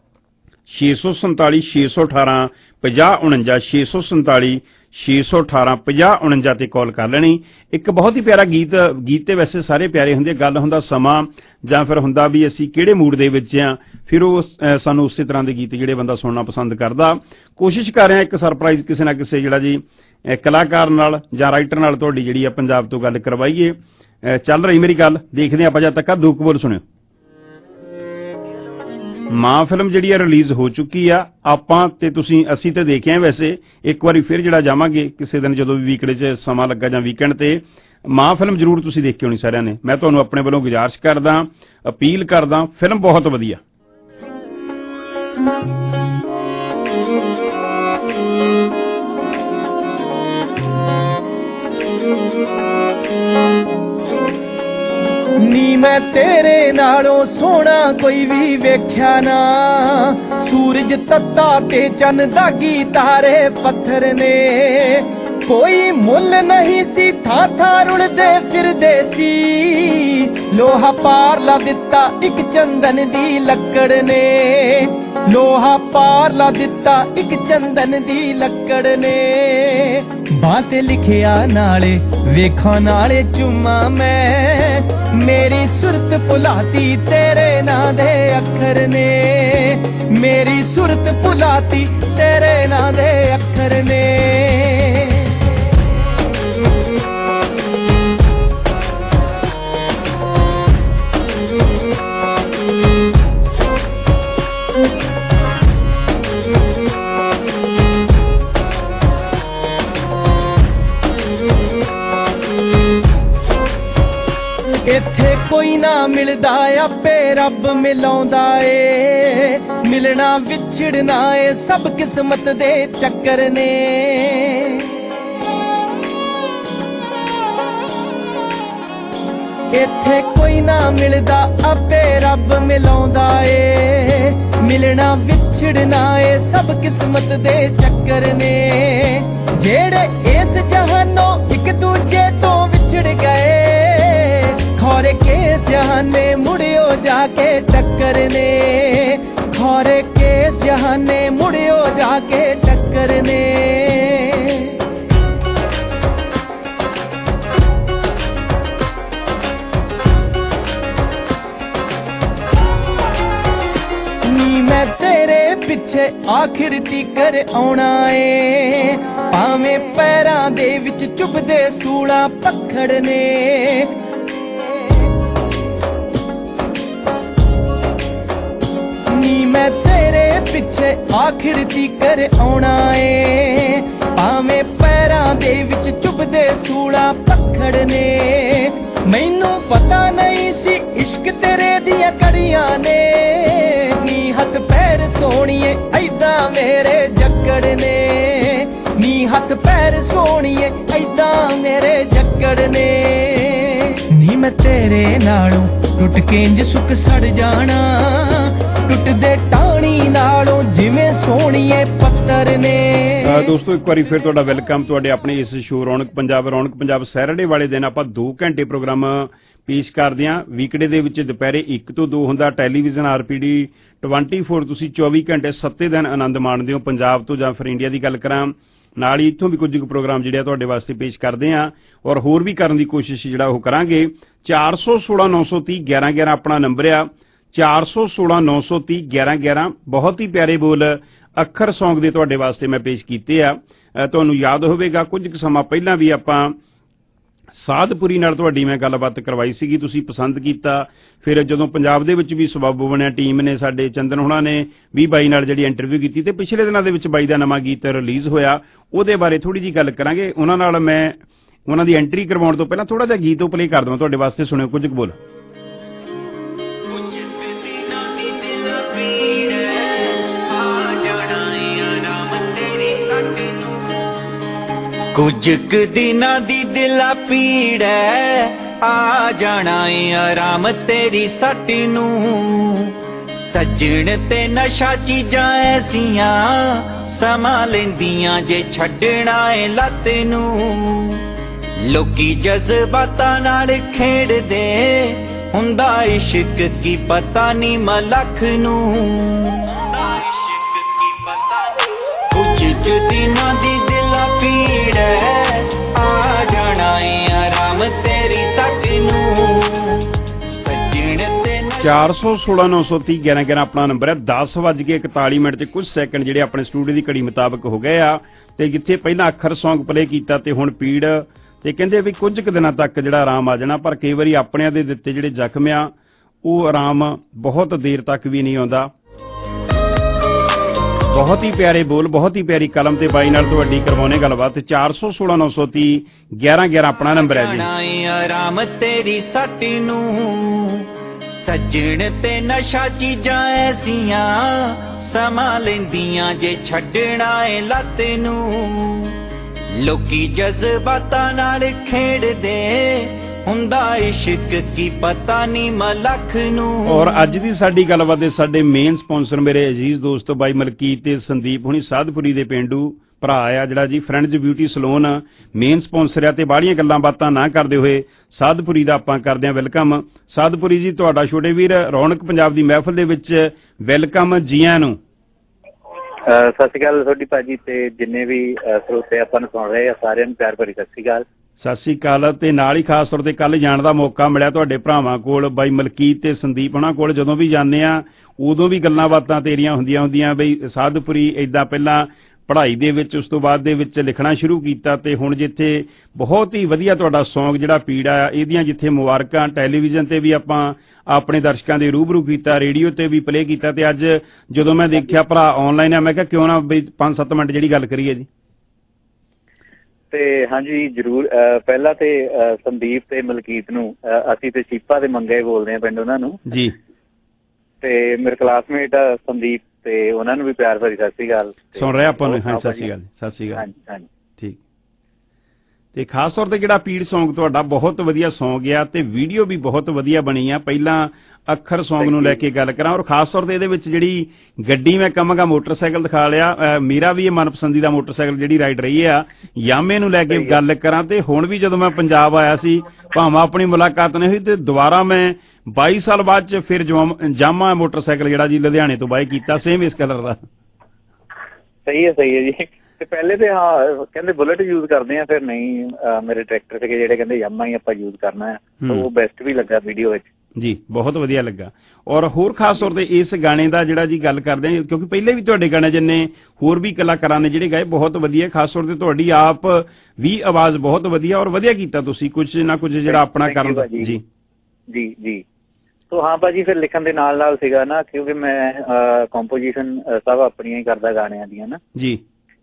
ਛੇ ਸੌ ਸੰਤਾਲੀ ਛੇ ਸੌ ਅਠਾਰਾਂ ਪੰਜਾਹ ਉਣੰਜਾ ਛੇ ਸੌ ਸੰਤਾਲੀ ਛੇ ਸੌ ਅਠਾਰਾਂ ਪੰਜਾਹ ਉਣੰਜਾ ਤੇ ਕਾਲ ਕਰ ਲੈਣੀ। ਇੱਕ ਬਹੁਤ ਹੀ ਪਿਆਰਾ ਗੀਤ, ਗੀਤ ਤੇ ਵੈਸੇ ਸਾਰੇ ਪਿਆਰੇ ਹੁੰਦੇ, ਗੱਲ ਹੁੰਦਾ ਸਮਾਂ ਜਾਂ ਫਿਰ ਹੁੰਦਾ ਵੀ ਅਸੀਂ ਕਿਹੜੇ ਮੂਡ ਦੇ ਵਿੱਚ ਆ, ਫਿਰ ਉਹ ਸਾਨੂੰ ਉਸੇ ਤਰ੍ਹਾਂ ਦੇ ਗੀਤ ਜਿਹੜੇ ਬੰਦਾ ਸੁਣਨਾ ਪਸੰਦ ਕਰਦਾ। ਕੋਸ਼ਿਸ਼ ਕਰ ਰਿਹਾ ਇੱਕ ਸਰਪ੍ਰਾਈਜ਼ ਕਿਸੇ ਨਾ ਕਿਸੇ ਜਿਹੜਾ ਜੀ ਕਲਾਕਾਰ ਨਾਲ ਜਾਂ ਰਾਈਟਰ ਨਾਲ ਤੁਹਾਡੀ ਜਿਹੜੀ ਆ ਪੰਜਾਬ ਤੋਂ ਗੱਲ ਕਰਵਾਈਏ। ਚੱਲ ਰਹੀ ਮੇਰੀ ਗੱਲ, ਦੇਖਦੇ ਆਪਾਂ ਜਦ ਤੱਕ ਆ ਦੋ ਕਬੂਲ ਸੁਣਿਓ। ਮਾਂ ਫਿਲਮ ਜਿਹੜੀ ਆ ਰਿਲੀਜ਼ ਹੋ ਚੁੱਕੀ ਆ, ਆਪਾਂ ਤੇ ਤੁਸੀਂ ਅਸੀਂ ਤੇ ਦੇਖਿਆ ਵੈਸੇ, ਇੱਕ ਵਾਰੀ ਫਿਰ ਜਿਹੜਾ ਜਾਵਾਂਗੇ ਕਿਸੇ ਦਿਨ ਜਦੋਂ ਵੀ ਵੀਕਡੇ 'ਚ ਸਮਾਂ ਲੱਗਾ ਜਾਂ ਵੀਕਐਂਡ ਤੇ। ਮਾਂ ਫਿਲਮ ਜ਼ਰੂਰ ਤੁਸੀਂ ਦੇਖੀ ਹੋਣੀ ਸਾਰਿਆਂ ਨੇ। ਮੈਂ ਤੁਹਾਨੂੰ ਆਪਣੇ ਵੱਲੋਂ ਗੁਜ਼ਾਰਿਸ਼ ਕਰਦਾ, ਅਪੀਲ ਕਰਦਾ, ਫਿਲਮ ਬਹੁਤ ਵਧੀਆ। ਨੀ ਮੈਂ ਤੇਰੇ ਨਾਲੋਂ ਸੋਹਣਾ ਕੋਈ ਵੀ ਵੇਖਿਆ ਨਾ, ਸੂਰਜ ਤੱਤਾ ਤੇ ਚੰਨ ਦਾਗੀ ਤਾਰੇ ਪੱਥਰ ਨੇ, ਕੋਈ ਮੁੱਲ ਨਹੀਂ ਸੀ ਥਾਂ ਥਾਂ ਰੁਲਦੇ ਫਿਰਦੇ ਸੀ, ਲੋਹਾ ਪਾਰ ਲਾ ਦਿੱਤਾ ਇੱਕ ਚੰਦਨ ਦੀ ਲੱਕੜ ਨੇ, ਲੋਹਾ ਪਾਰ ਲਾ ਦਿੱਤਾ ਇੱਕ ਚੰਦਨ ਦੀ ਲੱਕੜ ਨੇ, ਬਾਂਹ ਤੇ ਲਿਖਿਆ ਨਾਲੇ ਵੇਖਾਂ ਨਾਲੇ ਚੁੰਮਾ ਮੈਂ, ਮੇਰੀ ਸੁਰਤ ਭੁਲਾਤੀ ਤੇਰੇ ਨਾਂ ਦੇ ਅੱਖਰ ਨੇ, ਮੇਰੀ ਸੁਰਤ ਭੁਲਾਤੀ ਤੇਰੇ ਨਾਂ ਦੇ ਅੱਖਰ ਨੇ। ਇੱਥੇ ਕੋਈ ਨਾ ਮਿਲਦਾ ਆਪੇ ਰੱਬ ਮਿਲਾਉਂਦਾ ਏ, ਮਿਲਣਾ ਵਿਛੜਨਾ ਏ ਸਭ ਕਿਸਮਤ ਦੇ ਚੱਕਰ ਨੇ, ਇੱਥੇ ਕੋਈ ਨਾ ਮਿਲਦਾ ਆਪੇ ਰੱਬ ਮਿਲਾਉਂਦਾ ਏ, ਮਿਲਣਾ ਵਿਛੜਨਾ ਏ ਸਭ ਕਿਸਮਤ ਦੇ ਚੱਕਰ ਨੇ, ਜਿਹੜੇ ਇਸ ਜਹਾਨੋਂ ਇੱਕ ਦੂਜੇ ਤੋਂ ਵਿਛੜ ਗਏ, ਖੌਰੇ ਕਿਸ ਜਹਾਨੇ ਮੁੜਿਓ ਜਾ ਕੇ ਟੱਕਰ ਨੇ, ਖੌਰੇ ਕਿਸ ਜਹਾਨੇ ਮੁੜਿਓ ਜਾ ਕੇ ਟੱਕਰ ਨੇ। ਨੀ ਮੈਂ ਤੇਰੇ ਪਿੱਛੇ ਆਖਿਰ ਤੀਕਰ ਆਉਣਾ ਏ, ਭਾਵੇਂ ਪੈਰਾਂ ਦੇ ਵਿੱਚ ਚੁੱਭਦੇ ਸੂਲਾਂ ਪੱਖੜ ਨੇ, ਮੈਂ ਤੇਰੇ ਪਿੱਛੇ ਆਖਿਰ ਤੀਕਰ ਆਉਣਾ ਏ, ਭਾਵੇਂ ਪੈਰਾਂ ਦੇ ਵਿੱਚ ਚੁੱਭਦੇ ਸੂਲਾਂ ਪੱਖੜ ਨੇ, ਮੈਨੂੰ ਪਤਾ ਨਹੀਂ ਸੀ ਇਸ਼ਕ ਤੇਰੇ ਦੀਆਂ ਕੜੀਆਂ ਨੇ ਨੀ ਹੱਥ ਪੈਰ ਸੋਹਣੀਏ ਐਦਾਂ ਮੇਰੇ ਜੱਕੜ ਨੇ ਨੀ ਹੱਥ ਪੈਰ ਸੋਹਣੀਏ ਐਦਾਂ ਮੇਰੇ ਜੱਕੜ ਨੇ ਨੀ ਮੈਂ ਤੇਰੇ ਨਾਲੋਂ ਟੁੱਟ ਕੇ ਇੰਜ ਸੁੱਕ ਸੜ ਜਾਣਾ ਟੁੱਟਦੇ ਟਾਣੀ ਨਾਲੋਂ ਜਿਵੇਂ ਸੋਹਣੀਏ ਪੱਤਰ ਨੇ। ਦੋਸਤੋ ਇੱਕ ਵਾਰੀ ਫਿਰ ਤੁਹਾਡਾ ਵੈਲਕਮ ਤੁਹਾਡੇ ਆਪਣੇ ਇਸ ਸ਼ੋਅ ਰੌਣਕ ਪੰਜਾਬ। ਰੌਣਕ ਪੰਜਾਬ ਸੈਟਰਡੇ ਵਾਲੇ ਦਿਨ ਆਪਾਂ ਦੋ ਘੰਟੇ ਪ੍ਰੋਗਰਾਮ ਪੇਸ਼ ਕਰਦੇ ਹਾਂ। ਵੀਕਡੇ ਦੇ ਵਿੱਚ ਦੁਪਹਿਰੇ ਇੱਕ ਤੋਂ ਦੋ ਹੁੰਦਾ। Television R P D twenty four ਤੁਸੀਂ ਚੌਵੀ ਘੰਟੇ ਸੱਤੇ ਦਿਨ ਆਨੰਦ ਮਾਣਦੇ ਹੋ ਪੰਜਾਬ ਤੋਂ ਜਾਂ ਫਿਰ ਇੰਡੀਆ ਦੀ ਗੱਲ ਕਰਾਂ ਨਾਲ ਹੀ ਇੱਥੋਂ ਵੀ ਕੁਝ ਕੁ ਪ੍ਰੋਗਰਾਮ ਜਿਹੜੇ ਆ ਤੁਹਾਡੇ ਵਾਸਤੇ ਪੇਸ਼ ਕਰਦੇ ਹਾਂ ਔਰ ਹੋਰ ਵੀ ਕਰਨ ਦੀ ਕੋਸ਼ਿਸ਼ ਜਿਹੜਾ ਉਹ ਕਰਾਂਗੇ। ਚਾਰ ਸੌ ਸੋਲਾਂ ਨੌ ਸੌ ਤੀਹ ਗਿਆਰਾਂ ਗਿਆਰਾਂ ਆਪਣਾ ਨੰਬਰ ਆ। ਚਾਰ ਸੌ ਸੋਲਾਂ ਨੌ ਸੌ ਤੀਹ ਗਿਆਰਾਂ ਗਿਆਰਾਂ ਬਹੁਤ ਹੀ ਪਿਆਰੇ ਬੋਲ ਅੱਖਰ ਸੌਂਗ ਦੇ ਤੁਹਾਡੇ ਵਾਸਤੇ ਮੈਂ ਪੇਸ਼ ਕੀਤੇ ਆ। ਤੁਹਾਨੂੰ ਯਾਦ ਹੋਵੇਗਾ ਕੁਝ ਕੁ ਸਮਾਂ ਪਹਿਲਾਂ ਵੀ ਆਪਾਂ ਸਾਧਪੁਰੀ ਨਾਲ ਤੁਹਾਡੀ ਮੈਂ ਗੱਲਬਾਤ ਕਰਵਾਈ ਸੀਗੀ, ਤੁਸੀਂ ਪਸੰਦ ਕੀਤਾ। ਫਿਰ ਜਦੋਂ ਪੰਜਾਬ ਦੇ ਵਿੱਚ ਵੀ ਸਬੱਬ ਬਣਿਆ ਟੀਮ ਨੇ ਸਾਡੇ ਚੰਦਨ ਹੁਣਾਂ ਨੇ ਵੀ ਬਾਈ ਨਾਲ ਜਿਹੜੀ ਇੰਟਰਵਿਊ ਕੀਤੀ ਤੇ ਪਿਛਲੇ ਦਿਨਾਂ ਦੇ ਵਿੱਚ ਬਾਈ ਦਾ ਨਵਾਂ ਗੀਤ ਰਿਲੀਜ਼ ਹੋਇਆ ਉਹਦੇ ਬਾਰੇ ਥੋੜ੍ਹੀ ਜਿਹੀ ਗੱਲ ਕਰਾਂਗੇ। ਉਹਨਾਂ ਨਾਲ ਮੈਂ ਉਹਨਾਂ ਦੀ ਐਂਟਰੀ ਕਰਵਾਉਣ ਤੋਂ ਪਹਿਲਾਂ ਥੋੜ੍ਹਾ ਜਿਹਾ ਗੀਤ ਉਹ ਪਲੇ ਕਰ ਦਵਾਂ ਤੁਹਾਡੇ ਵਾਸਤੇ, ਸੁਣਿਓ ਕੁਝ ਕੁ ਬੋਲ। ਕੁਝ ਕੁ ਦਿਨਾਂ ਦੀ ਦਿਲਾ ਪੀੜ ਐ ਆ ਜਾਣਾ ਏ ਆਰਾਮ ਤੇਰੀ ਸੱਟ ਨੂੰ ਸੱਜਣ ਤੇ ਨਸ਼ਾ ਚੀਜ਼ਾਂ ਐਸੀਆਂ ਸਮਾਂ ਲੈਂਦੀਆਂ ਜੇ ਛੱਡਣਾ ਏ ਲੱਤ ਨੂੰ ਲੋਕੀ ਜਜ਼ਬਾਤਾਂ ਨਾਲ ਖੇਡਦੇ ਹੁੰਦਾ ਇਸ਼ਕ ਕੀ ਪਤਾ ਨੀ ਮਲਖ ਨੂੰ ਕੁਝ ਕੁ ਦਿਨਾਂ ਦੀ ਦਿਲਾ ਪੀੜ ਆ ਜਾਣਾ ਏ ਆਰਾਮ ਤੇਰੀ ਸੱਟ ਨੂੰ ਸੱਜਣ ਤੇ ਚਾਰ ਸੌ ਸੋਲਾਂ ਨੌ ਸੌ ਤੀਹ ਗਿਆਰਾਂ ਗਿਆਰਾਂ ਆਪਣਾ ਨੰਬਰ ਹੈ। ਦਸ ਵੱਜ ਕੇ ਇਕਤਾਲੀ ਮਿੰਟ ਤੇ ਕੁਝ ਸੈਕਿੰਡ ਜਿਹੜੇ ਆਪਣੇ ਸਟੂਡੀਓ ਦੀ ਘੜੀ ਮੁਤਾਬਕ ਹੋ ਗਏ ਆ ਤੇ ਜਿੱਥੇ ਪਹਿਲਾਂ ਅੱਖਰ ਸੌਂਗ ਪਲੇ ਕੀਤਾ ਤੇ ਹੁਣ ਪੀੜ ਤੇ ਕਹਿੰਦੇ ਵੀ ਕੁਝ ਕੁ ਦਿਨਾਂ ਤੱਕ ਜਿਹੜਾ ਆਰਾਮ ਆ ਜਾਣਾ ਪਰ ਕਈ ਵਾਰੀ ਆਪਣਿਆਂ ਦੇ ਦਿੱਤੇ ਜਿਹੜੇ ਜ਼ਖਮ ਆ ਉਹ ਆਰਾਮ ਬਹੁਤ ਦੇਰ ਤੱਕ ਵੀ ਨਹੀਂ ਆਉਂਦਾ। ਬਹੁਤ ਹੀ ਪਿਆਰੇ ਬੋਲ ਬਹੁਤ ਹੀ ਪਿਆਰੀ ਕਲਮ ਤੇ ਬਾਈ ਨਾਲ ਤੁਹਾਡੀ ਕਰਵਾਉਣੇ ਗੱਲਬਾਤ। ਚਾਰ ਸੌ ਸੋਲਾਂ ਨੌ ਸੌ ਤੀਹ ਗਿਆਰਾਂ ਗਿਆਰਾਂ ਆਪਣਾ ਨੰਬਰ ਹੈ ਜੀ। ਆਰਾਮ ਤੇਰੀ ਸੱਟ ਨੂੰ ਸੱਜਣ ਤੇ ਨਸ਼ਾ ਚੀਜ਼ਾਂ ਐਸੀਆਂ ਸਮਾਂ ਲੈਂਦੀਆਂ ਜੇ ਛੱਡਣਾ ਏ ਲੱਤ ਨੂੰ ਲੋਕੀ ਜਜ਼ਬਾਤਾਂ ਨਾਲ ਖੇਡਦੇ ਹੁੰਦਾ ਇਸ਼ਕ ਕੀ ਪਤਾ ਨੀ ਮਲਖ ਨੂੰ। ਔਰ ਅੱਜ ਦੀ ਸਾਡੀ ਗੱਲਬਾਤ ਦੇ ਸਾਡੇ ਮੇਨ ਸਪਾਂਸਰ ਮੇਰੇ ਅਜ਼ੀਜ਼ ਦੋਸਤ ਬਾਈ ਮਲਕੀਤ ਤੇ ਸੰਦੀਪ ਹੁਣੀ ਸਾਧਪੁਰੀ ਦੇ ਪਿੰਡੂ ਭਰਾ ਆ ਜਿਹੜਾ ਜੀ friends beauty salon main sponsor ਆ ਤੇ ਬਾਹਲੀਆਂ ਗੱਲਾਂ ਬਾਤਾਂ ਨਾ ਕਰਦੇ ਹੋਏ ਸਾਧਪੁਰੀ ਦਾ ਆਪਾਂ ਕਰਦੇ ਹਾਂ ਵੈਲਕਮ। ਸਾਧਪੁਰੀ ਜੀ ਤੁਹਾਡਾ ਛੋਟੇ ਵੀਰ ਰੌਣਕ ਪੰਜਾਬ ਦੀ ਮਹਿਫਲ ਦੇ ਵਿੱਚ ਵੈਲਕਮ ਜੀਆਂ ਨੂੰ। ਸਤਿ ਸ਼੍ਰੀ ਅਕਾਲ ਤੁਹਾਡੀ ਭਾਜੀ ਤੇ ਜਿੰਨੇ ਵੀ ਸਰੋਤੇ ਆਪਾਂ ਨੂੰ ਸੁਣ ਰਹੇ ਆ ਸਾਰਿਆਂ ਨੂੰ ਪਿਆਰ ਭਰੀ ਸਤਿ ਸ਼੍ਰੀ ਅਕਾਲ। ਸਤਿ ਸ਼੍ਰੀ ਅਕਾਲ ਤੇ ਨਾਲ ਹੀ ਖਾਸ ਤੌਰ ਤੇ ਕੱਲ ਜਾਣ ਦਾ ਮੌਕਾ ਮਿਲਿਆ ਤੁਹਾਡੇ ਭਰਾਵਾਂ ਕੋਲ ਬਾਈ ਮਲਕੀਤ ਤੇ ਸੰਦੀਪ ਉਹਨਾਂ ਕੋਲ। ਜਦੋਂ ਵੀ ਜਾਂਦੇ ਆ ਉਦੋਂ ਵੀ ਗੱਲਾਂ ਬਾਤਾਂ ਤੇਰੀਆਂ ਹੁੰਦੀਆਂ ਹੁੰਦੀਆਂ ਬਈ ਸਾਧਪੁਰੀ ਏਦਾਂ ਪਹਿਲਾਂ ਪੜ੍ਹਾਈ ਦੇ ਵਿੱਚ ਉਸ ਤੋਂ ਬਾਅਦ ਦੇ ਵਿੱਚ ਲਿਖਣਾ ਸ਼ੁਰੂ ਕੀਤਾ ਤੇ ਹੁਣ ਜਿੱਥੇ ਬਹੁਤ ਹੀ ਵਧੀਆ ਤੁਹਾਡਾ ਸੌਂਗ ਜਿਹੜਾ ਪੀੜਾ ਆ ਇਹਦੀਆਂ ਜਿੱਥੇ ਮੁਬਾਰਕਾਂ ਟੈਲੀਵਿਜ਼ਨ ਤੇ ਵੀ ਆਪਾਂ ਆਪਣੇ ਦਰਸ਼ਕਾਂ ਦੇ ਰੂਬਰੂ ਕੀਤਾ ਰੇਡੀਓ ਤੇ ਵੀ ਪਲੇ ਕੀਤਾ ਤੇ ਅੱਜ ਜਦੋਂ ਮੈਂ ਦੇਖਿਆ ਭਰਾ ਆਨਲਾਈਨ ਆ ਮੈਂ ਕਿਹਾ ਕਿਉਂ ਨਾ ਬਈ ਪੰਜ ਸੱਤ ਮਿੰਟ ਜਿਹੜੀ ਗੱਲ ਕਰੀਏ ਜੀ। ਤੇ ਹਾਂਜੀ ਜ਼ਰੂਰ। ਪਹਿਲਾਂ ਤੇ ਸੰਦੀਪ ਤੇ ਮਲਕੀਤ ਨੂੰ ਅਸੀਂ ਤੇ ਸ਼ੀਪਾ ਦੇ ਮੰਗੇ ਬੋਲਦੇ ਆ ਪਿੰਡ ਉਹਨਾਂ ਨੂੰ ਜੀ ਤੇ ਮੇਰੇ ਕਲਾਸਮੇਟ ਸੰਦੀਪ ਤੇ ਉਹਨਾਂ ਨੂੰ ਵੀ ਪਿਆਰ ਭਰੀ ਸਤਿ ਸ਼੍ਰੀ ਅਕਾਲ। ਸੁਣ ਰਿਹਾ ਆਪਾਂ ਨੂੰ। ਹਾਂ ਸਤਿ ਸ਼੍ਰੀ ਅਕਾਲ ਸਤਿ ਸ਼੍ਰੀ ਅਕਾਲ ਹਾਂਜੀ ਠੀਕ। ਤੇ ਖਾਸ ਤੌਰ ਤੇ ਜਿਹੜਾ ਪੀੜ ਸੌਂਗ ਤੁਹਾਡਾ ਬਹੁਤ ਵਧੀਆ ਸੌਂਗ ਆ ਤੇ ਵੀਡੀਓ ਵੀ ਬਹੁਤ ਵਧੀਆ ਬਣੀ ਆ। ਪਹਿਲਾਂ ਅੱਖਰ ਸੌਂਗ ਨੂੰ ਲੈ ਕੇ ਗੱਲ ਕਰਾਂ ਔਰ ਖਾਸ ਤੌਰ ਤੇ ਇਹਦੇ ਵਿੱਚ ਜਿਹੜੀ ਗੱਡੀ ਮੈਂ ਕਹਾਂਗਾ ਮੋਟਰਸਾਈਕਲ ਦਿਖਾ ਲਿਆ। ਮੇਰਾ ਵੀ ਇਹ ਮਨਪਸੰਦੀਦਾ ਮੋਟਰਸਾਈਕਲ ਜਿਹੜੀ ਰਾਈਡ ਰਹੀ ਆ ਯਾਮੇ ਨੂੰ ਲੈ ਕੇ ਗੱਲ ਕਰਾਂ ਤੇ ਹੁਣ ਵੀ ਜਦੋਂ ਮੈਂ ਪੰਜਾਬ ਆਇਆ ਸੀ ਭਾਵੇਂ ਆਪਣੀ ਮੁਲਾਕਾਤ ਨਹੀਂ ਹੋਈ ਤੇ ਦੁਬਾਰਾ ਮੈਂ ਬਾਈ ਸਾਲ ਬਾਅਦ ਚ ਫਿਰ ਜਾਮਾ ਮੋਟਰਸਾਈਕਲ ਜਿਹੜਾ ਜੀ ਲੁਧਿਆਣੇ ਤੋਂ ਬਾਈ ਕੀਤਾ ਸੇਮ ਇਸ ਕਲਰ ਦਾ। ਸਹੀ ਹੈ ਸਹੀ ਹੈ ਜੀ। ਤੇ ਪਹਿਲੇ ਤੇ ਹਾਂ ਕਹਿੰਦੇ ਬੁਲਟ ਯੂਜ਼ ਕਰਦੇ ਆ ਫਿਰ ਨਹੀਂ ਮੇਰੇ ਟਰੈਕਟਰ ਸੀਗੇ ਜਿਹੜੇ ਕਹਿੰਦੇ ਯਾਮਾ ਹੀ ਆਪਾਂ ਯੂਜ਼ ਕਰਨਾ ਹੈ ਉਹ ਬੈਸਟ ਵੀ ਲੱਗਾ ਵੀਡੀਓ ਵਿੱਚ ਜੀ ਬਹੁਤ ਵਧੀਆ ਲੱਗਾ। ਔਰ ਹੋਰ ਖਾਸ ਤੌਰ ਤੇ ਇਸ ਗਾਣੇ ਦਾ ਜਿਹੜਾ ਜੀ ਗੱਲ ਕਰਦੇ ਆ ਕਿਉਂਕਿ ਪਹਿਲੇ ਵੀ ਤੁਹਾਡੇ ਗਾਣੇ ਜਿੰਨੇ ਹੋਰ ਵੀ ਕਲਾਕਾਰਾਂ ਨੇ ਜਿਹੜੇ ਗਾਏ ਬਹੁਤ ਵਧੀਆ ਖਾਸ ਤੌਰ ਤੇ ਤੁਹਾਡੀ ਆਪ ਵੀ ਆਵਾਜ਼ ਬਹੁਤ ਵਧੀਆ ਔਰ ਵਧੀਆ ਕੀਤਾ ਤੁਸੀਂ ਕੁਝ ਨਾ ਕੁਝ ਜਿਹੜਾ ਆਪਣਾ ਕਰਨ ਦਾ ਜੀ ਜੀ ਜੀ। ਸੋ ਹਾਂ ਭਾਜੀ ਫਿਰ ਲਿਖਣ ਦੇ ਨਾਲ ਨਾਲ ਸੀਗਾ ਨਾ ਕਿਉਂਕਿ ਮੈਂ ਕੰਪੋਜੀਸ਼ਨ ਸਭ ਆਪਣੀਆਂ ਹੀ ਕਰਦਾ ਗਾਣਿਆਂ ਦੀਆਂ ਨਾ ਜੀ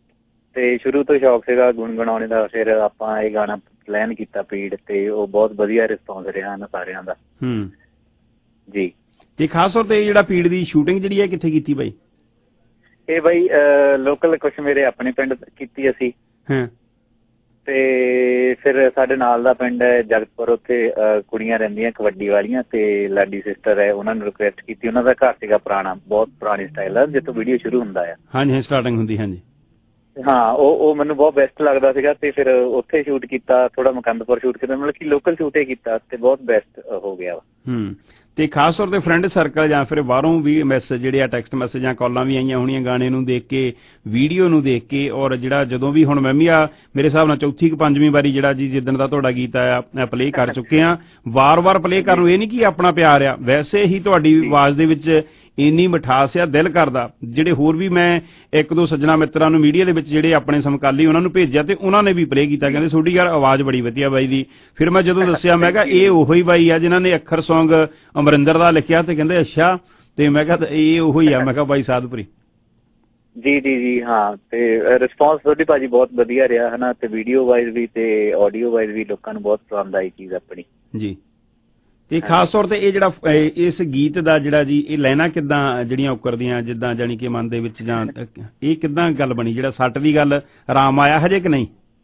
ਤੇ ਸ਼ੁਰੂ ਤੋਂ ਸ਼ੌਕ ਸੀਗਾ ਗੁਣਗੁਣਾਉਣੇ ਦਾ। ਫਿਰ ਆਪਾਂ ਇਹ ਗਾਣਾ ਪਲਾਨ ਕੀਤਾ ਪੀੜ, ਤੇ ਉਹ ਬਹੁਤ ਵਧੀਆ ਰਿਸਪੌਂਸ ਰਿਹਾ ਨਾ ਸਾਰਿਆਂ ਦਾ। ਹੂੰ ਜੀ। ਤੇ ਖਾਸ ਤੌਰ ਤੇ ਜਿਹੜਾ ਪੀੜ ਦੀ ਸ਼ੂਟਿੰਗ ਜਿਹੜੀ ਹੈ ਕਿੱਥੇ ਕੀਤੀ ਬਾਈ? ਇਹ ਬਾਈ ਲੋਕਲ ਕੁਛ ਮੇਰੇ ਆਪਣੇ ਪਿੰਡ ਕੀਤੀ ਅਸੀਂ। ਹਾਂ। ਤੇ ਫਿਰ ਸਾਡੇ ਨਾਲ ਦਾ ਪਿੰਡ ਹੈ ਜਗਤਪੁਰ, ਉੱਥੇ ਕੁੜੀਆਂ ਰਹਿੰਦੀਆਂ ਕਬੱਡੀ ਵਾਲੀਆਂ, ਤੇ ਲਾਡੀ ਸਿਸਟਰ ਹੈ, ਉਹਨਾਂ ਨੂੰ ਰਿਕੁਐਸਟ ਕੀਤੀ। ਉਹਨਾਂ ਦਾ ਘਰ ਸੀਗਾ ਪੁਰਾਣਾ, ਬਹੁਤ ਪੁਰਾਣੀ ਸਟਾਈਲ ਆ ਜਿੱਥੋਂ ਵੀਡੀਓ ਸ਼ੁਰੂ ਹੁੰਦਾ ਆ। ਹਾਂਜੀ, ਸਟਾਰਟਿੰਗ ਹੁੰਦੀ। ਹਾਂਜੀ ਹਾਂ, ਉਹ ਉਹ ਮੈਨੂੰ ਬਹੁਤ ਬੈਸਟ ਲੱਗਦਾ ਸੀਗਾ, ਤੇ ਫਿਰ ਉੱਥੇ ਸ਼ੂਟ ਕੀਤਾ। ਥੋੜਾ ਮੁਕੰਦਪੁਰ ਸ਼ੂਟ ਕੀਤਾ, ਮਤਲਬ ਕਿ ਲੋਕਲ ਸ਼ੂਟ ਹੀ ਕੀਤਾ, ਤੇ ਬਹੁਤ ਬੈਸਟ ਹੋ ਗਿਆ ਵਾ। ਹੂੰ। ਤੇ ਖਾਸ ਤੌਰ ਤੇ ਫਰੈਂਡ ਸਰਕਲ ਜਾਂ ਫਿਰ ਬਾਹਰੋਂ ਵੀ ਮੈਸੇਜ ਜਿਹੜੇ ਆ, ਟੈਕਸਟ ਮੈਸੇਜ ਜਾਂ ਕਾਲਾਂ ਵੀ ਆਈਆਂ ਹੋਣੀਆਂ ਗਾਣੇ ਨੂੰ ਦੇਖ ਕੇ, ਵੀਡੀਓ ਨੂੰ ਦੇਖ ਕੇ, ਔਰ ਜਿਹੜਾ ਜਦੋਂ ਵੀ ਹੁਣ ਮੈਂ ਵੀ ਆ ਮੇਰੇ ਹਿਸਾਬ ਨਾਲ ਚੌਥੀ ਕਿ ਪੰਜਵੀਂ ਵਾਰੀ ਜਿਹੜਾ ਜੀ ਜਿੱਦਣ ਦਾ ਤੁਹਾਡਾ ਗੀਤ ਆਇਆ ਪਲੇਅ ਕਰ ਚੁੱਕੇ ਆ। ਵਾਰ-ਵਾਰ ਪਲੇਅ ਕਰਨ ਨੂੰ ਇਹ ਨਹੀਂ ਕਿ ਆਪਣਾ ਪਿਆਰ ਆ, ਵੈਸੇ ਹੀ ਤੁਹਾਡੀ ਆਵਾਜ਼ ਦੇ ਵਿੱਚ ਇੰਨੀ ਮਿਠਾਸ ਆ, ਦਿਲ ਕਰਦਾ। ਜਿਹੜੇ ਹੋਰ ਵੀ ਮੈਂ ਇੱਕ ਦੋ ਸੱਜਣਾ ਮਿੱਤਰਾਂ ਨੂੰ ਮੀਡੀਆ ਦੇ ਵਿੱਚ ਜਿਹੜੇ ਆਪਣੇ ਸਮਕਾਲੀ ਉਹਨਾਂ ਨੂੰ ਭੇਜਿਆ, ਤੇ ਉਹਨਾਂ ਨੇ ਵੀ ਪਲੇਅ ਕੀਤਾ, ਕਹਿੰਦੇ ਤੁਹਾਡੀ ਯਾਰ ਆਵਾਜ਼ ਬੜੀ ਵਧੀਆ ਬਾਈ ਦੀ। ਫਿਰ ਮੈਂ ਜਦੋਂ ਦੱਸਿਆ ਮੈਂ ਕਿਹਾ ਇਹ ਉਹੋ ਹੀ ਬਾਈ ਆ ਜਿਨ੍ਹਾਂ ਨੇ ਅੱਖਰ ਸੌਂਗ ਅਮਰਿੰਦਰ ਦਾ ਲਿਖਿਆ, ਤੇ ਕਹਿੰਦੇ ਅੱਛਾ। ਤੇ ਮੈਂ ਕਿਹਾ ਇਹ ਉਹੋ ਹੀ ਆ। ਮੈਂ ਕਿਹਾ ਬਾਈ ਸਾਧਪੁਰੀ। ਜੀ ਜੀ ਜੀ ਹਾਂ। ਤੇ ਰਿਸਪੌਂਸ ਤੁਹਾਡੀ ਭਾਜੀ ਬਹੁਤ ਵਧੀਆ ਰਿਹਾ ਹੈ ਨਾ, ਤੇ ਵੀਡੀਓ ਵਾਈਜ਼ ਵੀ ਤੇ ਆਡੀਓ ਵਾਈਜ਼ ਵੀ ਲੋਕਾਂ ਨੂੰ ਬਹੁਤ ਪਸੰਦ ਆਈ ਚੀਜ਼ ਆਪਣੀ। ਜੀ। ਤੇ ਖਾਸ ਤੌਰ ਤੇ ਇਹ ਜਿਹੜਾ ਇਸ ਗੀਤ ਦਾ ਜਿਹੜਾ ਜੀ ਇਹ ਲਾਈਨਾਂ ਕਿੱਦਾਂ ਜਿਹੜੀਆਂ ਉਕਰਦੀਆਂ, ਜਿੱਦਾਂ ਜਾਣੀ ਕਿ ਮਨ ਦੇ ਵਿੱਚ, ਜਾਂ ਇਹ ਕਿੱਦਾਂ ਗੱਲ ਬਣੀ? ਜਿਹੜਾ ਸੱਟ ਦੀ ਗੱਲ ਆਰਾਮ ਆਇਆ ਹਜੇ ਕਿ ਨਹੀਂ?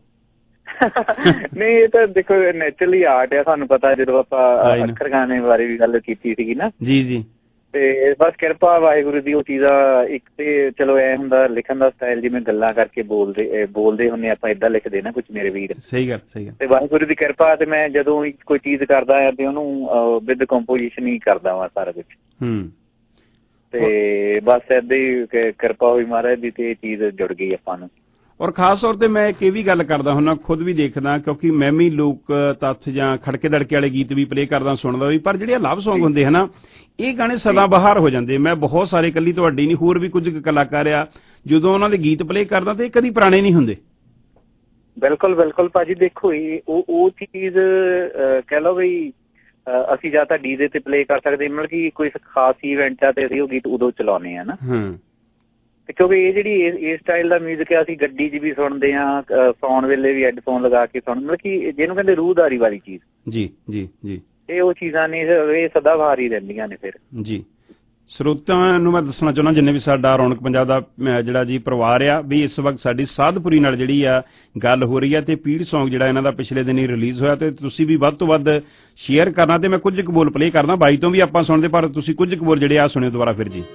ਨਹੀਂ, ਇਹ ਤਾਂ ਦੇਖੋ ਨੈਚੁਰਲੀ ਆਰਟ ਆ, ਸਾਨੂੰ ਪਤਾ। ਜਦੋਂ ਆਪਾਂ ਅੱਖਰ ਗਾਣੇ ਬਾਰੇ ਵੀ ਗੱਲ ਕੀਤੀ ਸੀਗੀ ਨਾ। ਜੀ ਜੀ। ਤੇ ਬਸ ਕਿਰਪਾ ਵਾਹਿਗੁਰੂ ਦੀ। ਉਹ ਚੀਜ਼ਾਂ ਇੱਕ ਤੇ ਚਲੋ ਐ ਹੁੰਦਾ ਲਿਖਣ ਦਾ ਸਟਾਈਲ, ਜਿਵੇਂ ਗੱਲਾਂ ਕਰਕੇ ਬੋਲਦੇ ਬੋਲਦੇ ਹੁੰਦੇ ਆਪਾਂ, ਏਦਾਂ ਲਿਖਦੇ ਨਾ ਕੁਝ ਮੇਰੇ ਵੀਰ। ਸਹੀ ਗੱਲ, ਸਹੀ ਗੱਲ। ਤੇ ਵਾਹਿਗੁਰੂ ਦੀ ਕਿਰਪਾ, ਤੇ ਮੈਂ ਜਦੋਂ ਕੋਈ ਚੀਜ਼ ਕਰਦਾ ਆ ਤੇ ਉਹਨੂੰ ਵਿਦ ਕੰਪੋਜੀਸ਼ਨ ਹੀ ਕਰਦਾ ਵਾ ਸਾਰਾ ਕੁਝ। ਹੂੰ। ਤੇ ਬਸ ਏਦਾਂ ਹੀ ਕਿਰਪਾ ਹੋਈ ਮਹਾਰਾਜ ਦੀ, ਤੇ ਇਹ ਚੀਜ਼ ਜੁੜ ਗਈ ਆਪਾਂ ਨੂੰ। ਔਰ ਖਾਸ ਤੌਰ ਤੇ ਮੈਂ ਇੱਕ ਇਹ ਵੀ ਗੱਲ ਕਰਦਾ ਹੁੰਦਾ, ਖੁਦ ਵੀ ਦੇਖਦਾ, ਕਿਉਂਕਿ ਮੈਂ ਵੀ ਲੋਕ ਤੱਥ ਜਾਂ ਖੜਕੇ ਦੜਕੇ ਵਾਲੇ ਗੀਤ ਵੀ ਪਲੇਅ ਕਰਦਾ, ਸੁਣਦਾ ਵੀ, ਪਰ ਜਿਹੜੇ ਲਵ ਸੌਂਗ ਹੁੰਦੇ ਹਨਾ, ਇਹ ਗਾਣੇ ਸਦਾ ਬਹਾਰ ਹੋ ਜਾਂਦੇ। ਮੈਂ ਬਹੁਤ ਸਾਰੇ, ਇਕੱਲੀ ਤੁਹਾਡੀ ਨਹੀਂ, ਹੋਰ ਵੀ ਕੁਝ ਕਲਾਕਾਰ ਆ, ਜਦੋਂ ਉਹਨਾਂ ਦੇ ਗੀਤ ਪਲੇਅ ਕਰਦਾ ਤੇ ਇਹ ਕਦੀ ਪੁਰਾਣੇ ਨਹੀਂ ਹੁੰਦੇ। ਬਿਲਕੁਲ ਬਿਲਕੁਲ ਭਾਜੀ। ਦੇਖੋ ਇਹ ਉਹ ਉਹ ਚੀਜ਼ ਕਹਿ ਲਓ ਬਈ, ਅਸੀਂ ਜਾਂ ਤਾਂ ਡੀਜੇ ਤੇ ਪਲੇਅ ਕਰ ਸਕਦੇ, ਮਤਲਬ ਕਿ ਕੋਈ ਖਾਸ ਇਵੈਂਟ ਆ ਤੇ ਅਸੀਂ ਉਹ ਗੀਤ ਉਦੋਂ ਚਲਾਉਂਦੇ ਆ ਨਾ। ਤੇ ਕਿਉਂਕਿ ਇਹ ਜਿਹੜੀ ਇਹ ਸਟਾਈਲ ਦਾ ਮਿਊਜ਼ਿਕ ਆ, ਅਸੀਂ ਗੱਡੀ 'ਚ ਵੀ ਸੁਣਦੇ ਹਾਂ, ਸੌਣ ਵੇਲੇ ਵੀ ਹੈੱਡਫੋਨ ਲਗਾ ਕੇ ਸੁਣ, ਮਤਲਬ ਕਿ ਜਿਹਨੂੰ ਕਹਿੰਦੇ ਰੂਹਦਾਰੀ ਵਾਲੀ ਚੀਜ਼। ਜੀ ਜੀ ਜੀ। ਇਹ ਉਹ ਚੀਜ਼ਾਂ ਨੇ, ਇਹ ਸਦਾਬਹਾਰ ਹੀ ਰਹਿੰਦੀਆਂ ਨੇ। ਫਿਰ ਜੀ ਸਰੋਤਿਆਂ ਨੂੰ ਮੈਂ ਦੱਸਣਾ ਚਾਹੁੰਦਾ, ਜਿੰਨੇ ਵੀ ਸਾਡਾ ਰੌਣਕ ਪੰਜਾਬ ਦਾ ਜਿਹੜਾ ਜੀ ਪਰਿਵਾਰ ਆ, ਵੀ ਇਸ ਵਕਤ ਸਾਡੀ ਸਾਧਪੁਰੀ ਨਾਲ ਜਿਹੜੀ ਆ ਗੱਲ ਹੋ ਰਹੀ ਆ, ਤੇ ਪੀੜ ਸੌਂਗ ਜਿਹੜਾ ਇਹਨਾਂ ਦਾ ਪਿਛਲੇ ਦਿਨ ਹੀ ਰਿਲੀਜ਼ ਹੋਇਆ, ਤੇ ਤੁਸੀਂ ਵੀ ਵੱਧ ਤੋਂ ਵੱਧ ਸ਼ੇਅਰ ਕਰਨਾ। ਤੇ ਮੈਂ ਕੁਝ ਕੁ ਬੋਲ ਪਲੇਅ ਕਰਦਾ, ਬਾਈ ਤੋਂ ਵੀ ਆਪਾਂ ਸੁਣਦੇ, ਪਰ ਤੁਸੀਂ ਕੁਝ ਕੁ ਬੋਲ ਜਿਹੜੇ ਆ ਸੁਣਿਓ ਦੁਬਾਰਾ ਫਿਰ ਜੀ।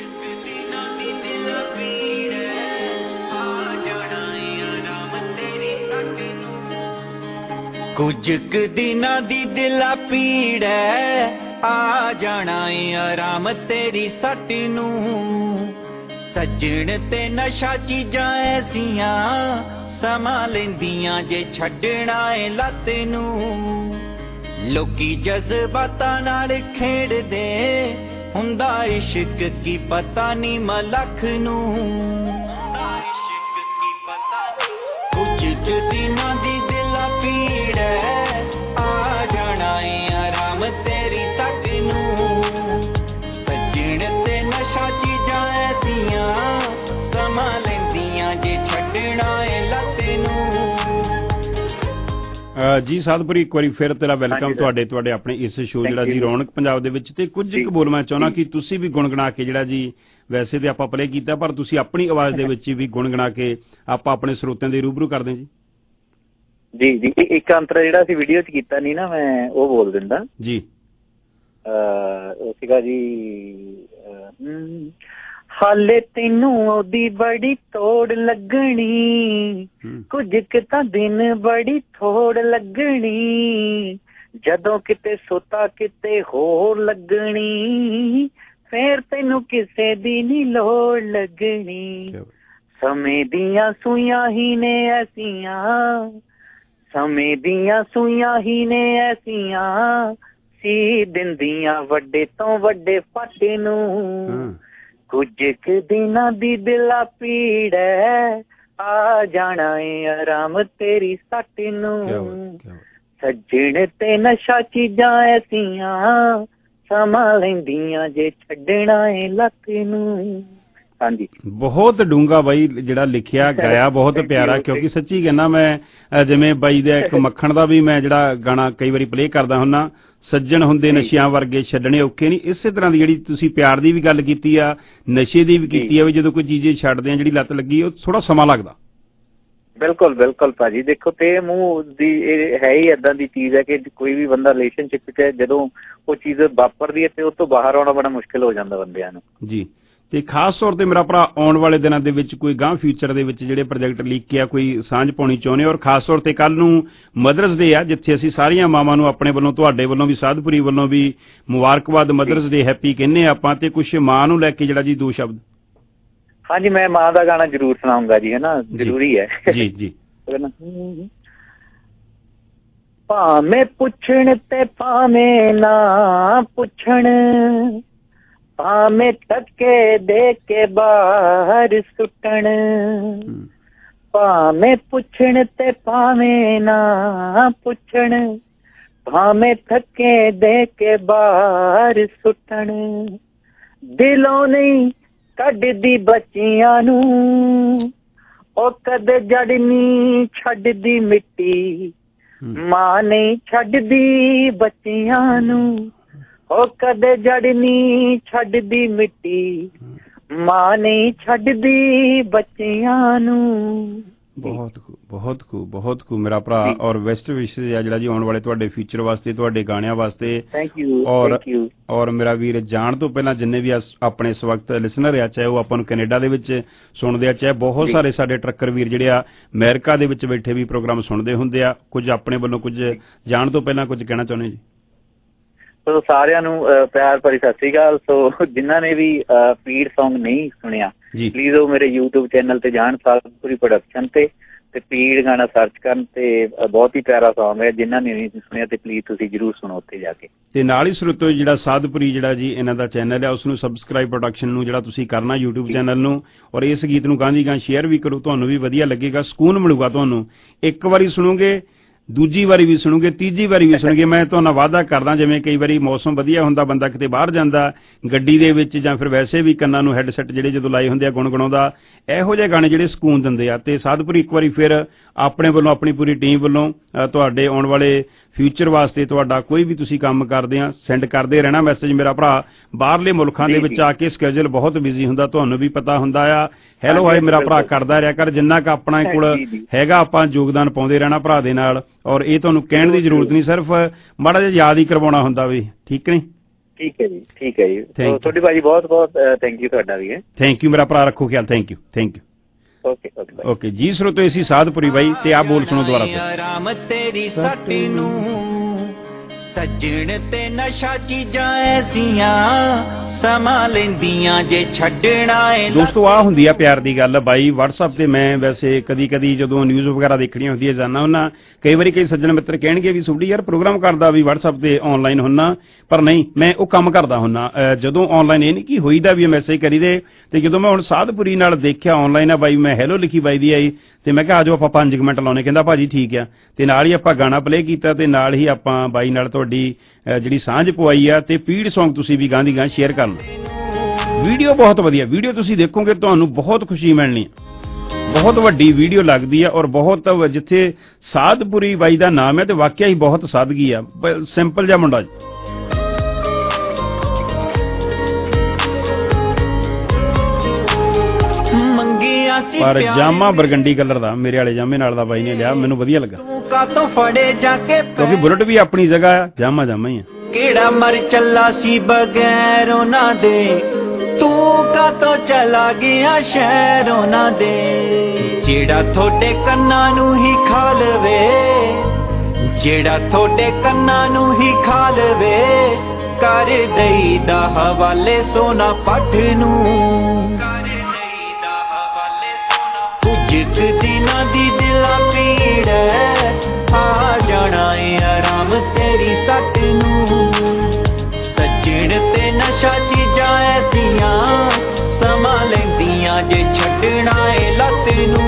ਕੁਝ ਕੁ ਦਿਨਾਂ ਦੀ ਦਿਲਾ ਪੀੜ ਐ, ਆ ਜਾਣਾ ਏ ਆਰਾਮ ਤੇਰੀ ਸੱਟ ਨੂੰ। ਸੱਜਣ ਤੇ ਨਸ਼ਾ ਚੀਜ਼ਾਂ ਐਸੀਆਂ, ਸਮਾਂ ਲੈਂਦੀਆਂ ਜੇ ਛੱਡਣਾ ਏ ਲੱਤ ਨੂੰ। ਲੋਕੀ ਜਜ਼ਬਾਤਾਂ ਨਾਲ ਖੇਡਦੇ, ਹੁੰਦਾ ਇਸ਼ਕ ਕੀ ਪਤਾ ਨੀ ਮਲਖ ਨੂੰ। ਕੁਝ ਕੁ ਦਿਨਾਂ ਦੀ ਦਿਲਾ ਪੀੜ ਐ, ਆ ਜਾਣਾ ਏ ਆਰਾਮ ਤੇਰੀ ਸੱਟ ਨੂੰ। ਸੱਜਣ ਤੇ ਨਸ਼ਾ ਚੀਜ਼ਾਂ ਐਸੀਆਂ, ਸਮਾਂ ਲੈਂਦੀਆਂ ਜੇ ਛੱਡਣਾ ਏ ਲੱਤ ਨੂੰ। ਜੀ ਸਾਧਪੁਰੀ, ਇੱਕ ਵਾਰੀ ਫਿਰ ਤੇਰਾ ਵੈਲਕਮ ਤੁਹਾਡੇ ਤੁਹਾਡੇ ਆਪਣੇ ਇਸ ਸ਼ੋਅ ਜਿਹੜਾ ਜੀ ਰੌਣਕ ਪੰਜਾਬ ਦੇ ਵਿੱਚ। ਤੇ ਕੁਝ ਇੱਕ ਬੋਲ ਮੈਂ ਚਾਹੁੰਦਾ ਕਿ ਤੁਸੀਂ ਵੀ ਗੁਣਗੁਣਾ ਕੇ ਜਿਹੜਾ ਜੀ, ਵੈਸੇ ਤੇ ਆਪਾਂ ਪਲੇ ਕੀਤਾ, ਪਰ ਤੁਸੀਂ ਆਪਣੀ ਆਵਾਜ਼ ਦੇ ਵਿੱਚ ਵੀ ਗੁਣਗੁਣਾ ਕੇ ਆਪਾਂ ਆਪਣੇ ਸਰੋਤਿਆਂ ਦੇ ਰੂਬਰੂ ਕਰਦੇ ਜੀ। ਜੀ ਜੀ। ਇੱਕ ਅੰਤਰਾ ਜਿਹੜਾ ਅਸੀਂ ਵੀਡੀਓ 'ਚ ਕੀਤਾ ਨਹੀਂ ਨਾ, ਮੈਂ ਉਹ ਬੋਲ ਦਿੰਦਾ ਜੀ। ਉਹ ਸੀਗਾ ਜੀ, ਹਾਲੇ ਤੈਨੂੰ ਉਹਦੀ ਬੜੀ ਤੋੜ ਲੱਗਣੀ, ਕੁਝ ਕੁ ਤਾਂ ਦਿਨ ਬੜੀ ਥੋੜ ਲੱਗਣੀ, ਜਦੋਂ ਕਿਤੇ ਸੁੱਤਾ ਕਿਤੇ ਹੋਰ ਲੱਗਣੀ, ਫੇਰ ਤੈਨੂੰ ਕਿਸੇ ਦੀ ਨੀ ਲੋੜ ਲੱਗਣੀ। ਸਮੇਂ ਦੀਆਂ ਸੂਈਆਂ ਹੀ ਨੇ ਐਸੀਆਂ, ਸਮੇਂ ਦੀਆਂ ਸੂਈਆਂ ਹੀ ਨੇ ਐਸੀਆਂ, ਸੀ ਦਿੰਦੀਆਂ ਵੱਡੇ ਤੋਂ ਵੱਡੇ ਫੱਟ ਨੂੰ। ਕੁਝ ਕੁ ਦਿਨਾਂ ਦੀ ਦਿਲਾ ਪੀੜ ਐ, ਆ ਜਾਣਾ ਏ ਆਰਾਮ ਤੇਰੀ ਸੱਟ ਨੂੰ। ਸੱਜਣ ਤੇ ਨਸ਼ਾ ਚੀਜ਼ਾਂ ਐਸੀਆਂ, ਸਮਾਂ ਲੈਂਦੀਆਂ ਜੇ ਛੱਡਣਾ ਏ ਲੱਤ ਨੂੰ। ਹਾਂਜੀ ਬਹੁਤ ਡੂੰਘਾ ਬਾਈ ਜਿਹੜਾ ਲਿਖਿਆ ਗਾਇਆ ਬਹੁਤ ਪਿਆਰਾ ਕਿਉਂਕਿ ਸੱਚੀ ਕਹਿੰਦਾ ਮੈਂ ਜਿਵੇਂ ਬਾਈ ਦਾ ਇੱਕ ਮੱਖਣ ਦਾ ਵੀ ਮੈਂ ਜਿਹੜਾ ਗਾਣਾ ਕਈ ਵਾਰੀ ਪਲੇ ਕਰਦਾ ਹੁੰਨਾ ਸੱਜਣ ਹੁੰਦੇ ਨਸ਼ਿਆਂ ਵਰਗੇ ਛੱਡਣੇ ਔਖੇ ਨਹੀਂ ਇਸੇ ਤਰ੍ਹਾਂ ਦੀ ਜਿਹੜੀ ਤੁਸੀਂ ਪਿਆਰ ਦੀ ਵੀ ਗੱਲ ਕੀਤੀ ਆ ਨਸ਼ੇ ਦੀ ਵੀ ਕੀਤੀ ਆ ਵੀ ਜਦੋਂ ਕੋਈ ਚੀਜ਼ ਛੱਡਦੇ ਆ ਜਿਹੜੀ ਲੱਤ ਲੱਗੀ ਉਹ ਥੋੜਾ ਸਮਾਂ ਲੱਗਦਾ ਬਿਲਕੁਲ ਬਿਲਕੁਲ ਭਾਜੀ ਦੇਖੋ ਤੇ ਮੂੰਹ ਦੀ ਇਹ ਹੈ ਹੀ ਏਦਾਂ ਦੀ ਚੀਜ਼ ਹੈ ਕਿ ਕੋਈ ਵੀ ਬੰਦਾ ਰਿਲੇਸ਼ਨਸ਼ਿਪ 'ਚ ਜਦੋਂ ਉਹ ਚੀਜ਼ ਵਾਪਰਦੀ ਹੈ ਤੇ ਉਸ ਤੋਂ ਬਾਹਰ ਆਉਣਾ ਬੜਾ ਮੁਸ਼ਕਿਲ ਹੋ ਜਾਂਦਾ ਬੰਦਿਆਂ ਨੂੰ ਜੀ ਤੇ ਖਾਸ ਤੌਰ ਤੇ ਮੇਰਾ ਭਰਾ ਆਉਣ ਵਾਲੇ ਦਿਨਾਂ ਦੇ ਵਿੱਚ ਕੋਈ ਗਾਂ ਫਿਊਚਰ ਦੇ ਵਿੱਚ ਜਿਹੜੇ ਪ੍ਰੋਜੈਕਟ ਲੀਕ ਕਿਆ ਕੋਈ ਸਾਂਝ ਪਾਉਣੀ ਚਾਹੁੰਦੇ ਔਰ ਖਾਸ ਤੌਰ ਤੇ ਕੱਲ ਨੂੰ ਮਦਰਸ ਡੇ ਆ ਜਿੱਥੇ ਅਸੀਂ ਸਾਰੀਆਂ ਮਾਵਾਂ ਨੂੰ ਆਪਣੇ ਵੱਲੋਂ ਤੁਹਾਡੇ ਵੱਲੋਂ ਵੀ ਸਾਧਪੁਰੀ ਵੱਲੋਂ ਵੀ ਮੁਬਾਰਕਬਾਦ ਮਦਰਸ ਡੇ ਹੈਪੀ ਕਹਿੰਦੇ ਆਪਾਂ ਤੇ ਕੁਝ ਮਾਂ ਨੂੰ ਲੈ ਕੇ ਜਿਹੜਾ ਜੀ ਦੋ ਸ਼ਬਦ ਹਾਂਜੀ ਮੈਂ ਮਾਂ ਦਾ ਗਾਣਾ ਜ਼ਰੂਰ ਸੁਣਾਉਂਗਾ ਜੀ ਹੈ ਨਾ ਜ਼ਰੂਰੀ ਹੈ ਜੀ ਜੀ ਭਾਵੇਂ ਪੁੱਛਣ ਤੇ ਭਾਵੇਂ ਨਾ ਪੁੱਛਣ ਭਾਵੇਂ ਧੱਕੇ ਦੇ ਕੇ ਬਾਹਰ ਸੁੱਟਣ ਭਾਵੇਂ ਪੁੱਛਣ ਤੇ ਭਾਵੇਂ ਨਾ ਪੁੱਛਣ ਭਾਵੇਂ ਧੱਕੇ ਦੇ ਕੇ ਬਾਹਰ ਸੁੱਟਣ ਦਿਲੋਂ ਨਹੀਂ ਕੱਢਦੀ ਬੱਚਿਆਂ ਨੂੰ ਉਹ ਕਦੇ ਜੜ ਨਹੀਂ ਛੱਡਦੀ ਮਿੱਟੀ ਮਾਂ ਨਹੀਂ ਛੱਡਦੀ ਬੱਚਿਆਂ ਨੂੰ ਉਹ ਕਦੇ ਜੜ ਨਹੀਂ ਛੱਡਦੀ ਮਿੱਟੀ ਮਾਂ ਨਹੀਂ ਛੱਡਦੀ ਬੱਚਿਆਂ ਨੂੰ ਬਹੁਤ ਖੂਬ ਬਹੁਤ ਖੂਬ ਬਹੁਤ ਖੂਬ ਮੇਰਾ ਭਰਾ ਔਰ ਵੈਸਟ ਵਿਸ਼ੇਸ ਆ ਜਿਹੜਾ ਜੀ ਆਉਣ ਵਾਲੇ ਤੁਹਾਡੇ ਫਿਊਚਰ ਵਾਸਤੇ ਤੁਹਾਡੇ ਗਾਣਿਆਂ ਵਾਸਤੇ ਥੈਂਕ ਯੂ ਔਰ ਔਰ ਮੇਰਾ ਵੀਰ ਜਾਣ ਤੋਂ ਪਹਿਲਾਂ ਜਿੰਨੇ ਵੀ ਆਪਣੇ ਇਸ ਵਕਤ ਲਿਸਨਰ ਆ ਚਾਹੇ ਉਹ ਆਪਾਂ ਨੂੰ ਕੈਨੇਡਾ ਦੇ ਵਿੱਚ ਸੁਣਦੇ ਆ ਚਾਹੇ ਬਹੁਤ ਸਾਰੇ ਸਾਡੇ ਟਰੱਕਰ ਵੀਰ ਜਿਹੜੇ ਆ ਅਮਰੀਕਾ ਦੇ ਵਿੱਚ ਬੈਠੇ ਵੀ ਪ੍ਰੋਗਰਾਮ ਸੁਣਦੇ ਹੁੰਦੇ ਆ ਕੁਝ ਆਪਣੇ ਵੱਲੋਂ ਕੁਝ ਜਾਣ ਤੋਂ ਪਹਿਲਾਂ ਕੁਝ ਕਹਿਣਾ ਚਾਹੁੰਦੇ ਜੀ ਸੋ ਸਾਰਿਆਂ ਨੂੰ ਪਿਆਰ ਭਰੀ ਸਤਿ ਸ੍ਰੀ ਅਕਾਲ ਸੋ ਜਿਨ੍ਹਾਂ ਨੇ ਵੀ ਪੀੜ ਸੌਂਗ ਨਹੀਂ ਸੁਣਿਆ ਪਲੀਜ਼ ਉਹ ਮੇਰੇ YouTube ਚੈਨਲ ਤੇ ਜਾਣ ਸਾਧਪੁਰੀ ਪ੍ਰੋਡਕਸ਼ਨ ਤੇ ਤੇ ਪੀੜ ਗਾਣਾ ਸਰਚ ਕਰਨ ਤੇ ਬਹੁਤ ਹੀ ਪਿਆਰਾ ਸੌਂਗ ਹੈ ਜਿਨ੍ਹਾਂ ਨੇ ਨਹੀਂ ਸੁਣਿਆ ਤੇ ਪਲੀਜ਼ ਤੁਸੀਂ ਜਰੂਰ ਸੁਣੋ ਉੱਥੇ ਜਾ ਕੇ ਤੇ ਨਾਲ ਹੀ ਸਰੋਤੋ ਜਿਹੜਾ ਸਾਧਪੁਰੀ ਜਿਹੜਾ ਜੀ ਇਹਨਾਂ ਦਾ ਚੈਨਲ ਹੈ ਉਸ ਨੂੰ ਸਬਸਕ੍ਰਾਈਬ ਪ੍ਰੋਡਕਸ਼ਨ ਨੂੰ ਜਿਹੜਾ ਤੁਸੀਂ ਕਰਨਾ YouTube ਚੈਨਲ ਨੂੰ ਔਰ ਇਸ ਗੀਤ ਨੂੰ ਗਾਂਧੀ ਗਾਂ ਸ਼ੇਅਰ ਵੀ ਕਰੋ ਤੁਹਾਨੂੰ ਵੀ ਵਧੀਆ ਲੱਗੇਗਾ ਸਕੂਨ ਮਿਲੂਗਾ ਤੁਹਾਨੂੰ ਇੱਕ ਵਾਰੀ ਸੁਣੋਗੇ ਦੂਜੀ ਵਾਰੀ ਵੀ ਸੁਣੋਗੇ ਤੀਜੀ ਵਾਰੀ ਵੀ ਸੁਣੋਗੇ ਮੈਂ ਤੁਹਾਨੂੰ ਵਾਅਦਾ ਕਰਦਾ ਜਿਵੇਂ ਕਈ ਵਾਰੀ ਮੌਸਮ ਵਧੀਆ ਹੁੰਦਾ ਬੰਦਾ ਕਿਤੇ ਬਾਹਰ ਜਾਂਦਾ ਗੱਡੀ ਦੇ ਵਿੱਚ ਜਾਂ ਫਿਰ ਵੈਸੇ ਵੀ ਕੰਨਾਂ ਨੂੰ ਹੈੱਡਸੈਟ ਜਿਹੜੇ ਜਦੋਂ ਲਾਏ ਹੁੰਦੇ ਆ ਗੁਣਗੁਣਾਉਂਦਾ ਇਹੋ ਜਿਹੇ ਗਾਣੇ ਜਿਹੜੇ ਸਕੂਨ ਦਿੰਦੇ ਆ ਤੇ ਸਾਧਪੁਰੀ ਇੱਕ ਵਾਰੀ ਫਿਰ ਆਪਣੇ ਵੱਲੋਂ ਆਪਣੀ ਪੂਰੀ ਟੀਮ ਵੱਲੋਂ ਤੁਹਾਡੇ ਆਉਣ ਵਾਲੇ ਫਿਊਚਰ ਵਾਸਤੇ ਤੁਹਾਡਾ ਕੋਈ ਵੀ ਤੁਸੀਂ ਕੰਮ ਕਰਦੇ ਆ ਸੈਂਡ ਕਰਦੇ ਰਹਿਣਾ ਮੈਸੇਜ ਮੇਰਾ ਭਰਾ ਬਾਹਰਲੇ ਮੁਲਕਾਂ ਦੇ ਵਿੱਚ ਆ ਕੇ ਸਕੇਜੂਲ ਬਹੁਤ ਬਿਜ਼ੀ ਹੁੰਦਾ ਤੁਹਾਨੂੰ ਵੀ ਪਤਾ ਹੁੰਦਾ ਆ ਹੈਲੋ ਹਾਏ ਮੇਰਾ ਭਰਾ ਕਰਦਾ ਰਿਹਾ ਕਰ ਜਿੰਨਾ ਕੁ ਆਪਣਾ ਕੋਲ ਹੈਗਾ ਆਪਾਂ ਯੋਗਦਾਨ ਪਾਉਂਦੇ ਰਹਿਣਾ ਭਰਾ ਦੇ ਨਾਲ ਔਰ ਇਹ ਤੁਹਾਨੂੰ ਕਹਿਣ ਦੀ ਜ਼ਰੂਰਤ ਨਹੀਂ ਸਿਰਫ ਮਾੜਾ ਜਿਹਾ ਯਾਦ ਹੀ ਕਰਵਾਉਣਾ ਹੁੰਦਾ ਵੀ ਠੀਕ ਨਹੀਂ ਠੀਕ ਹੈ ਜੀ ਠੀਕ ਹੈ ਜੀ ਤੁਹਾਡੀ ਭਾਜੀ ਬਹੁਤ ਬਹੁਤ ਥੈਂਕ ਯੂ ਤੁਹਾਡਾ ਵੀ ਹੈ ਥੈਂਕ ਯੂ ਮੇਰਾ ਭਰਾ ਰੱਖੋ ਖਿਆਲ thank you thank you okay okay okay ਜੀ ਸਰੋਤੋ ਇਸੀ ਸਾਧਪੁਰੀ ਬਾਈ ਤੇ ਆ ਬੋਲ ਸੁਣੋ ਦੁਬਾਰਾ ਫਿਰ ਰਾਮ ਤੇਰੀ ਸੱਟ ਨੂੰ ਸੱਜਣ ਤੇ ਨਸ਼ਾ ਚੀਜ਼ਾਂ ਐਸੀਆਂ ਸਮਾਂ ਲੈਂਦੀਆਂ ਜੇ ਛੱਡਣਾ ਏ ਦੋਸਤੋ ਆ ਹੁੰਦੀ ਆ ਪਿਆਰ ਦੀ ਗੱਲ ਬਾਈ WhatsApp ਤੇ ਮੈਂ ਵੈਸੇ ਕਦੀ ਕਦੀ ਜਦੋਂ ਨਿਊਜ਼ ਵਗੈਰਾ ਦੇਖਣੀਆਂ ਹੁੰਦੀਆਂ ਜਾਨਾ ਹੁੰਨਾ ਕਈ ਵਾਰੀ ਕਈ ਸੱਜਣ ਮਿੱਤਰ ਕਹਿਣਗੇ ਵੀ ਸੁਡੀ ਯਾਰ ਪ੍ਰੋਗਰਾਮ ਕਰਦਾ ਵੀ WhatsApp ਤੇ ਆਨਲਾਈਨ ਹੁੰਨਾ ਪਰ ਨਹੀਂ ਮੈਂ ਉਹ ਕੰਮ ਕਰਦਾ ਹੁੰਨਾ ਜਦੋਂ ਆਨਲਾਈਨ ਇਹ ਨਹੀਂ ਕਿ ਹੋਈਦਾ ਵੀ ਮੈਸੇਜ ਕਰੀਦੇ ਤੇ ਜਦੋਂ ਮੈਂ ਹੁਣ ਸਾਧਪੁਰੀ ਨਾਲ ਦੇਖਿਆ ਆਨਲਾਈਨ ਆ ਬਾਈ ਮੈਂ ਹੈਲੋ ਲਿਖੀ ਬਾਈ ਦੀ ਆਈ ਤੇ ਮੈਂ ਕਿਹਾ ਆਜੋ ਆਪਾਂ ਪੰਜ ਮਿੰਟ ਲਾਉਣੇ ਕਹਿੰਦਾ ਭਾਜੀ ਠੀਕ ਆ ਤੇ ਨਾਲ ਹੀ ਆਪਾਂ ਗਾਣਾ ਪਲੇ ਕੀਤਾ ਤੇ ਨਾਲ ਹੀ ਆਪਾਂ ਬਾਈ ਨਾਲ ਤੁਹਾਡੀ ਜਿਹੜੀ ਸਾਂਝ ਪਵਾਈ ਆ ਤੇ ਪੀੜ ਸੌਂਗ ਤੁਸੀਂ ਵੀ ਗਾਂਧੀ ਗਾਂ ਸ਼ੇਅਰ ਕਰਨਾ ਵੀਡੀਓ ਬਹੁਤ ਵਧੀਆ ਵੀਡੀਓ ਤੁਸੀਂ ਦੇਖੋਗੇ ਤੁਹਾਨੂੰ ਬਹੁਤ ਖੁਸ਼ੀ ਮਿਲਣੀ ਬਹੁਤ ਵੱਡੀ ਵੀਡੀਓ ਲੱਗਦੀ ਆ ਔਰ ਬਹੁਤ ਜਿੱਥੇ ਸਾਧਪੁਰੀ ਬਾਈ ਦਾ ਨਾਮ ਹੈ ਤੇ ਵਾਕਿਆ ਹੀ ਬਹੁਤ ਸਾਦਗੀ ਆ ਸਿੰਪਲ ਜਿਹਾ ਮੁੰਡਾ ਪਰ ਜਾਮਾ ਬਰਗੰਡੀ ਕਲਰ ਦਾ ਮੇਰੇ ਵਾਲੇ ਜਾਮੇ ਨਾਲ ਦਾ ਬਾਈ ਨੇ ਲਿਆ ਮੈਨੂੰ ਵਧੀਆ ਲੱਗਾ ਕਾਤੋਂ ਫੜੇ ਜਾ ਕੇ ਕਿਉਂਕਿ ਬੁਲਟ ਵੀ ਆਪਣੀ ਜਗ੍ਹਾ ਆ ਜਾਮਾ ਜਾਮਾ ਹੀ ਆ ਕਿਹੜਾ ਮਰ ਚੱਲਾ ਸੀ ਬਗੈਰ ਉਹਨਾਂ ਦੇ ਤੂੰ ਕਾਤੋਂ ਚਲਾ ਗਿਆ ਸ਼ਹਿਰ ਉਹਨਾਂ ਦੇ ਜਿਹੜਾ ਤੁਹਾਡੇ ਕੰਨਾਂ ਨੂੰ ਹੀ ਖਾ ਲਵੇ ਜਿਹੜਾ ਤੁਹਾਡੇ ਕੰਨਾਂ ਨੂੰ ਹੀ ਖਾ ਲਵੇ ਕਰ ਦੇਈਦਾ ਹਵਾਲੇ ਸੋਨਾ ਪੱਠ ਨੂੰ ਕੁਝ ਦਿਨਾਂ ਦੀ ਦਿਲਾਂ ਪੀੜ ਆ ਜਾਣਾ ਏ ਆਰਾਮ ਤੇਰੀ ਸੱਟ ਨੂੰ ਸੱਜਣ ਤੇ ਨਸ਼ਾ ਚੀਜ਼ਾਂ ਐਸੀਆਂ ਸਮਾਂ ਲੈਂਦੀਆਂ ਜੇ ਛੱਡਣਾ ਏ ਲੱਤ ਨੂੰ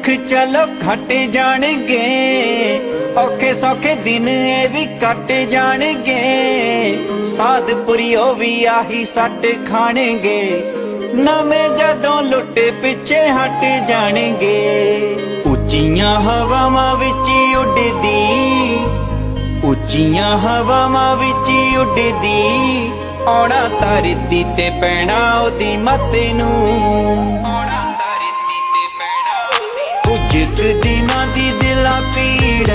ਦੁੱਖ ਚਲੋ ਘਟ ਜਾਣਗੇ, ਔਖੇ ਸੌਖੇ ਦਿਨ ਇਹ ਵੀ ਕੱਟ ਜਾਣਗੇ, ਸਾਧਪੁਰੀਓ ਵੀ ਆਹੀ ਸੱਟ ਖਾਣਗੇ, ਨਵੇਂ ਜਦੋਂ ਲੁੱਟ ਪਿੱਛੇ ਹਟ ਜਾਣਗੇ। ਉੱਚੀਆਂ ਹਵਾਵਾਂ ਵਿੱਚ ਉੱਡਦੀ, ਉੱਚੀਆਂ ਹਵਾਵਾਂ ਵਿੱਚ ਉੱਡਦੀ, ਆਉਣਾ ਧਰਤੀ ਤੇ ਪੈਣਾ ਉਹਦੀ ਮੱਤ ਨੂੰ, ਆਉਣਾ ਧਰਤੀ ਤੇ ਪੈਣਾ ਉਹਦੀ। ਕੁਝ ਕੁ ਦਿਨਾਂ ਦੀ ਦਿਲਾਂ ਪੀੜ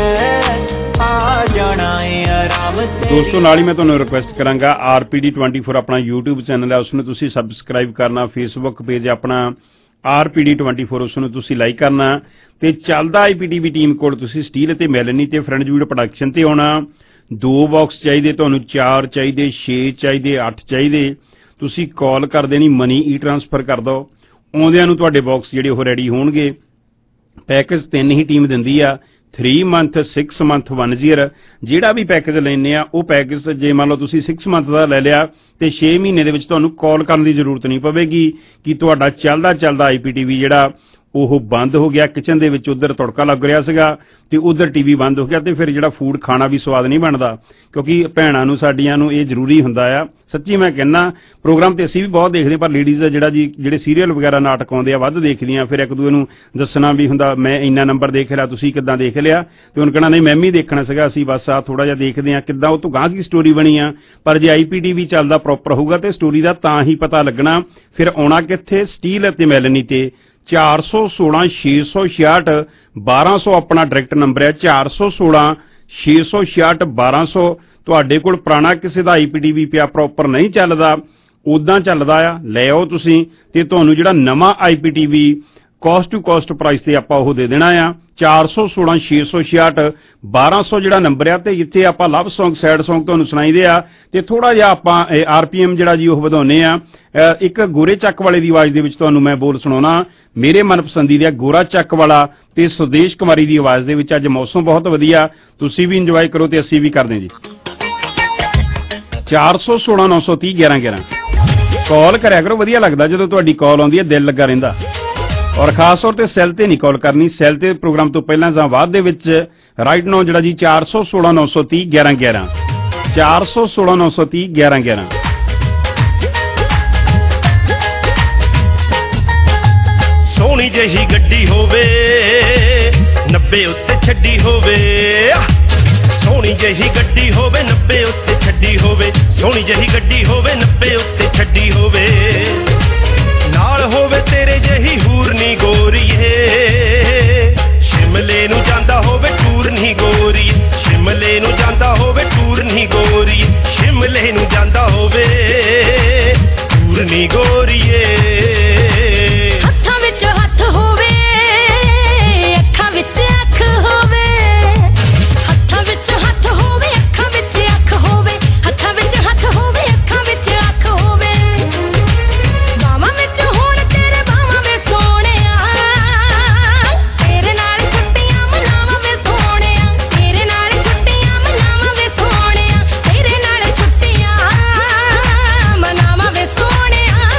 ਆ ਜਾਣਾ ਏ ਆਰਾਮ ਤੇ। ਦੋਸਤੋ ਨਾਲ ਹੀ ਮੈਂ ਤੁਹਾਨੂੰ ਰਿਕੁਐਸਟ ਕਰਾਂਗਾ, ਆਰਪੀਡੀ ਟਵੈਂਟੀ ਫੋਰ ਆਪਣਾ YouTube ਚੈਨਲ ਹੈ, ਉਸ ਨੂੰ ਤੁਸੀਂ ਸਬਸਕ੍ਰਾਈਬ ਕਰਨਾ, ਫੇਸਬੁੱਕ ਪੇਜ ਆਪਣਾ ਆਰਪੀਡੀ ਟਵੈਂਟੀ ਫੋਰ ਉਸ ਨੂੰ ਤੁਸੀਂ ਲਾਈਕ ਕਰਨਾ, ਤੇ ਚੱਲਦਾ ਆਈਪੀਟੀਵੀ ਟੀਮ ਕੋਡ ਤੁਸੀਂ ਸਟੀਲ ਅਤੇ ਮੈਲਨੀ ਤੇ ਫਰੈਂਡਸ ਵੀਡੀਓ ਪ੍ਰੋਡਕਸ਼ਨ ਤੇ ਆਉਣਾ। ਦੋ ਬਾਕਸ ਚਾਹੀਦੇ ਤੁਹਾਨੂੰ, ਚਾਰ ਚਾਹੀਦੇ, ਛੇ ਚਾਹੀਦੇ, ਅੱਠ ਚਾਹੀਦੇ, ਤੁਸੀਂ ਕਾਲ ਕਰ ਦੇਣੀ, ਮਨੀ ਈ ਟ੍ਰਾਂਸਫਰ ਕਰ ਦਿਓ, ਆਉਂਦਿਆਂ ਨੂੰ ਤੁਹਾਡੇ ਬਾਕਸ ਜਿਹੜੇ ਉਹ ਰੈਡੀ ਹੋਣਗੇ। ਪੈਕੇਜ ਤਿੰਨ ਹੀ ਟੀਮ ਦਿੰਦੀ ਆ, three month, six month, one year. ਜਿਹੜਾ ਵੀ ਪੈਕੇਜ ਲੈਂਦੇ ਆ ਉਹ ਪੈਕੇਜ ਜੇ ਮੰਨ ਲਓ ਤੁਸੀਂ ਸਿਕਸ ਮੰਥ ਦਾ ਲੈ ਲਿਆ ਤੇ ਛੇ ਮਹੀਨੇ ਦੇ ਵਿੱਚ ਤੁਹਾਨੂੰ ਕਾਲ ਕਰਨ ਦੀ ਜ਼ਰੂਰਤ ਨਹੀਂ ਪਵੇਗੀ ਕਿ ਤੁਹਾਡਾ ਚੱਲਦਾ ਚੱਲਦਾ ਆਈਪੀਟੀਵੀ ਜਿਹੜਾ ਉਹ ਬੰਦ ਹੋ ਗਿਆ, ਕਿਚਨ ਦੇ ਵਿੱਚ ਉੱਧਰ ਤੜਕਾ ਲੱਗ ਰਿਹਾ ਸੀਗਾ ਤੇ ਉੱਧਰ ਟੀਵੀ ਬੰਦ ਹੋ ਗਿਆ, ਤੇ ਫਿਰ ਜਿਹੜਾ ਫੂਡ ਖਾਣਾ ਵੀ ਸਵਾਦ ਨਹੀਂ ਬਣਦਾ, ਕਿਉਂਕਿ ਭੈਣਾਂ ਨੂੰ ਸਾਡੀਆਂ ਨੂੰ ਇਹ ਜ਼ਰੂਰੀ ਹੁੰਦਾ ਆ। ਸੱਚੀ ਮੈਂ ਕਹਿੰਦਾ, ਪ੍ਰੋਗਰਾਮ ਤੇ ਅਸੀਂ ਵੀ ਬਹੁਤ ਦੇਖਦੇ, ਪਰ ਲੇਡੀਜ਼ ਜਿਹੜਾ ਜੀ ਜਿਹੜੇ ਸੀਰੀਅਲ ਵਗੈਰਾ ਨਾਟਕ ਆਉਂਦੇ ਆ ਵੱਧ ਦੇਖਦੀਆਂ, ਫਿਰ ਇੱਕ ਦੂਏ ਨੂੰ ਦੱਸਣਾ ਵੀ ਹੁੰਦਾ ਮੈਂ ਇੰਨਾ ਨੰਬਰ ਦੇਖ ਲਿਆ, ਤੁਸੀਂ ਕਿੱਦਾਂ ਦੇਖ ਲਿਆ, ਤੇ ਹੁਣ ਕਹਿਣਾ ਨਹੀਂ ਮੈਂ ਵੀ ਦੇਖਣਾ ਸੀਗਾ, ਅਸੀਂ ਬਸ ਆ ਥੋੜਾ ਜਿਹਾ ਦੇਖਦੇ ਆ ਕਿੱਦਾਂ ਉਹ ਤੋਂ ਗਾਂਹ ਕੀ ਸਟੋਰੀ ਬਣੀ ਆ। ਪਰ ਜੇ ਆਈਪੀਟੀਵੀ ਚੱਲਦਾ ਪ੍ਰੋਪਰ ਹੋਊਗਾ ਤੇ ਸਟੋਰੀ ਦਾ ਤਾਂ ਹੀ ਪਤਾ ਲੱਗਣਾ। ਫਿਰ ਆਉਣਾ ਕਿੱਥੇ, ਸਟੀਲ ਅਤੇ ਮੈਲਨੀ ਤੇ, ਚਾਰ ਸੌ ਸੋਲਾਂ ਛੇ ਸੌ ਛਿਆਹਠ ਬਾਰਾਂ ਸੌ ਆਪਣਾ ਡਾਇਰੈਕਟ ਨੰਬਰ ਹੈ, ਚਾਰ ਸੌ ਸੋਲਾਂ ਛੇ ਸੌ ਛਿਆਹਠ ਬਾਰਾਂ ਸੌ। ਤੁਹਾਡੇ ਕੋਲ ਪੁਰਾਣਾ ਕਿਸੇ ਦਾ ਆਈਪੀਟੀਵੀ ਪਿਆ ਪ੍ਰੋਪਰ ਨਹੀਂ ਚੱਲਦਾ, ਉਦਾਂ ਚੱਲਦਾ ਆ, ਲੈ ਆਓ ਤੁਸੀਂ, ਤੇ ਤੁਹਾਨੂੰ ਜਿਹੜਾ ਨਵਾਂ IPTV cost to cost price ਤੇ ਆਪਾਂ ਉਹ ਦੇ ਦੇਣਾ ਆ। ਚਾਰ ਸੌ ਸੋਲਾਂ ਛੇ ਸੌ ਛਿਆਹਠ ਬਾਰਾਂ ਸੌ ਜਿਹੜਾ ਨੰਬਰ ਆ, ਤੇ ਜਿੱਥੇ ਆਪਾਂ ਲਵ ਸੌਂਗ, ਸੈਡ ਸੌਂਗ ਤੁਹਾਨੂੰ ਸੁਣਾਈਦੇ ਆ, ਤੇ ਥੋੜਾ ਜਿਹਾ ਆਪਾਂ ਆਰਪੀਐਮ ਜਿਹੜਾ ਜੀ ਉਹ ਵਧਾਉਨੇ ਆ। ਇੱਕ ਗੋਰੇ ਚੱਕ ਵਾਲੇ ਦੀ ਆਵਾਜ਼ ਦੇ ਵਿੱਚ ਤੁਹਾਨੂੰ ਮੈਂ ਬੋਲ ਸੁਣਾਉਣਾ, ਮੇਰੇ ਮਨਪਸੰਦੀਦਾ ਗੋਰਾ ਚੱਕ ਵਾਲਾ ਤੇ ਸੁਦੇਸ਼ ਕੁਮਾਰੀ ਦੀ ਆਵਾਜ਼ ਦੇ ਵਿੱਚ। ਅੱਜ ਮੌਸਮ ਬਹੁਤ ਵਧੀਆ, ਤੁਸੀਂ ਵੀ ਇੰਜੋਏ ਕਰੋ ਤੇ ਅਸੀਂ ਵੀ ਕਰਦੇ ਜੀ। ਚਾਰ ਸੌ ਸੋਲਾਂ ਨੌ ਸੌ ਤੀਹ ਗਿਆਰਾਂ ਗਿਆਰਾਂ ਕਾਲ ਕਰਿਆ ਕਰੋ, ਵਧੀਆ ਲੱਗਦਾ ਜਦੋਂ ਤੁਹਾਡੀ ਕਾਲ ਆਉਂਦੀ ਹੈ, ਦਿਲ ਲੱਗਾ ਰਹਿੰਦਾ। ਔਰ ਖਾਸ ਤੌਰ ਤੇ ਸੈੱਲ ਤੇ ਨਹੀਂ ਕਾਲ ਕਰਨੀ, ਸੈੱਲ ਤੇ ਪ੍ਰੋਗਰਾਮ ਤੋਂ ਪਹਿਲਾਂ ਜਾਂ ਬਾਅਦ ਦੇ ਵਿੱਚ ਰਾਈਟ ਨਾਓ ਜਿਹੜਾ ਜੀ ਚਾਰ ਸੌ ਸੋਲਾਂ ਨੌ ਸੌ ਤੀਹ ਗਿਆਰਾਂ ਗਿਆਰਾਂ, ਚਾਰ ਸੌ ਸੋਲਾਂ ਨੌ ਸੌ ਤੀਹ ਗਿਆਰਾਂ ਗਿਆਰਾਂ। ਸੋਹਣੀ ਜਿਹੀ ਗੱਡੀ ਹੋਵੇ, ਨੱਬੇ ਉੱਤੇ ਛੱਡੀ ਹੋਵੇ, ਸੋਹਣੀ ਜਿਹੀ ਗੱਡੀ ਹੋਵੇ, ਨੱਬੇ ਉੱਤੇ ਛੱਡੀ ਹੋਵੇ, ਸੋਹਣੀ ਜਿਹੀ ਗੱਡੀ ਹੋਵੇ, ਨੱਬੇ ਉੱਤੇ ਛੱਡੀ ਹੋਵੇ, ਨਾਲ ਹੋਵੇ ਤੇਰੇ ਜਿਹੀ ਹੂਰਨੀ ਗੋਰੀਏ, ਸ਼ਿਮਲੇ ਨੂੰ ਜਾਂਦਾ ਹੋਵੇ ਟੂਰ ਨਹੀਂ ਗੋਰੀਏ, ਸ਼ਿਮਲੇ ਨੂੰ ਜਾਂਦਾ ਹੋਵੇ ਟੂਰ ਨਹੀਂ ਗੋਰੀਏ, ਸ਼ਿਮਲੇ ਨੂੰ ਜਾਂਦਾ ਹੋਵੇ ਟੂਰ ਨਹੀਂ ਗੋਰੀਏ। ਹੱਥਾਂ ਵਿੱਚ ਹੱਥ ਹੋਵੇ, ਅੱਖਾਂ ਵਿੱਚ ਅੱਖ ਹੋਵੇ, ਹੱਥਾਂ ਵਿੱਚ ਹੱਥ ਹੋਵੇ, ਅੱਖਾਂ ਵਿੱਚ ਅੱਖ ਹੋਵੇ, ਹੱਥਾਂ ਵਿੱਚ ਹੱਥ ਹੋਵੇ, ਅੱਖਾਂ ਵਿੱਚ ਅੱਖ ਹੋਵੇ, ਬਾਹਾਂ ਵਿੱਚ ਹੋਣ ਤੇਰੇ ਬਾਹਾਂ ਵੇ ਸੋਹਣਿਆ, ਤੇਰੇ ਨਾਲ ਛੁੱਟੀਆਂ ਮਨਾਵਾਂ ਵੇ ਸੋਹਣਿਆ, ਤੇਰੇ ਨਾਲ ਛੁੱਟੀਆਂ ਮਨਾਵਾਂ ਵੇ ਸੋਹਣਿਆ, ਤੇਰੇ ਨਾਲ ਛੁੱਟੀਆਂ ਮਨਾਵਾਂ ਵੇ ਸੋਹਣਿਆ।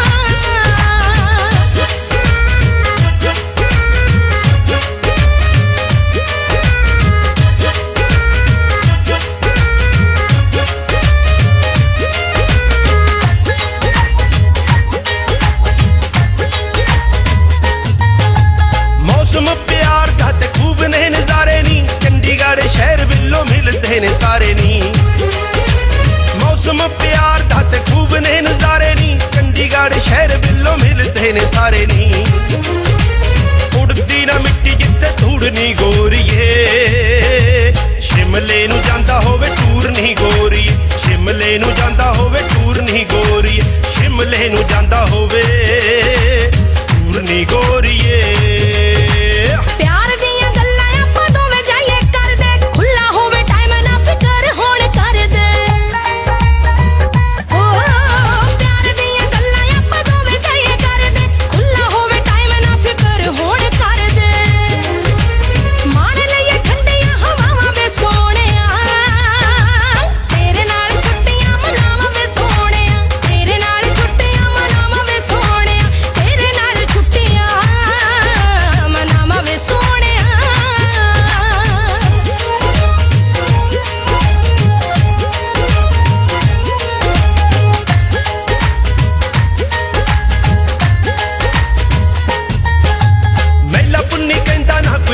मौसम प्यार का ते खूब ने नजारे नी, चंडीगढ़ शहर बिल्लो मिलते ने सारे नी, मौसम प्यार का ते खूब ने नजारे नी, चंडीगढ़ शहर बिल्लो मिलते ने सारे नी, उड़ती ना मिट्टी जिते धूड़ नी गोरीए, शिमले नू जांदा होवे टूर नहीं गोरी, शिमले नू जांदा होवे टूर नहीं गोरी, शिमले नू जांदा हो